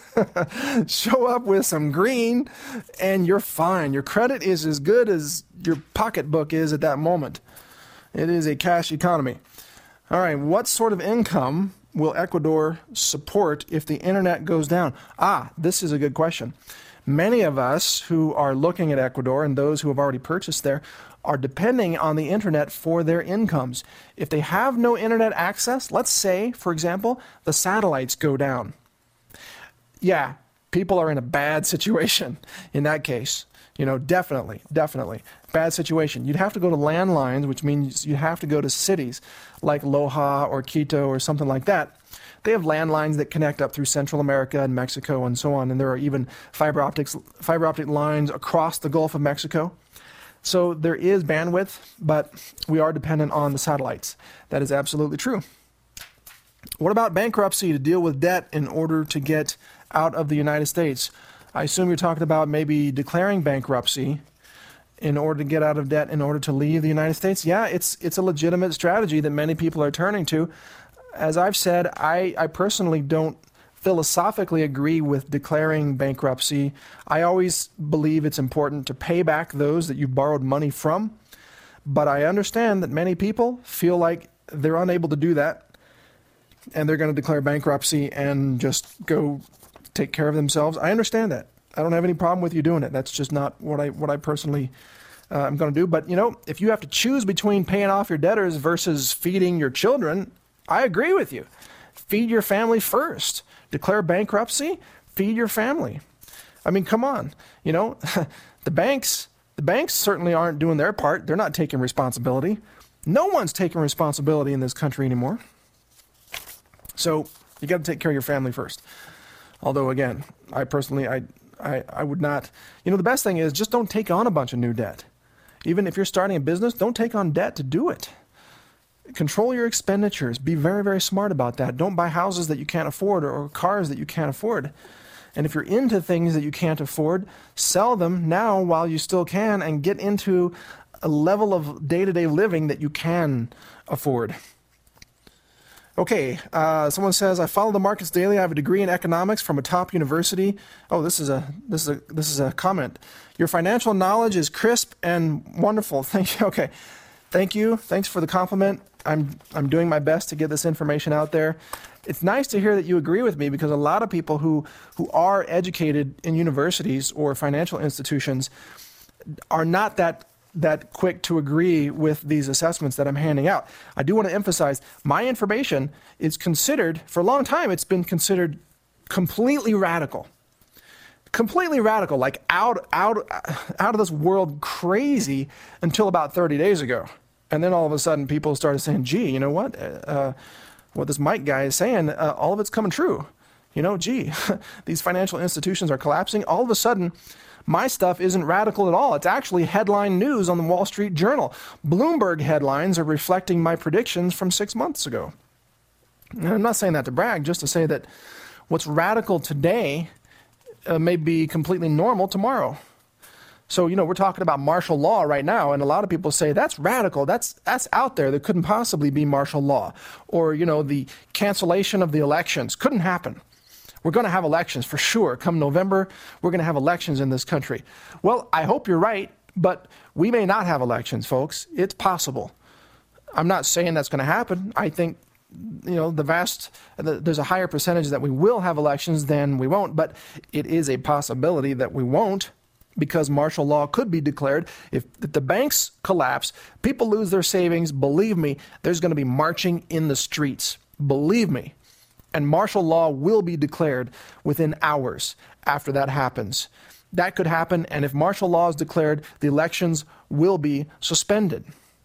Show up with some green and you're fine. Your credit is as good as your pocketbook is at that moment. It is a cash economy. All right, what sort of income will Ecuador support if the internet goes down? This is a good question. Many of us who are looking at Ecuador and those who have already purchased there are depending on the internet for their incomes. If they have no internet access, let's say, for example, the satellites go down. Yeah, people are in a bad situation in that case. Definitely. Bad situation. You'd have to go to landlines, which means you have to go to cities like Loja or Quito or something like that. They have landlines that connect up through Central America and Mexico and so on, and there are even fiber optic lines across the Gulf of Mexico. So there is bandwidth, but we are dependent on the satellites. That is absolutely true. What about bankruptcy to deal with debt in order to get out of the United States? I assume you're talking about maybe declaring bankruptcy in order to get out of debt, in order to leave the United States. Yeah, it's a legitimate strategy that many people are turning to. As I've said, I personally don't philosophically agree with declaring bankruptcy. I always believe it's important to pay back those that you've borrowed money from, but I understand that many people feel like they're unable to do that, and they're going to declare bankruptcy and just go take care of themselves. I understand that. I don't have any problem with you doing it. That's just not what I personally am going to do. But, if you have to choose between paying off your debtors versus feeding your children, I agree with you. Feed your family first. Declare bankruptcy, feed your family. I mean, come on. The banks certainly aren't doing their part. They're not taking responsibility. No one's taking responsibility in this country anymore. So you got to take care of your family first. Although, again, I personally, I would not. The best thing is just don't take on a bunch of new debt. Even if you're starting a business, don't take on debt to do it. Control your expenditures. Be very, very smart about that. Don't buy houses that you can't afford or cars that you can't afford. And if you're into things that you can't afford, sell them now while you still can and get into a level of day-to-day living that you can afford. Okay, someone says, I follow the markets daily. I have a degree in economics from a top university. Oh, this is a comment. Your financial knowledge is crisp and wonderful. Thank you. Okay, thank you. Thanks for the compliment. I'm doing my best to get this information out there. It's nice to hear that you agree with me, because a lot of people who are educated in universities or financial institutions are not that quick to agree with these assessments that I'm handing out. I do want to emphasize my information is considered, for a long time, it's been considered completely radical. Completely radical, like out of this world crazy until about 30 days ago. And then all of a sudden people started saying, gee, you know what? What this Mike guy is saying, all of it's coming true. These financial institutions are collapsing. All of a sudden, my stuff isn't radical at all. It's actually headline news on the Wall Street Journal. Bloomberg headlines are reflecting my predictions from 6 months ago. And I'm not saying that to brag, just to say that what's radical today may be completely normal tomorrow. So, we're talking about martial law right now, and a lot of people say, that's radical, that's out there, there couldn't possibly be martial law. Or, the cancellation of the elections couldn't happen. We're going to have elections for sure. Come November, we're going to have elections in this country. Well, I hope you're right, but we may not have elections, folks. It's possible. I'm not saying that's going to happen. I think, there's a higher percentage that we will have elections than we won't, but it is a possibility that we won't, because martial law could be declared. If the banks collapse, people lose their savings, believe me, there's going to be marching in the streets. Believe me. And martial law will be declared within hours after that happens. That could happen, and if martial law is declared, the elections will be suspended.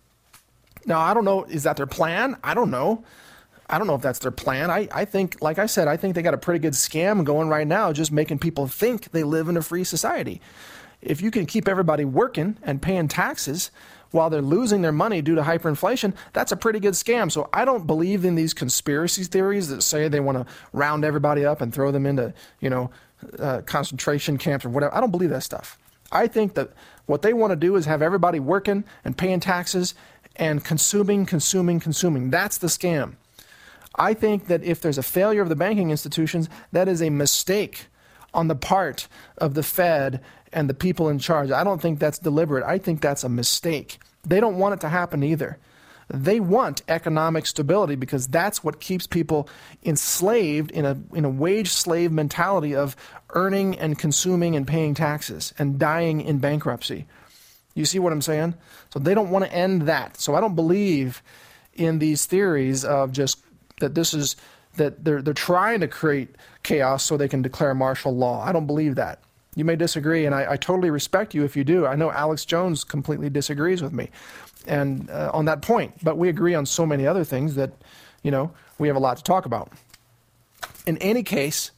Now, I don't know, is that their plan? I don't know. I don't know if that's their plan. I think, like I said, I think they got a pretty good scam going right now, just making people think they live in a free society. If you can keep everybody working and paying taxes while they're losing their money due to hyperinflation, that's a pretty good scam. So I don't believe in these conspiracy theories that say they want to round everybody up and throw them into, concentration camps or whatever. I don't believe that stuff. I think that what they want to do is have everybody working and paying taxes and consuming. That's the scam. I think that if there's a failure of the banking institutions, that is a mistake on the part of the Fed and the people in charge. I don't think that's deliberate. I think that's a mistake. They don't want it to happen either. They want economic stability because that's what keeps people enslaved in a wage slave mentality of earning and consuming and paying taxes and dying in bankruptcy. You see what I'm saying? So they don't want to end that. So I don't believe in these theories of just that they're trying to create chaos so they can declare martial law. I don't believe that. You may disagree, and I totally respect you if you do. I know Alex Jones completely disagrees with me and on that point, but we agree on so many other things that, we have a lot to talk about. In any case,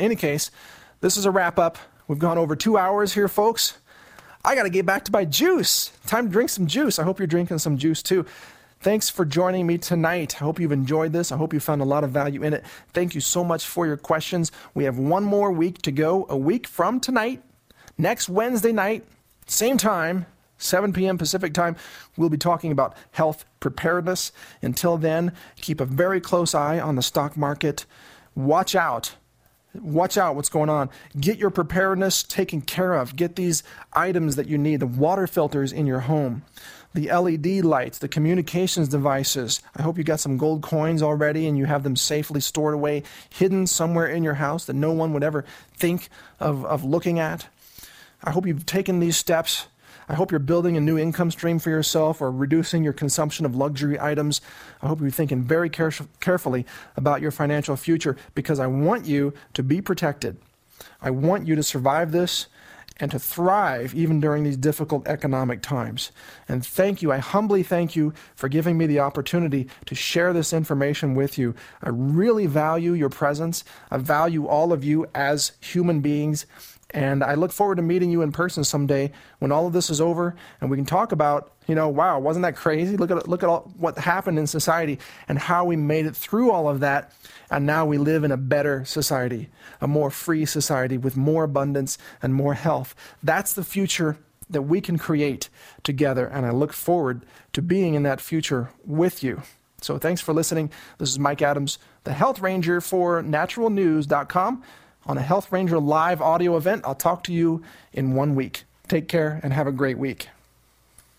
this is a wrap-up. We've gone over 2 hours here, folks. I got to get back to my juice. Time to drink some juice. I hope you're drinking some juice, too. Thanks for joining me tonight. I hope you've enjoyed this. I hope you found a lot of value in it. Thank you so much for your questions. We have one more week to go. A week from tonight, next Wednesday night, same time, 7 p.m. Pacific time, we'll be talking about health preparedness. Until then, keep a very close eye on the stock market. Watch out. Watch out what's going on. Get your preparedness taken care of. Get these items that you need, the water filters in your home, the LED lights, the communications devices. I hope you got some gold coins already and you have them safely stored away, hidden somewhere in your house that no one would ever think of looking at. I hope you've taken these steps. I hope you're building a new income stream for yourself or reducing your consumption of luxury items. I hope you're thinking very carefully about your financial future because I want you to be protected. I want you to survive this and to thrive even during these difficult economic times. And thank you, I humbly thank you for giving me the opportunity to share this information with you. I really value your presence. I value all of you as human beings. And I look forward to meeting you in person someday when all of this is over and we can talk about, wow, wasn't that crazy? Look at all what happened in society and how we made it through all of that. And now we live in a better society, a more free society with more abundance and more health. That's the future that we can create together. And I look forward to being in that future with you. So thanks for listening. This is Mike Adams, the Health Ranger for naturalnews.com. On a Health Ranger live audio event. I'll talk to you in 1 week. Take care and have a great week.